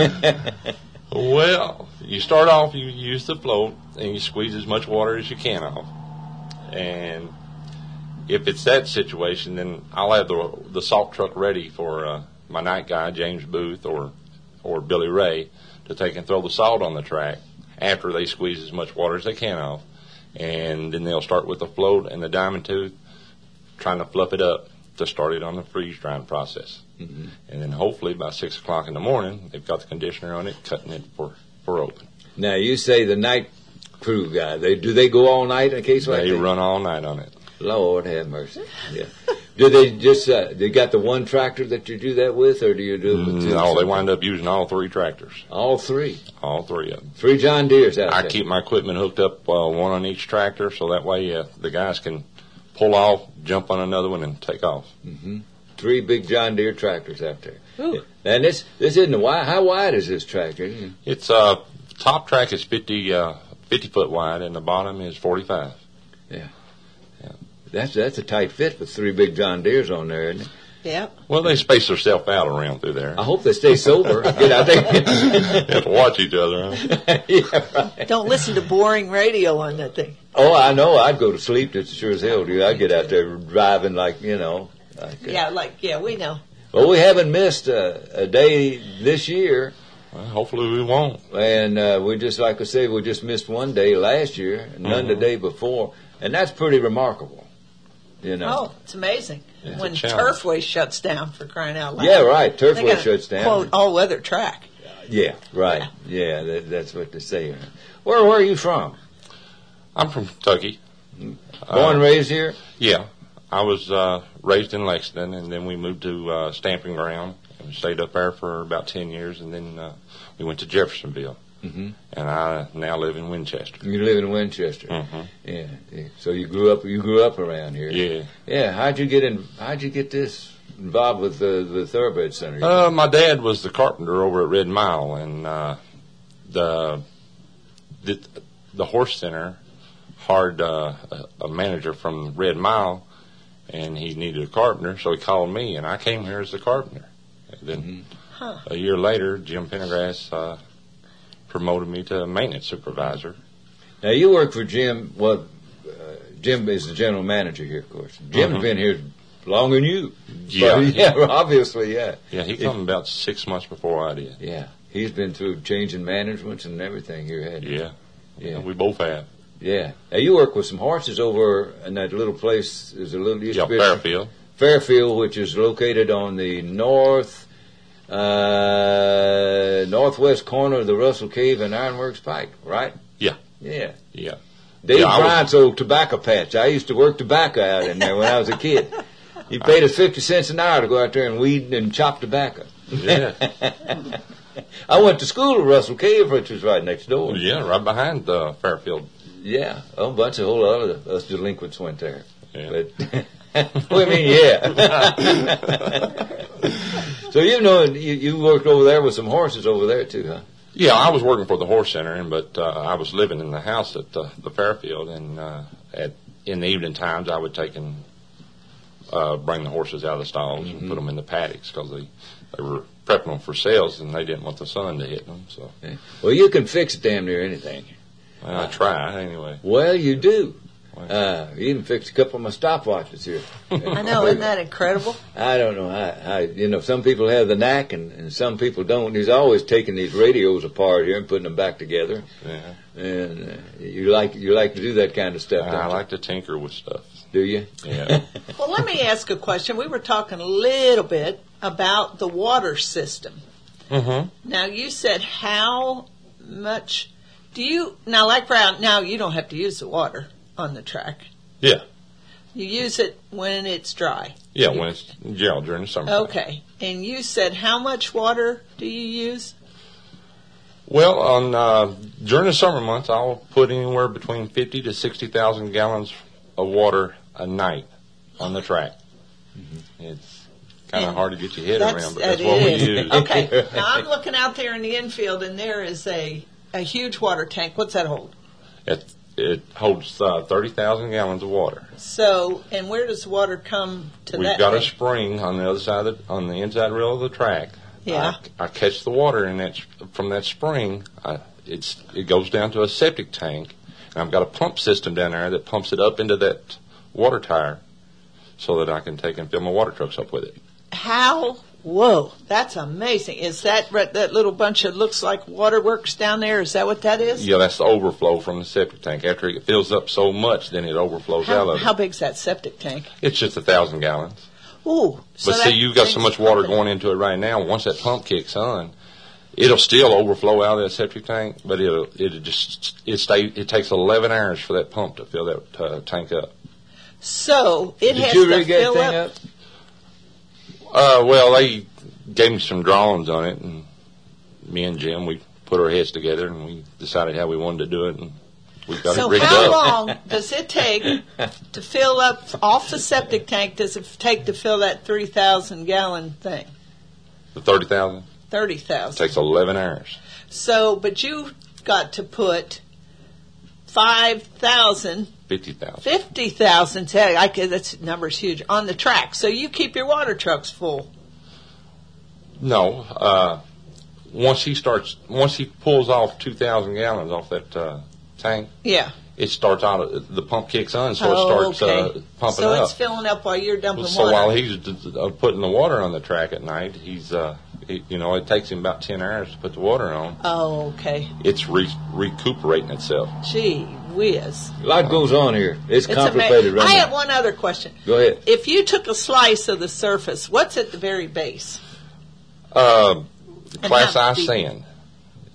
Well, you start off, you use the float, and you squeeze as much water as you can off, and if it's that situation, then I'll have the the salt truck ready for uh, my night guy, James Booth, or or Billy Ray, to take and throw the salt on the track after they squeeze as much water as they can off. And then they'll start with the float and the diamond tooth, trying to fluff it up to start it on the freeze drying process. Mm-hmm. And then hopefully by six o'clock in the morning, they've got the conditioner on it, cutting it for, for open. Now, you say the night crew guy, they do they go all night in a case like that? They run all night on it. Lord have mercy. Yeah. Do they just, uh, they got the one tractor that you do that with, or do you do it with two? No, they wind up using all three tractors. All three? All three of them. Three John Deeres out I there. keep my equipment hooked up, uh, one on each tractor, so that way uh, the guys can pull off, jump on another one, and take off. Mm-hmm. Three big John Deere tractors out there. Ooh. And this this isn't a wide. How wide is this tractor? It's uh top track is fifty uh, fifty foot wide, and the bottom is forty-five. Yeah. That's that's a tight fit with three big John Deeres on there, isn't it? Yeah. Well, they space themselves out around through there. I hope they stay sober. Get out there. You have to watch each other, huh? Yeah, right. Don't listen to boring radio on that thing. Oh, I know. I'd go to sleep just sure as hell, dude. I'd get out there driving like, you know. Like, uh, yeah, like, yeah, we know. Well, we haven't missed a, a day this year. Well, hopefully we won't. And uh, we just, like I say, we just missed one day last year, and none mm-hmm. the day before. And that's pretty remarkable. You know. Oh, it's amazing. It's when Turfway shuts down, for crying out loud. Yeah, right. Turfway they got a, shuts down. Quote, all-weather track. Yeah, right. Yeah, that, that's what they say. Where, where are you from? I'm from Kentucky. Born uh, and raised here? Yeah. I was uh, raised in Lexington, and then we moved to uh, Stamping Ground and stayed up there for about ten years, and then uh, we went to Jeffersonville. Mm-hmm. And I now live in Winchester. You live in Winchester. Mm-hmm. Yeah, yeah. So you grew up. You grew up around here. Yeah. Yeah. How'd you get in? How'd you get this involved with the the Thoroughbred Center? Uh, my dad was the carpenter over at Red Mile, and uh, the, the the horse center hired uh, a, a manager from Red Mile, and he needed a carpenter, so he called me, and I came here as the carpenter. And then mm-hmm. huh. a year later, Jim Pendergrass uh, promoted me to maintenance supervisor. Now you work for Jim. Well, uh, Jim is the general manager here, of course. Jim's mm-hmm. been here longer than you. Yeah, but, yeah, obviously, yeah. Yeah, he came about six months before I did. Yeah, he's been through changing managements and everything here, hadn't he? Yeah, yeah, yeah, we both have. Yeah. Now you work with some horses over in that little place. Is a little used yeah, to be Fairfield. Fairfield, which is located on the north. Uh, northwest corner of the Russell Cave and Ironworks Pike, right? Yeah. Yeah. Yeah. Dave yeah, Bryant's old tobacco patch. I used to work tobacco out in there when I was a kid. He paid us fifty cents an hour to go out there and weed and chop tobacco. Yeah. I went to school at Russell Cave, which was right next door. Yeah, right behind uh, Fairfield. Yeah. Oh, a bunch of whole lot of us delinquents went there. Yeah. But, well, I mean, yeah. So you know, you, you worked over there with some horses over there too, huh? Yeah, I was working for the horse center, and but uh, I was living in the house at the, the Fairfield, and uh, at in the evening times I would take and uh, bring the horses out of the stalls mm-hmm. and put them in the paddocks because they they were prepping them for sales, and they didn't want the sun to hit them. So, okay. Well, you can fix damn near anything. Well, I try anyway. Well, you do. Uh, you even fixed a couple of my stopwatches here. I know, isn't that incredible? I don't know. I, I, you know, some people have the knack and, and some people don't. He's always taking these radios apart here and putting them back together. Yeah. And uh, you like you like to do that kind of stuff, I, don't I you? like to tinker with stuff. Do you? Yeah. Well, let me ask a question. We were talking a little bit about the water system. Mm-hmm. Now, you said how much do you, now like Brown, now you don't have to use the water on the track. Yeah. You use it when it's dry. Yeah, you, when it's yeah during the summer. Okay. And you said how much water do you use? Well, on uh, during the summer months, I'll put anywhere between fifty to sixty thousand gallons of water a night on the track. Mm-hmm. It's kind of hard to get your head around, but that's what is. we use. Okay. Now I'm looking out there in the infield, and there is a a huge water tank. What's that hold? It it holds uh, thirty thousand gallons of water. So, and where does the water come to? We've that got tank? a spring on the other side of the, on the inside rail of the track. Yeah. I, I catch the water in that from that spring. I, it's it goes down to a septic tank, and I've got a pump system down there that pumps it up into that water tire, so that I can take and fill my water trucks up with it. How? Whoa, that's amazing. Is that that little bunch that looks like waterworks down there? Is that what that is? Yeah, that's the overflow from the septic tank. After it fills up so much, then it overflows how, out of it. How big's that septic tank? It's just a thousand gallons. Ooh. So but see, you've got so much water going into it right now. Once that pump kicks on, it'll still overflow out of that septic tank, but it'll it'll just it stay. It takes eleven hours for that pump to fill that uh, tank up. So it Did has you to really get fill that up. thing up? Uh, well, they gave me some drawings on it, and me and Jim, we put our heads together, and we decided how we wanted to do it, and we got so it rigged how up. long does it take to fill up off the septic tank? Does it take to fill that three thousand gallon thing? The thirty thousand. Thirty thousand. Takes eleven hours. So, but you got to put five thousand. Fifty thousand. Fifty thousand. I could, that number's huge on the track. So you keep your water trucks full. No. Uh, once he starts, once he pulls off two thousand gallons off that uh, tank, yeah, it starts out. The pump kicks on, so oh, it starts okay. uh, pumping so up. So it's filling up while you're dumping so water. So while he's uh, putting the water on the track at night, he's, uh, he, you know, it takes him about ten hours to put the water on. Oh, okay. It's re- recuperating itself. Gee whiz. A lot goes on here. It's, it's complicated ama- right I now. have one other question. Go ahead. If you took a slice of the surface, what's at the very base? Uh, class I deep? sand.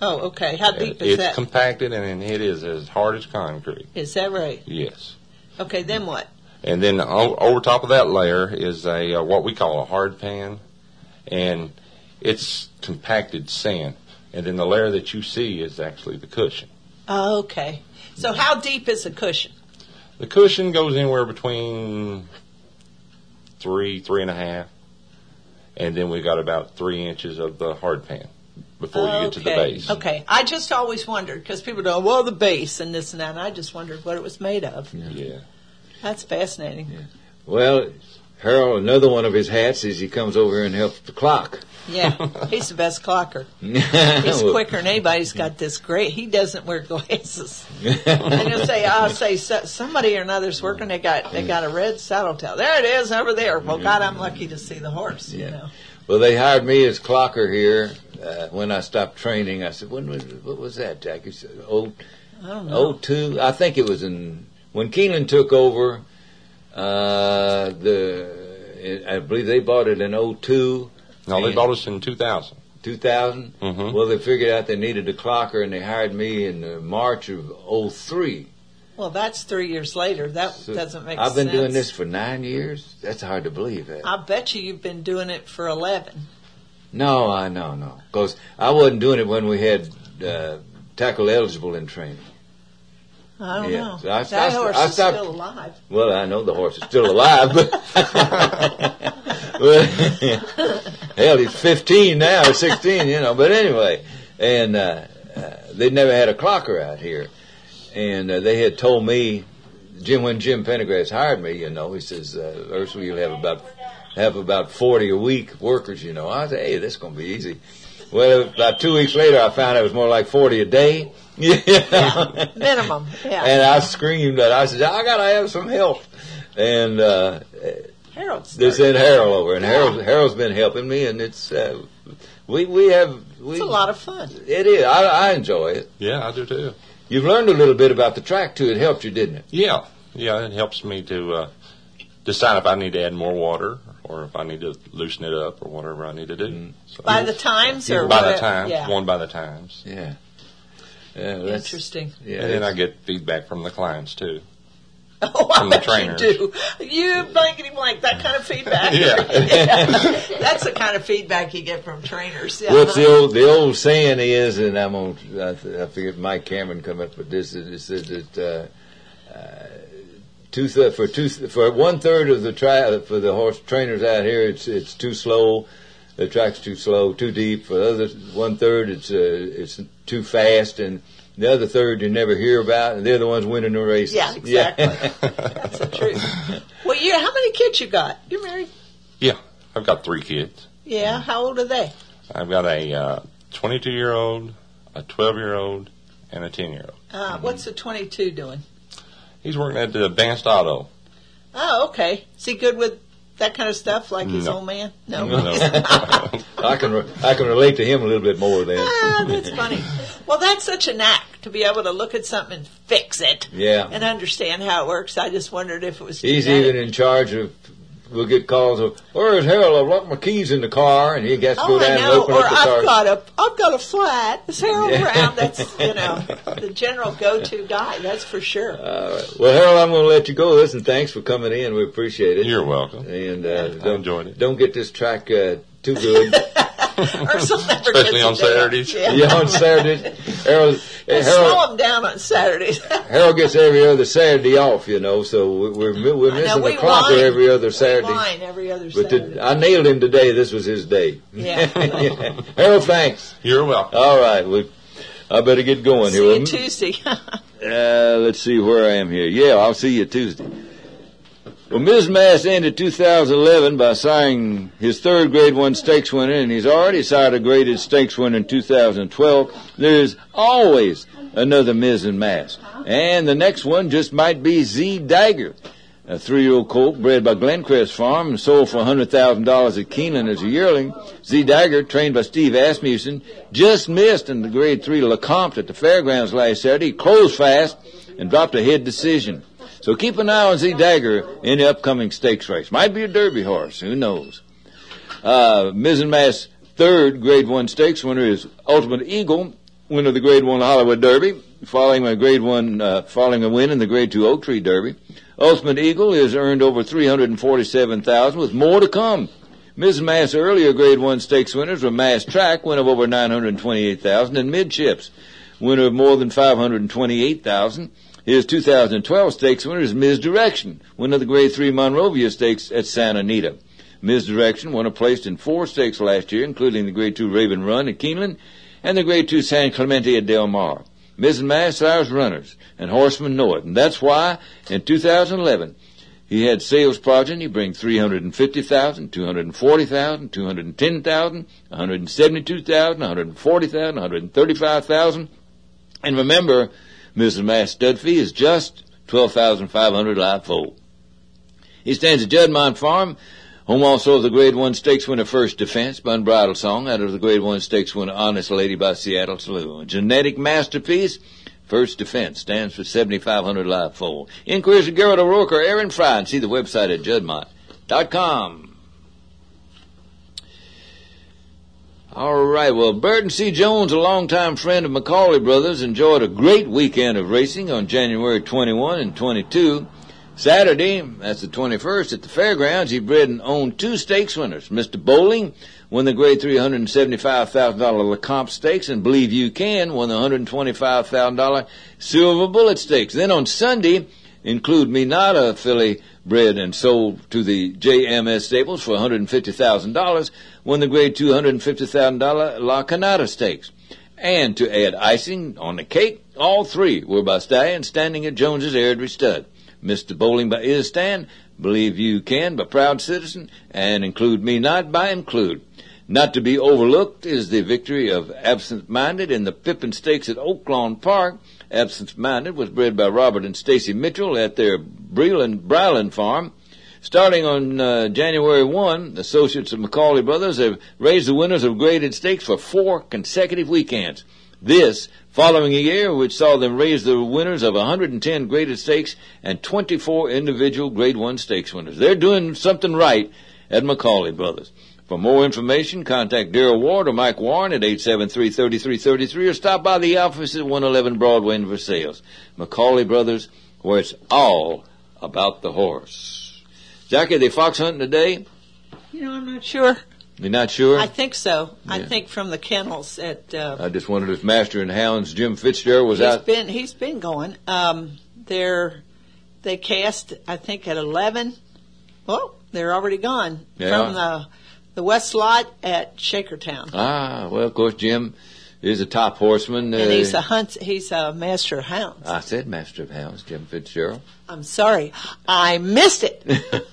Oh, okay. How deep And is it's that? compacted, and it is as hard as concrete. Is that right? Yes. Okay, then what? And then o- over top of that layer is a uh, what we call a hard pan, and it's compacted sand. And then the layer that you see is actually the cushion. Oh, okay. So how deep is the cushion? The cushion goes anywhere between three, three and a half, and then we got about three inches of the hard pan before you get to the base. Okay. I just always wondered, because people go, well, the base and this and that, and I just wondered what it was made of. Yeah. yeah. That's fascinating. Yeah. Well, Harold, another one of his hats is he comes over here and helps the clock. Yeah, he's the best clocker. He's quicker than anybody. He's got this great. He doesn't wear glasses. And you'll say, "I'll say so, somebody or another's working. They got they got a red saddle tail. There it is over there. Well, God, I'm lucky to see the horse. Yeah. You know." Well, they hired me as clocker here uh, when I stopped training. I said, "When was what was that, Jack?" He said, "Oh, I don't know. oh two. I think it was in when Keeneland took over. Uh, the I believe they bought it in oh two. No, they bought us in two thousand. two thousand? Mm-hmm. Well, they figured out they needed a clocker, and they hired me in uh, March of oh three. Well, that's three years later. That So doesn't make I've sense. been doing this for nine years. That's hard to believe. That. I bet you you've been doing it for eleven. No, I no no because I wasn't doing it when we had uh, tackle eligible in training. I don't Yeah. know. So I- that I- horse I is stopped- still alive. Well, I know the horse is still alive, but well, hell, he's fifteen now or sixteen, you know. But anyway, and uh, uh, they never had a clocker out here, and uh, they had told me, Jim, when Jim Pendergrass hired me, you know, he says, uh, Ursula, you'll have about have about forty a week workers, you know. I said, hey, this is going to be easy. Well, about two weeks later, I found it was more like forty a day. Yeah, minimum. Yeah. And I screamed that I said, I gotta have some help. And uh, Harold's they sent Harold over, and Yeah. Harold Harold's been helping me, and it's uh, we we have we, It's a lot of fun. It is. I, I enjoy it. Yeah, I do too. You've learned a little bit about the track too. It helped you, didn't it? Yeah, yeah, it helps me to uh, decide if I need to add more water or if I need to loosen it up or whatever I need to do. Mm-hmm. So, By the times or by whatever? the times, Yeah. one by the times. Yeah. Yeah, that's, Interesting. Yeah, and then I it's- get feedback from the clients too. Oh, I From the bet trainers. you do. You blankety blank, that kind of feedback. Yeah. Yeah. That's the kind of feedback you get from trainers. Yeah. What's the old the old saying is, and I'm on. I, th- I forget Mike Cameron come up with this. It says that uh, uh, two th- for two for one third of the tri- for the horse trainers out here, it's it's too slow. The track's too slow, too deep. For the other one third, it's uh, it's too fast, and the other third you never hear about, and they're the ones winning the races. Yeah, exactly. That's the truth. Well, you, how many kids you got? You're married? Yeah, I've got three kids. Yeah. How old are they? I've got a uh, twenty-two-year-old, a twelve-year-old, and a ten-year-old. Uh, what's the twenty-two doing? He's working at the Advanced Auto. Oh, okay. Is he good with that kind of stuff, like his No. old man? No. No. I can re- I can relate to him a little bit more then. Ah, that's funny. Well, that's such a knack to be able to look at something and fix it. Yeah. And understand how it works. I just wondered if it was He's genetic. even in charge of. We'll get calls of, "Where's Harold? I've locked my keys in the car," and he gets to Oh, go I down and know. open Or up the I've car. got a, I've got a flat. Is Harold Yeah. around? That's, you know, the general go-to guy. That's for sure. All right. Well, Harold, I'm going to let you go. Listen, thanks for coming in. We appreciate it. You're welcome. And uh, I don't, enjoyed it. Don't get this track uh, too good. Ursula never Especially gets on a day off. Saturdays. Yeah. Yeah, on Saturdays. Harold, We'll Harold, slow him down on Saturdays. Harold gets every other Saturday off, you know, so we- we're, we're I know, missing we the clocker whine. every other We Saturday. whine every other But Saturday. the, I nailed him today. This was his day. Yeah. Harold, thanks. You're welcome. All right. We, I better get going See here. you Tuesday. Uh, let's see where I am here. Yeah, I'll see you Tuesday. Well, Miz Mass ended two thousand eleven by siring his third Grade one stakes winner, and he's already sired a graded stakes winner in two thousand twelve. There's always another Miz and Mass. And the next one just might be Z Dagger, a three-year-old colt bred by Glencrest Farm and sold for one hundred thousand dollars at Keeneland as a yearling. Z Dagger, trained by Steve Asmussen, just missed in the Grade three Lecomte at the fairgrounds last Saturday. He closed fast and dropped a head decision. So keep an eye on Z Dagger in the upcoming stakes race. Might be a Derby horse. Who knows? Uh, Miz and Mass third Grade one stakes winner is Ultimate Eagle, winner of the Grade One Hollywood Derby, following a Grade One, uh, following a win in the Grade Two Oak Tree Derby. Ultimate Eagle has earned over three hundred forty-seven thousand dollars, with more to come. Missus Mass earlier Grade One stakes winners were Mass Track, winner of over nine hundred twenty-eight thousand dollars, and Midships, winner of more than five hundred twenty-eight thousand dollars. His two thousand twelve stakes winner is Misdirection, winner of the Grade Three Monrovia Stakes at Santa Anita. Misdirection won a place in four stakes last year, including the Grade Two Raven Run at Keeneland and the Grade Two San Clemente at Del Mar. Missus Mass hires runners, and horsemen know it, and that's why in two thousand eleven he had sales progeny bring three hundred fifty thousand dollars, two hundred forty thousand dollars, two hundred ten thousand dollars, one hundred seventy-two thousand dollars, one hundred forty thousand dollars, one hundred thirty-five thousand dollars. And remember, Missus Mass stud fee is just twelve thousand five hundred dollars live foal. He stands at Juddmonte Farm, home also of the Grade One Stakes winner First Defense by Unbridled Song, out of the Grade One Stakes winner Honest Lady by Seattle Saloon. A genetic masterpiece, First Defense stands for seventy-five hundred live foal. Inquiries of Gerald O'Rourke or Aaron Fry, and see the website at juddmonte dot com. All right, well, Burton C. Jones, a longtime friend of Macaulay Brothers, enjoyed a great weekend of racing on January twenty-first and twenty-second. Saturday, that's the twenty-first, at the fairgrounds, he bred and owned two stakes winners. Mister Bowling won the Grade three hundred seventy-five thousand dollars Lecomte Stakes, and Believe You Can won the one hundred twenty-five thousand dollars Silver Bullet Stakes. Then on Sunday, Include Me Not, a filly bred and sold to the J M S Stables for one hundred fifty thousand dollars, won the Grade two hundred fifty thousand dollars La Canada Stakes. And to add icing on the cake, all three were by stallions standing at Jones's Airdrie Stud. Mister Bowling by Is Stand, Believe You Can by Proud Citizen, and Include Me Not by Include. Not to be overlooked is the victory of Absent Minded in the Pippin Stakes at Oaklawn Park. Absent Minded was bred by Robert and Stacy Mitchell at their Breland, Bryland Farm. Starting on uh, January first, associates of Macaulay Brothers have raised the winners of graded stakes for four consecutive weekends. This following a year which saw them raise the winners of one hundred ten graded stakes and twenty-four individual Grade One stakes winners. They're doing something right at Macaulay Brothers. For more information, contact Darrell Ward or Mike Warren at eight seven three, three three three three or stop by the office at one eleven Broadway in Versailles. Macaulay Brothers, where it's all about the horse. Jackie, are they fox hunting today? You know, I'm not sure. You're not sure? I think so. Yeah. I think from the kennels at... Uh, I just wondered if Master and Hounds Jim Fitzgerald was he's out. Been, he's been going. Um, they're, they cast, I think, at eleven. Oh, they're already gone. Yeah. From the, the West Lot at Shakertown. Ah, well, of course, Jim is a top horseman. And uh, he's a hunt, he's a master of hounds. I said Master of Hounds, Jim Fitzgerald. I'm sorry. I missed it.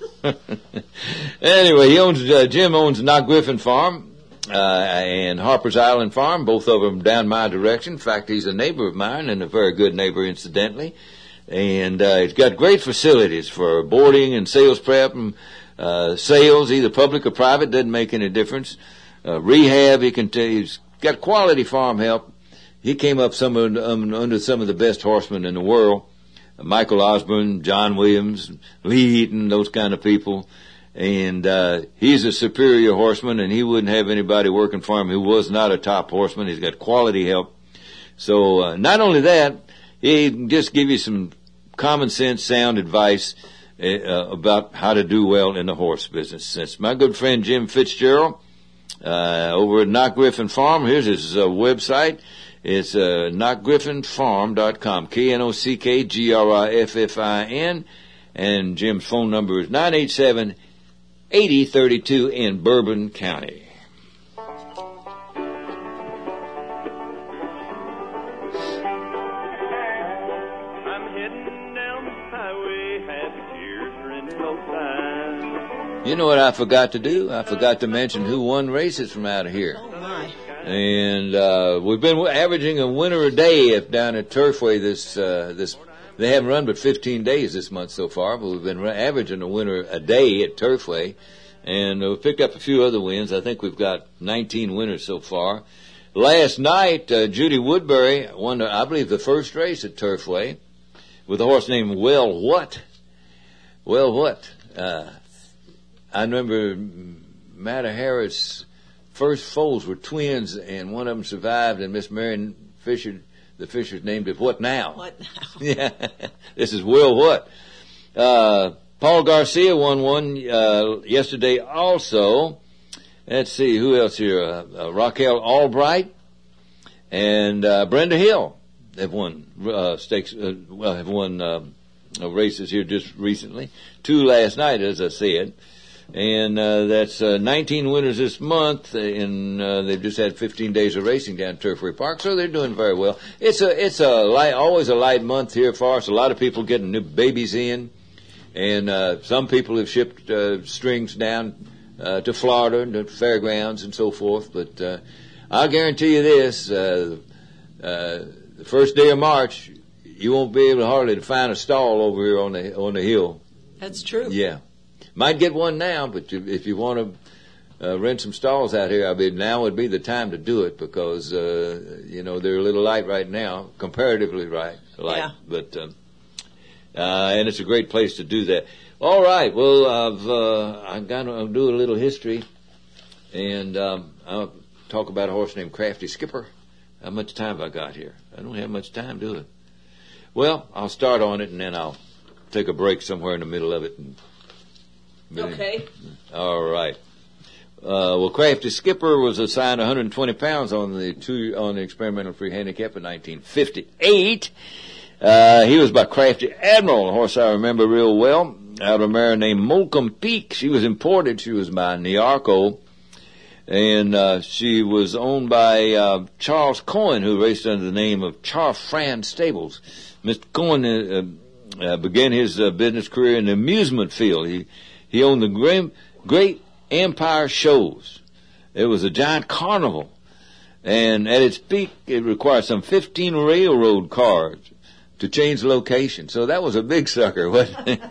Anyway, he owns, uh, Jim owns Knock Griffin Farm, uh, and Harper's Island Farm, both of them down my direction. In fact, he's a neighbor of mine and a very good neighbor, incidentally. And, uh, he's got great facilities for boarding and sales prep and, uh, sales, either public or private, doesn't make any difference. Uh, rehab, he can tell you, he's got quality farm help. He came up some of, um, under some of the best horsemen in the world. Michael Osborne, John Williams, Lee Eaton, those kind of people. And uh he's a superior horseman, and he wouldn't have anybody working for him who was not a top horseman. He's got quality help. So uh, not only that, he can just give you some common sense, sound advice uh, about how to do well in the horse business. That's my good friend Jim Fitzgerald uh over at Knock Griffin Farm. Here's his uh, website. It's uh, knock griffin farm dot com, K N O C K G R I F F I N, and Jim's phone number is nine eight seven, eight zero three two in Bourbon County. I'm heading down the highway, happy tears are in no time. You know what I forgot to do? I forgot to mention who won races from out of here. Oh, my. And uh we've been averaging a winner a day if down at Turfway this uh this they haven't run but fifteen days this month so far, but we've been averaging a winner a day at Turfway, and we've picked up a few other wins. I think we've got nineteen winners so far. Last night, uh, Judy Woodbury won, I believe, the first race at Turfway with a horse named Well What. Well What? Uh, I remember Matta Harris' first foals were twins, and one of them survived, and Miss Marion Fisher, the Fishers named it What Now? What now? Yeah, this is Will What. Uh, Paul Garcia won one uh, yesterday also. Let's see, who else here? Uh, uh, Raquel Albright and uh, Brenda Hill have won uh, stakes. Uh, well, have won uh, races here just recently. Two last night, as I said, and uh, that's uh, nineteen winners this month. And uh, they've just had fifteen days of racing down at Turfway Park, so they're doing very well. It's a it's a light, always a light month here for us. A lot of people getting new babies in, and uh, some people have shipped uh, strings down uh, to Florida and to fairgrounds and so forth. But uh, I'll guarantee you this: uh, uh, the first day of March, you won't be able to hardly to find a stall over here on the on the hill. That's true. Yeah. Might get one now, but if you want to uh, rent some stalls out here, I mean, now would be the time to do it because, uh, you know, they're a little light right now, comparatively right, light. Yeah. But, um, uh, and it's a great place to do that. All right. Well, I've, uh, I've got to do a little history, and um, I'll talk about a horse named Crafty Skipper. How much time have I got here? I don't have much time, do I? Well, I'll start on it, and then I'll take a break somewhere in the middle of it. And, okay. All right. Uh, well, Crafty Skipper was assigned one hundred twenty pounds on the two on the experimental free handicap in nineteen fifty-eight. Uh, he was by Crafty Admiral, a horse I remember real well, out of a mare named Molcomb Peak. She was imported. She was by Niarco, and uh, she was owned by uh, Charles Cohen, who raced under the name of Charfran Stables. Mister Cohen uh, uh, began his uh, business career in the amusement field. He he owned the great, great Empire Shows. It was a giant carnival, and at its peak, it required some fifteen railroad cars to change location. So that was a big sucker, wasn't it?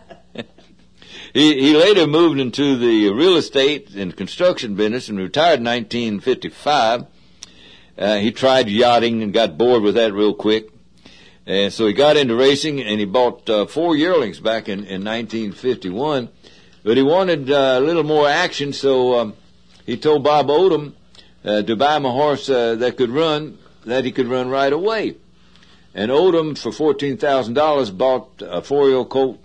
he, he later moved into the real estate and construction business and retired in nineteen fifty-five. Uh, he tried yachting and got bored with that real quick. And so he got into racing, and he bought uh, four yearlings back in, in nineteen fifty-one. But he wanted uh, a little more action, so um, he told Bob Odom uh, to buy him a horse uh, that could run, that he could run right away. And Odom, for fourteen thousand dollars, bought a four-year-old colt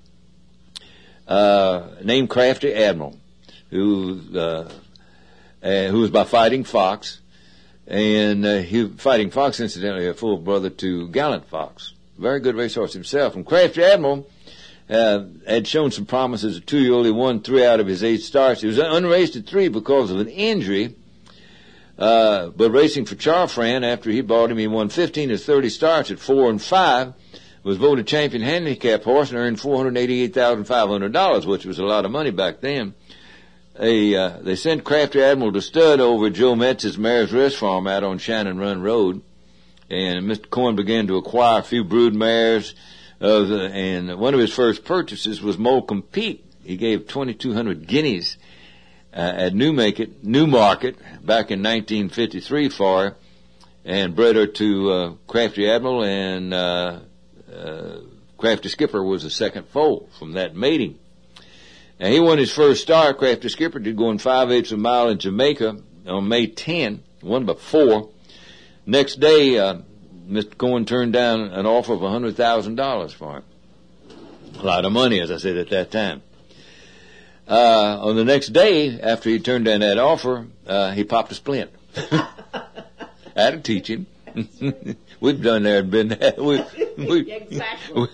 uh, named Crafty Admiral, who uh, uh, who was by Fighting Fox. And uh, he, Fighting Fox, incidentally, a full brother to Gallant Fox. Very good racehorse himself. And Crafty Admiral uh, had shown some promise as a two-year-old. He won three out of his eight starts. He was unraced at three because of an injury. Uh, but racing for Charfran, after he bought him, he won fifteen of thirty starts at four and five. Was voted champion handicap horse and earned four hundred eighty-eight thousand five hundred dollars, which was a lot of money back then. They, uh, they sent Crafty Admiral to stud over Joe Metz's Mare's Rest Farm out on Shannon Run Road. And Mister Cohen began to acquire a few brood mares. Of the, and one of his first purchases was Molcomb Peak. He gave twenty-two hundred guineas uh, at Newmarket, Newmarket back in nineteen fifty-three for her, and bred her to uh, Crafty Admiral, and uh, uh, Crafty Skipper was the second foal from that mating. Now, he won his first start. Crafty Skipper did go in five-eighths of a mile in Jamaica on May tenth, won by four. Next day, uh, Mister Cohen turned down an offer of one hundred thousand dollars for him. A lot of money, as I said at that time. Uh, on the next day, after he turned down that offer, uh, he popped a splint. I had to teach him. We've done there and been there. We, we, exactly.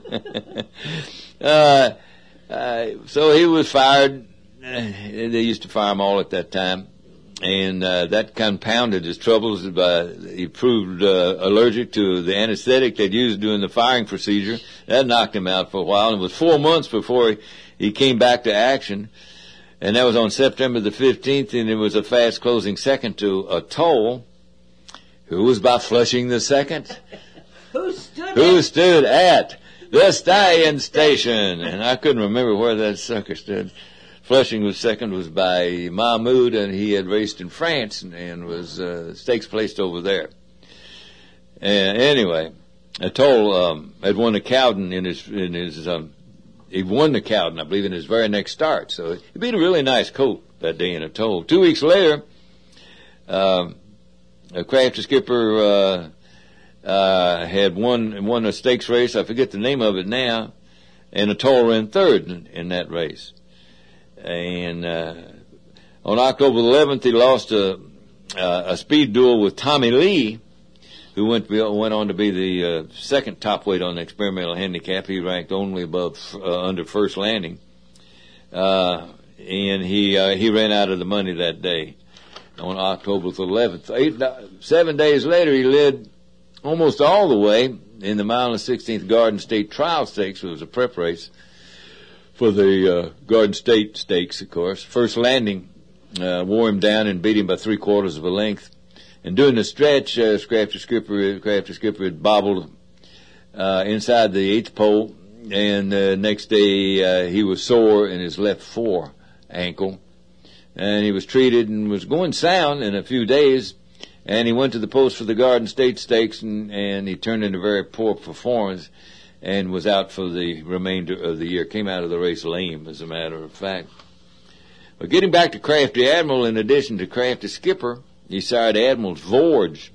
uh, uh, so he was fired. Uh, they used to fire him all at that time. And uh, that compounded his troubles. By, he proved uh, allergic to the anesthetic they'd used during the firing procedure. That knocked him out for a while. And it was four months before he, he came back to action. And that was on September the fifteenth, and it was a fast-closing second to Atoll, who was by Flushing the Second. Who stood Who at? stood at the Stallion Station. And I couldn't remember where that sucker stood. Flushing was second was by Mahmoud, and he had raced in France and, and was uh, stakes placed over there. And anyway, Atoll um, had won the Cowden in his in his um, he won the Cowden, I believe, in his very next start. So he beat a really nice colt that day in Atoll. Two weeks later, um, a Crafty Skipper uh, uh, had won, won a stakes race. I forget the name of it now. And Atoll ran third in, in that race. And, uh, on October eleventh, he lost a, uh, a speed duel with Tommy Lee, who went to be, went on to be the uh, second top weight on the experimental handicap. He ranked only above uh, under first landing, uh, and he uh, he ran out of the money that day on October eleventh. Eight, seven days later, he led almost all the way in the mile and sixteenth Garden State Trial Stakes. It was a prep race for the uh, Garden State Stakes, of course. First landing uh, wore him down and beat him by three quarters of a length. And during the stretch, uh, Crafty Skipper, Crafty Skipper had bobbled uh, inside the eighth pole, and uh, next day uh, he was sore in his left fore ankle, and he was treated and was going sound in a few days, and he went to the post for the Garden State Stakes, and, and he turned in a very poor performance and was out for the remainder of the year. Came out of the race lame, as a matter of fact. But getting back to Crafty Admiral, in addition to Crafty Skipper, he sired Admiral's Vorge.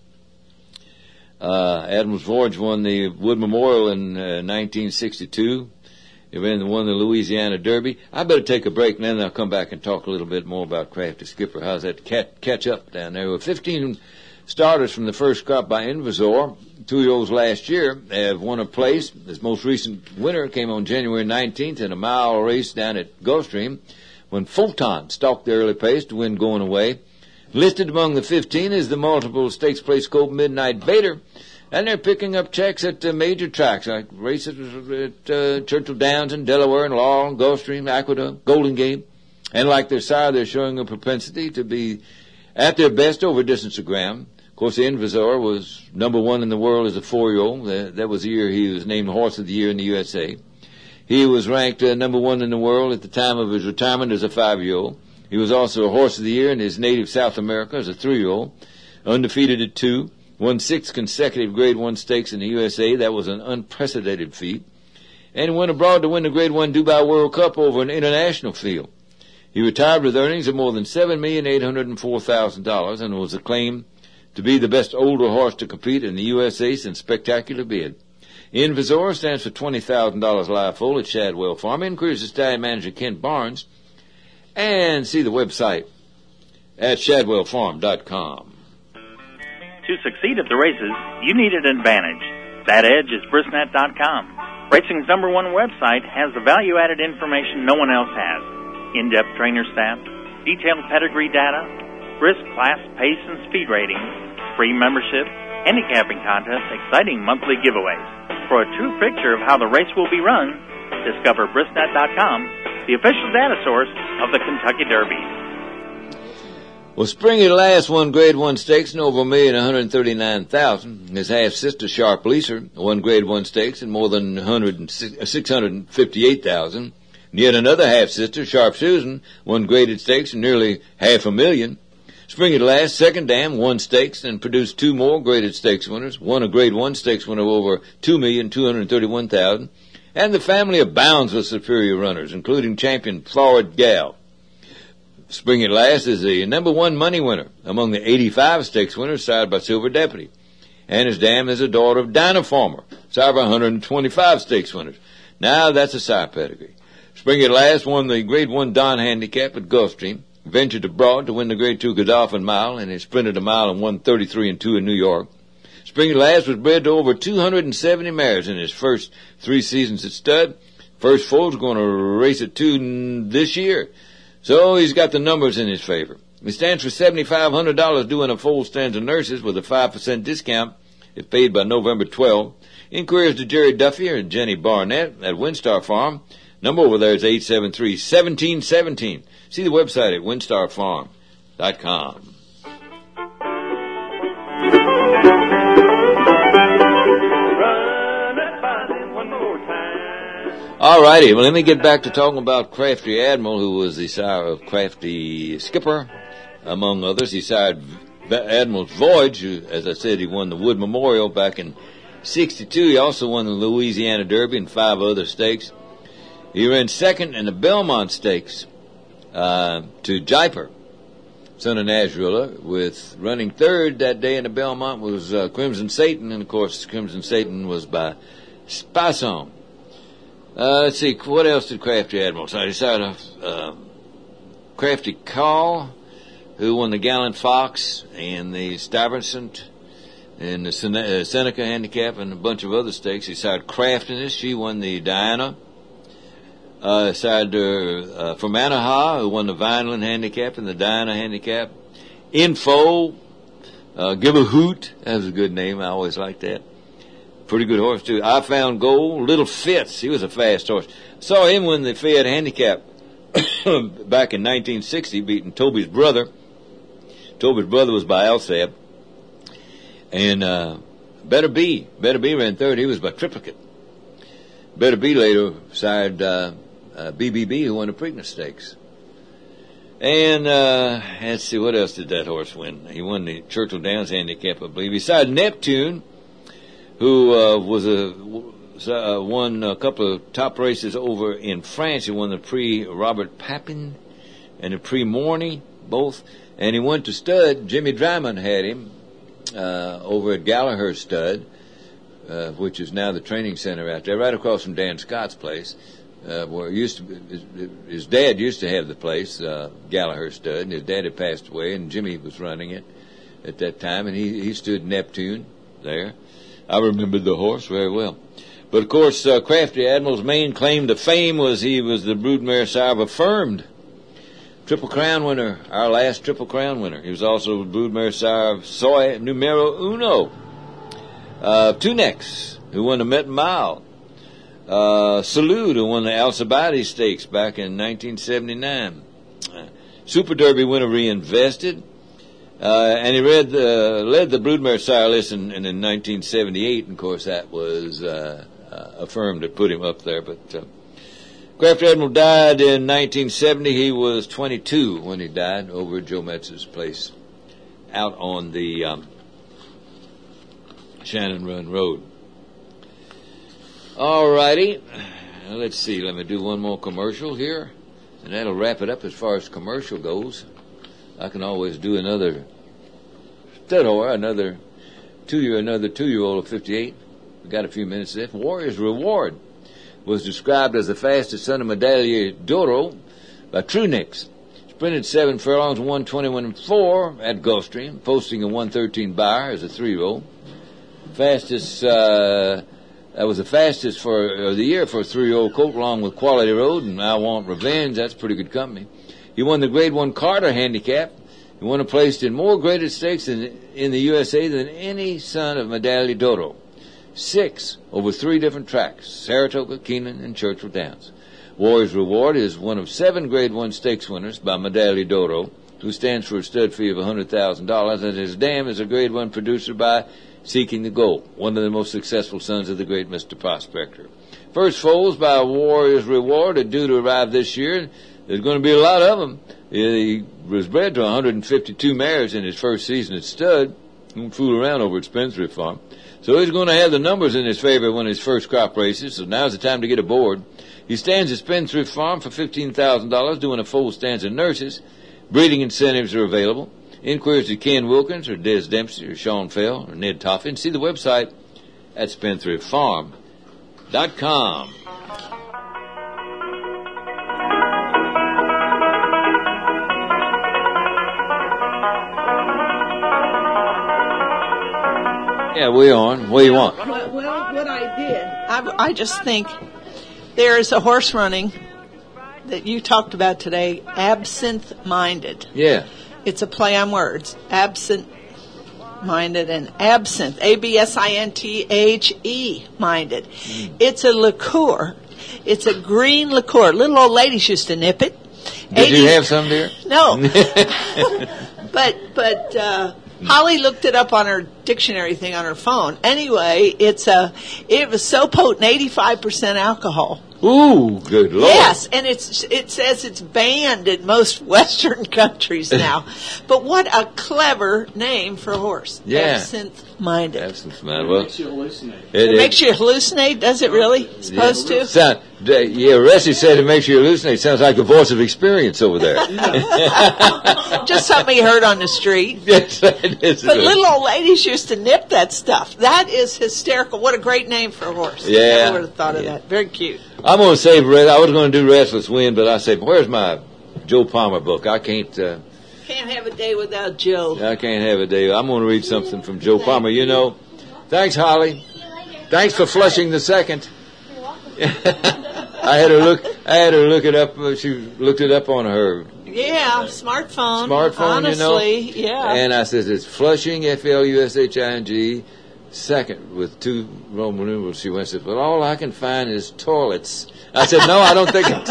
Uh, Admiral's Vorge won the Wood Memorial in uh, nineteen sixty-two. He ran won the Louisiana Derby. I better take a break, and then I'll come back and talk a little bit more about Crafty Skipper. How's that catch, catch up down there? Well, fifteen starters from the first crop by Invasor, two-year-olds last year, have won a place. This most recent winner came on January nineteenth in a mile race down at Gulfstream, when Fulton stalked the early pace to win going away. Listed among the fifteen is the multiple stakes place Colt Midnight Bader, and they're picking up checks at uh, major tracks like races at uh, Churchill Downs in Delaware and Laurel, Gulfstream, Aqueduct, Golden Gate. And like their sire, they're showing a propensity to be at their best over distance of ground. Of course, the Invasor was number one in the world as a four-year-old. That, that was the year he was named Horse of the Year in the U S A. He was ranked uh, number one in the world at the time of his retirement as a five-year-old. He was also a Horse of the Year in his native South America as a three-year-old, undefeated at two, won six consecutive Grade One stakes in the U S A. That was an unprecedented feat. And he went abroad to win the Grade One Dubai World Cup over an international field. He retired with earnings of more than seven million eight hundred four thousand dollars and was acclaimed to be the best older horse to compete in the U S A since Spectacular Bid. Invasor stands for twenty thousand dollars live full at Shadwell Farm. Inquiries to stallion manager Kent Barnes. And see the website at shadwell farm dot com. To succeed at the races, you need an advantage. That edge is brisnet dot com. Racing's number one website has the value-added information no one else has. In-depth trainer staff, detailed pedigree data, brisk class, pace, and speed ratings, free membership, handicapping contests, exciting monthly giveaways. For a true picture of how the race will be run, discover brisnet dot com, the official data source of the Kentucky Derby. Well, Springy Last won Grade One stakes and over a million one hundred thirty-nine thousand. His half sister Sharp Leaser won Grade One stakes and more than six hundred fifty-eight thousand. Yet another half sister, Sharp Susan, won graded stakes and nearly half a million. Springy Last, second dam, won stakes and produced two more graded stakes winners. Won a Grade One stakes winner of over two million two hundred thirty-one thousand. And the family abounds with superior runners, including champion Forward Gal. Springy Last is the number one money winner among the eighty-five stakes winners sired by Silver Deputy. And his dam is a daughter of Dynafarmer, sired by one hundred twenty-five stakes winners. Now that's a sire pedigree. Springy Last won the Grade One Don Handicap at Gulfstream, ventured abroad to win the Grade Two Godolphin Mile, and he sprinted a mile and won thirty-three and two in New York. Springy Last was bred to over two hundred seventy mares in his first three seasons at stud. First foal's going to race at two this year. So he's got the numbers in his favor. He stands for seven thousand five hundred dollars due in a full stand of nurses with a five percent discount if paid by November twelfth. Inquiries to Jerry Duffy or Jenny Barnett at Windstar Farm. Number over there is eight seven three, one seven one seven. See the website at winstar farm dot com. All righty, well, let me get back to talking about Crafty Admiral, who was the sire of Crafty Skipper, among others. He sired Admiral's Voyage, who, as I said, he won the Wood Memorial back in sixty-two. He also won the Louisiana Derby and five other stakes. He ran second in the Belmont Stakes uh, to Jaipur, son of Nazrilla, with running third that day in the Belmont was uh, Crimson Satan, and of course Crimson Satan was by Spasson. Uh, let's see, what else did Crafty Admiral say? He decided uh, Crafty Call, who won the Gallant Fox and the Stuyvesant and the Sen- uh, Seneca Handicap and a bunch of other stakes. He decided Craftiness, she won the Diana. Uh, decided uh, uh, from Anaha, who won the Vineland Handicap and the Diana Handicap. Info, uh, Give a Hoot, that was a good name, I always liked that. Pretty good horse, too. I Found Gold. Little Fitz, he was a fast horse. Saw him win the Fayette Handicap back in nineteen sixty, beating Toby's brother. Toby's brother was by Alsab. And uh, Better Be. Better Be ran third. He was by Triplicate. Better Be later side uh, uh, B B B, who won the Preakness Stakes. And uh, let's see, what else did that horse win? He won the Churchill Downs Handicap, I believe. Beside Neptune, who uh, was a uh, won a couple of top races over in France. He won the Prix Robert Papin and the Prix Morny, both. And he went to stud. Jimmy Dryman had him uh, over at Gallagher Stud, uh, which is now the training center out there, right across from Dan Scott's place, uh, where it used to be, his, his dad used to have the place, uh, Gallagher Stud, and his dad had passed away, and Jimmy was running it at that time, and he, he stood Neptune there. I remember the horse very well. But, of course, uh, Crafty Admiral's main claim to fame was he was the broodmare sire of Affirmed. Triple Crown winner, our last Triple Crown winner. He was also the broodmare sire of Soy Numero Uno. Uh, Two Necks, who won the Met Mile. Uh, Salute, who won the Alcibiades Stakes back in nineteen seventy-nine. Uh, Super Derby winner Reinvested. Uh, and he read the, led the broodmare sire list in, in, in nineteen seventy-eight, and of course that was uh, uh, Affirmed to put him up there. But uh, Crafty Admiral died in nineteen seventy. He was twenty-two when he died over at Joe Metz's place out on the um, Shannon Run Road. All righty. Now, let's see. Let me do one more commercial here, and that'll wrap it up as far as commercial goes. I can always do another stud horse, another two-year, another two-year-old of fifty-eight. We got a few minutes left. Warrior's Reward was described as the fastest son of Medaglia d'Oro by Truex. Sprinted seven furlongs, one twenty-one and four at Gulfstream, posting a one thirteen Beyer as a three-year-old. Fastest, uh, that was the fastest for uh, the year for a three-year-old colt, along with Quality Road and I Want Revenge. That's pretty good company. He won the Grade One Carter Handicap. He won a place in more graded stakes in, in the U S A than any son of Medaglia d'Oro. Six over three different tracks: Saratoga, Keeneland, and Churchill Downs. Warrior's Reward is one of seven Grade One stakes winners by Medaglia d'Oro, who stands for a stud fee of one hundred thousand dollars, and his dam is a Grade One producer by Seeking the Goal, one of the most successful sons of the great Mister Prospector. First foals by Warrior's Reward are due to arrive this year. There's going to be a lot of them. He was bred to one hundred fifty-two mares in his first season at stud. Don't fool around over at Spendthrift Farm. So he's going to have the numbers in his favor when his first crop races, so now's the time to get aboard. He stands at Spendthrift Farm for fifteen thousand dollars, doing a full stands of nurses. Breeding incentives are available. Inquiries to Ken Wilkins or Des Dempsey or Sean Fell or Ned Toffin. See the website at spendthrift farm dot com. Yeah, we on. What do you want? Well, well what I did, I, I just think there is a horse running that you talked about today, Absinthe-Minded. Yeah. It's a play on words. Absent-minded and absinthe. A B S I N T H E minded. Mm. It's a liqueur. It's a green liqueur. Little old ladies used to nip it. Did eighties you have some, dear? No. but, but, uh, Holly looked it up on her dictionary thing on her phone. Anyway, it's a, it was so potent, eighty-five percent alcohol. Ooh, good Lord. Yes, and it's it says it's banned in most Western countries now. But what a clever name for a horse. Yeah. Absinthe absent-minded. Absent-minded. Well, It makes you hallucinate. It, It makes you hallucinate, does it really? It's supposed yeah. to? Sound, yeah, Ressie said it makes you hallucinate. Sounds like a voice of experience over there. Just something he heard on the street. Yes, it is. But little old ladies used to nip that stuff. That is hysterical. What a great name for a horse. Yeah. I never would have thought of Yeah. that. Very cute. I'm going to say, I was going to do Restless Wind, but I said, where's my Joe Palmer book? I can't, uh, Can't have a day without Joe. I can't have a day. I'm going to read something from Joe Palmer. You know, thanks, Holly. Thanks for flushing the second. I had her look. I had her look it up. uh, She looked it up on her Yeah, smartphone. smartphone. Honestly, you know. yeah. And I said it's Flushing, F L U S H I N G, second with two Roman numerals. She went and said, "Well, all I can find is toilets." I said, "No, I don't think it."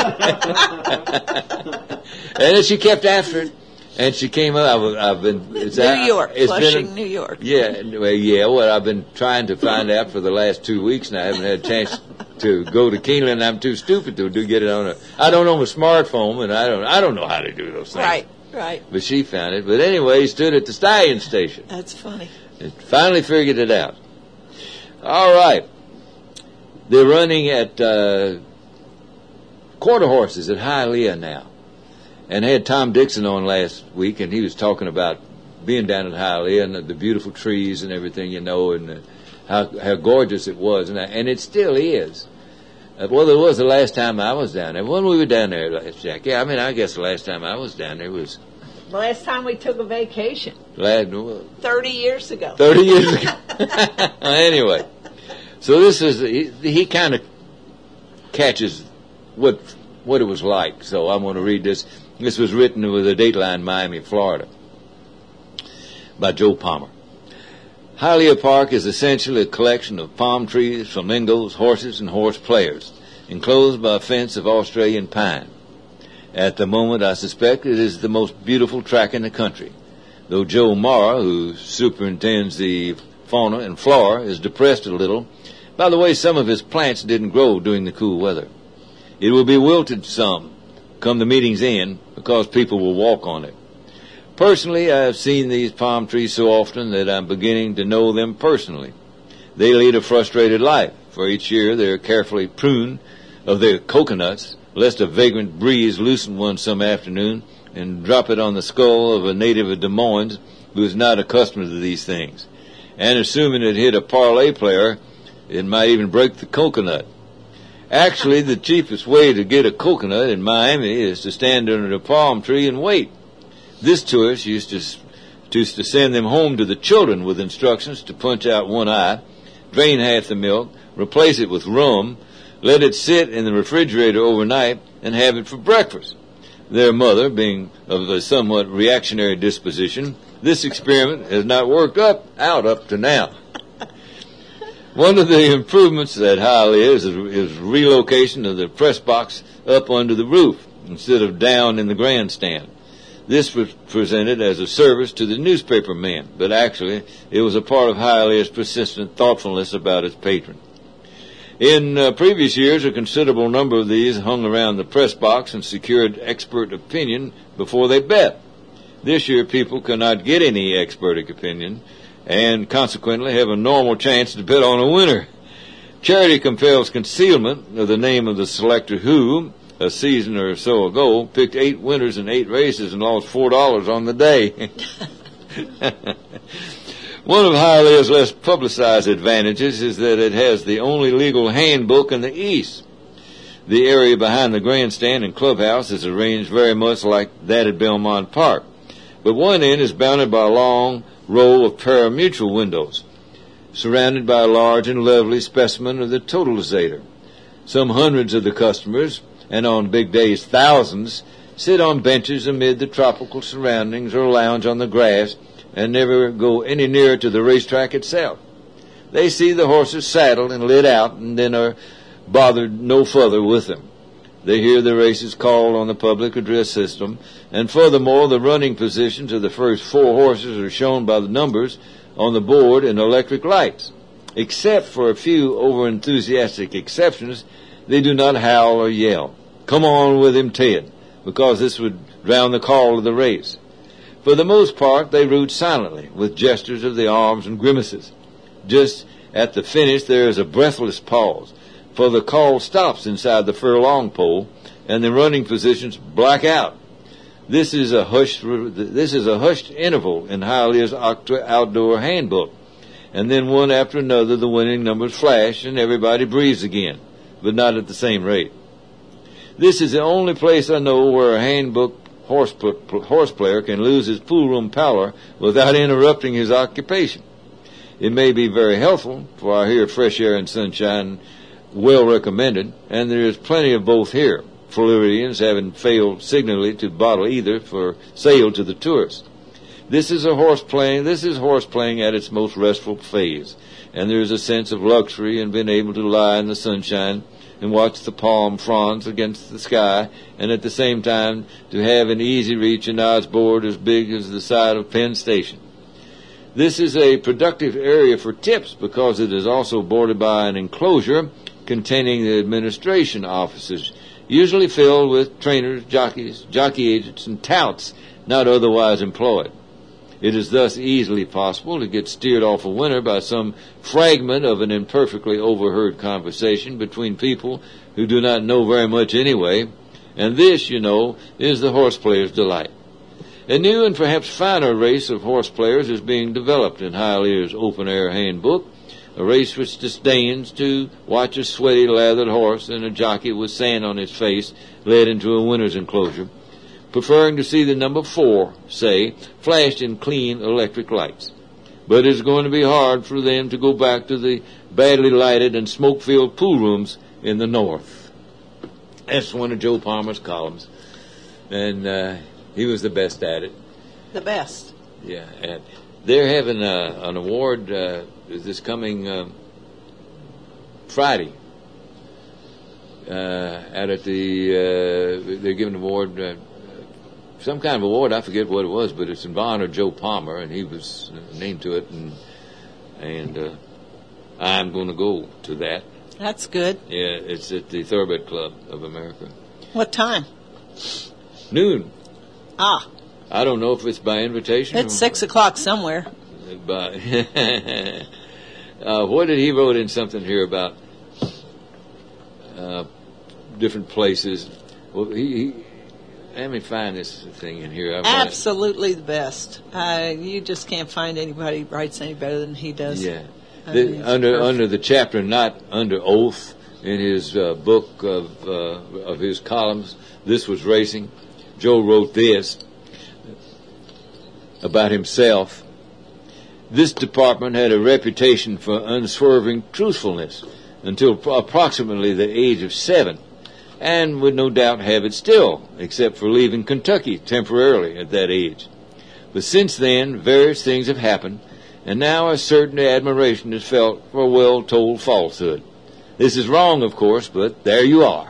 And then she kept after it. And she came up. I was, I've been it's New out, York, it's Flushing, been, New York. Yeah, well, yeah. Well, I've been trying to find out for the last two weeks now. I haven't had a chance to go to Keeneland. I'm too stupid to do get it on a. I don't own a smartphone, and I don't. I don't know how to do those things. Right, right. But she found it. But anyway, he stood at the stallion station. That's funny. And finally figured it out. All right, they're running at uh, quarter horses at Hialeah now. And I had Tom Dixon on last week, and he was talking about being down at Hialeah and the, the beautiful trees and everything, you know, and uh, how how gorgeous it was, and, I, and it still is. Uh, well, it was the last time I was down there. When we were down there last, Jack? Yeah, I mean, I guess the last time I was down there was The last time we took a vacation, last well, thirty years ago. thirty years ago. Anyway, so this is he, he kind of catches what what it was like. So I'm going to read this. This was written with a Dateline, Miami, Florida, by Joe Palmer. Hialeah Park is essentially a collection of palm trees, flamingos, horses, and horse players, enclosed by a fence of Australian pine. At the moment, I suspect it is the most beautiful track in the country, though Joe Mara, who superintends the fauna and flora, is depressed a little by the way some of his plants didn't grow during the cool weather. It will be wilted some come the meeting's end because people will walk on it. Personally, I have seen these palm trees so often that I'm beginning to know them personally. They lead a frustrated life, for each year they are carefully pruned of their coconuts, lest a vagrant breeze loosen one some afternoon and drop it on the skull of a native of Des Moines who is not accustomed to these things. And assuming it hit a parlay player, it might even break the coconut. Actually, the cheapest way to get a coconut in Miami is to stand under the palm tree and wait. This tourist used to, used to send them home to the children with instructions to punch out one eye, drain half the milk, replace it with rum, let it sit in the refrigerator overnight, and have it for breakfast. Their mother, being of a somewhat reactionary disposition, this experiment has not worked up out up to now. One of the improvements at Hialeah is, is relocation of the press box up under the roof instead of down in the grandstand. This was presented as a service to the newspaper men, but actually it was a part of Hialeah's persistent thoughtfulness about its patron. In uh, previous years, a considerable number of these hung around the press box and secured expert opinion before they bet. This year, people cannot get any expert opinion and consequently have a normal chance to bet on a winner. Charity compels concealment of the name of the selector who, a season or so ago, picked eight winners in eight races and lost four dollars on the day. One of Hialeah's less publicized advantages is that it has the only legal handbook in the East. The area behind the grandstand and clubhouse is arranged very much like that at Belmont Park, but one end is bounded by a long row of pari-mutuel windows, surrounded by a large and lovely specimen of the totalizator. Some hundreds of the customers, and on big days thousands, sit on benches amid the tropical surroundings or lounge on the grass and never go any nearer to the racetrack itself. They see the horses saddled and lit out and then are bothered no further with them. They hear the races called on the public address system, and furthermore, the running positions of the first four horses are shown by the numbers on the board in electric lights. Except for a few over-enthusiastic exceptions, they do not howl or yell. Come on with him, Ted, because this would drown the call of the race. For the most part, they root silently, with gestures of the arms and grimaces. Just at the finish, there is a breathless pause, for the call stops inside the furlong pole, and the running physicians black out. This is a hushed, this is a hushed interval in Hialeah's outdoor handbook, and then one after another the winning numbers flash, and everybody breathes again, but not at the same rate. This is the only place I know where a handbook horse, horse player can lose his pool room pallor without interrupting his occupation. It may be very helpful, for I hear fresh air and sunshine well recommended, and there is plenty of both here, Floridians having failed signally to bottle either for sale to the tourists. This is a horse playing, this is horse playing at its most restful phase, and there is a sense of luxury in being able to lie in the sunshine and watch the palm fronds against the sky, and at the same time to have in easy reach an odds board as big as the side of Penn Station. This is a productive area for tips because it is also bordered by an enclosure containing the administration offices, usually filled with trainers, jockeys, jockey agents, and touts not otherwise employed. It is thus easily possible to get steered off a winner by some fragment of an imperfectly overheard conversation between people who do not know very much anyway, and this, you know, is the horse player's delight. A new and perhaps finer race of horse players is being developed in Hialeah's open-air handbook, a race which disdains to watch a sweaty, lathered horse and a jockey with sand on his face led into a winner's enclosure, preferring to see the number four, say, flashed in clean electric lights. But it's going to be hard for them to go back to the badly lighted and smoke-filled pool rooms in the north. That's one of Joe Palmer's columns, and uh, he was the best at it. The best. Yeah, and they're having uh, an award uh, this coming uh, Friday. Uh, out at the, uh, they're giving an award, uh, some kind of award, I forget what it was, but it's in honor of Joe Palmer, and he was named to it, and and uh, I'm going to go to that. That's good. Yeah, it's at the Thoroughbred Club of America. What time? Noon. Ah. I don't know if it's by invitation. It's six o'clock somewhere. But uh, what did he wrote in something here about uh, different places? Well, he, he let me find this thing in here. I've Absolutely the best. Uh, you just can't find anybody who writes any better than he does. Yeah. I The, mean, under perfect. under the chapter not under oath in his uh, book of uh, of his columns, This Was Racing, Joe wrote this about himself. This department had a reputation for unswerving truthfulness until pro- approximately the age of seven, and would no doubt have it still, except for leaving Kentucky temporarily at that age. But since then, various things have happened, and now a certain admiration is felt for well-told falsehood. This is wrong, of course, but there you are.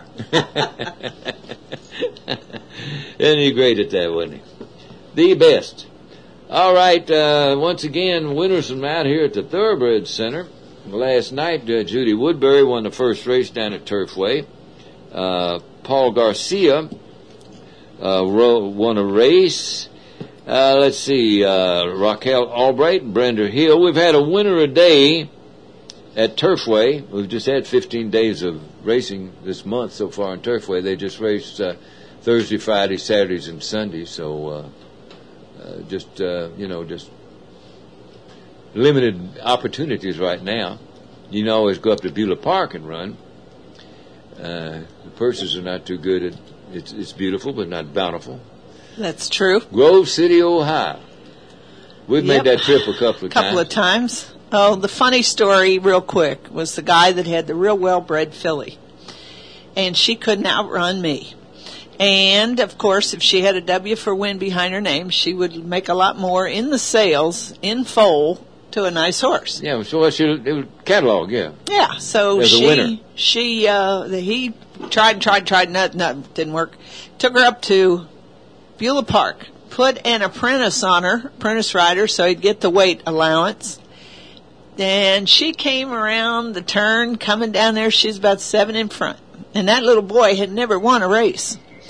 Isn't he great at that, wasn't he? The best. All right, uh, once again, winners from out here at the Thoroughbred Center. Last night, uh, Judy Woodbury won the first race down at Turfway. Uh, Paul Garcia uh, ro- won a race. Uh, let's see, uh, Raquel Albright and Brenda Hill. We've had a winner a day at Turfway. We've just had fifteen days of racing this month so far in Turfway. They just raced uh, Thursday, Friday, Saturdays, and Sundays. So uh, uh, just, uh, you know, just limited opportunities right now. You can always go up to Beulah Park and run. Uh, the purses are not too good. At, it's, it's beautiful, but not bountiful. That's true. Grove City, Ohio. We've Yep. made that trip a couple of couple times. of times. Oh, the funny story, real quick, was the guy that had the real well-bred filly. And she couldn't outrun me. And, of course, if she had a W for win behind her name, she would make a lot more in the sales, in foal, to a nice horse. Yeah, so what's your it was catalog, yeah. Yeah, so As a she, winner. she, uh, the, he tried and tried and tried, nothing, nothing, didn't work. Took her up to Beulah Park, put an apprentice on her, apprentice rider, so he'd get the weight allowance. And she came around the turn, coming down there, she's about seven in front. And that little boy had never won a race.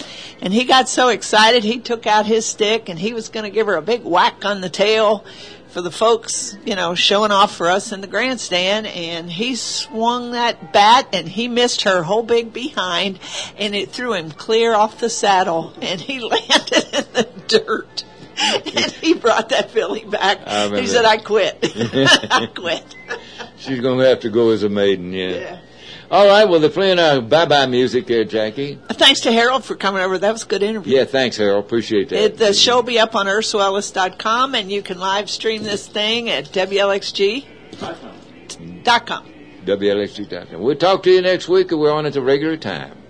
And he got so excited, he took out his stick, and he was going to give her a big whack on the tail for the folks, you know, showing off for us in the grandstand. And he swung that bat, and he missed her whole big behind, and it threw him clear off the saddle, and he landed in the dirt. And he brought that filly back. He said, I quit. I quit. She's going to have to go as a maiden, yeah. Yeah. All right, well, they're playing our bye-bye music there, Jackie. Thanks to Harold for coming over. That was a good interview. Yeah, thanks, Harold. Appreciate that. It, the show will be up on Ursel Ellis dot com, and you can live stream this thing at W L X G dot com. W L X G dot com. We'll talk to you next week, and we're on at the regular time.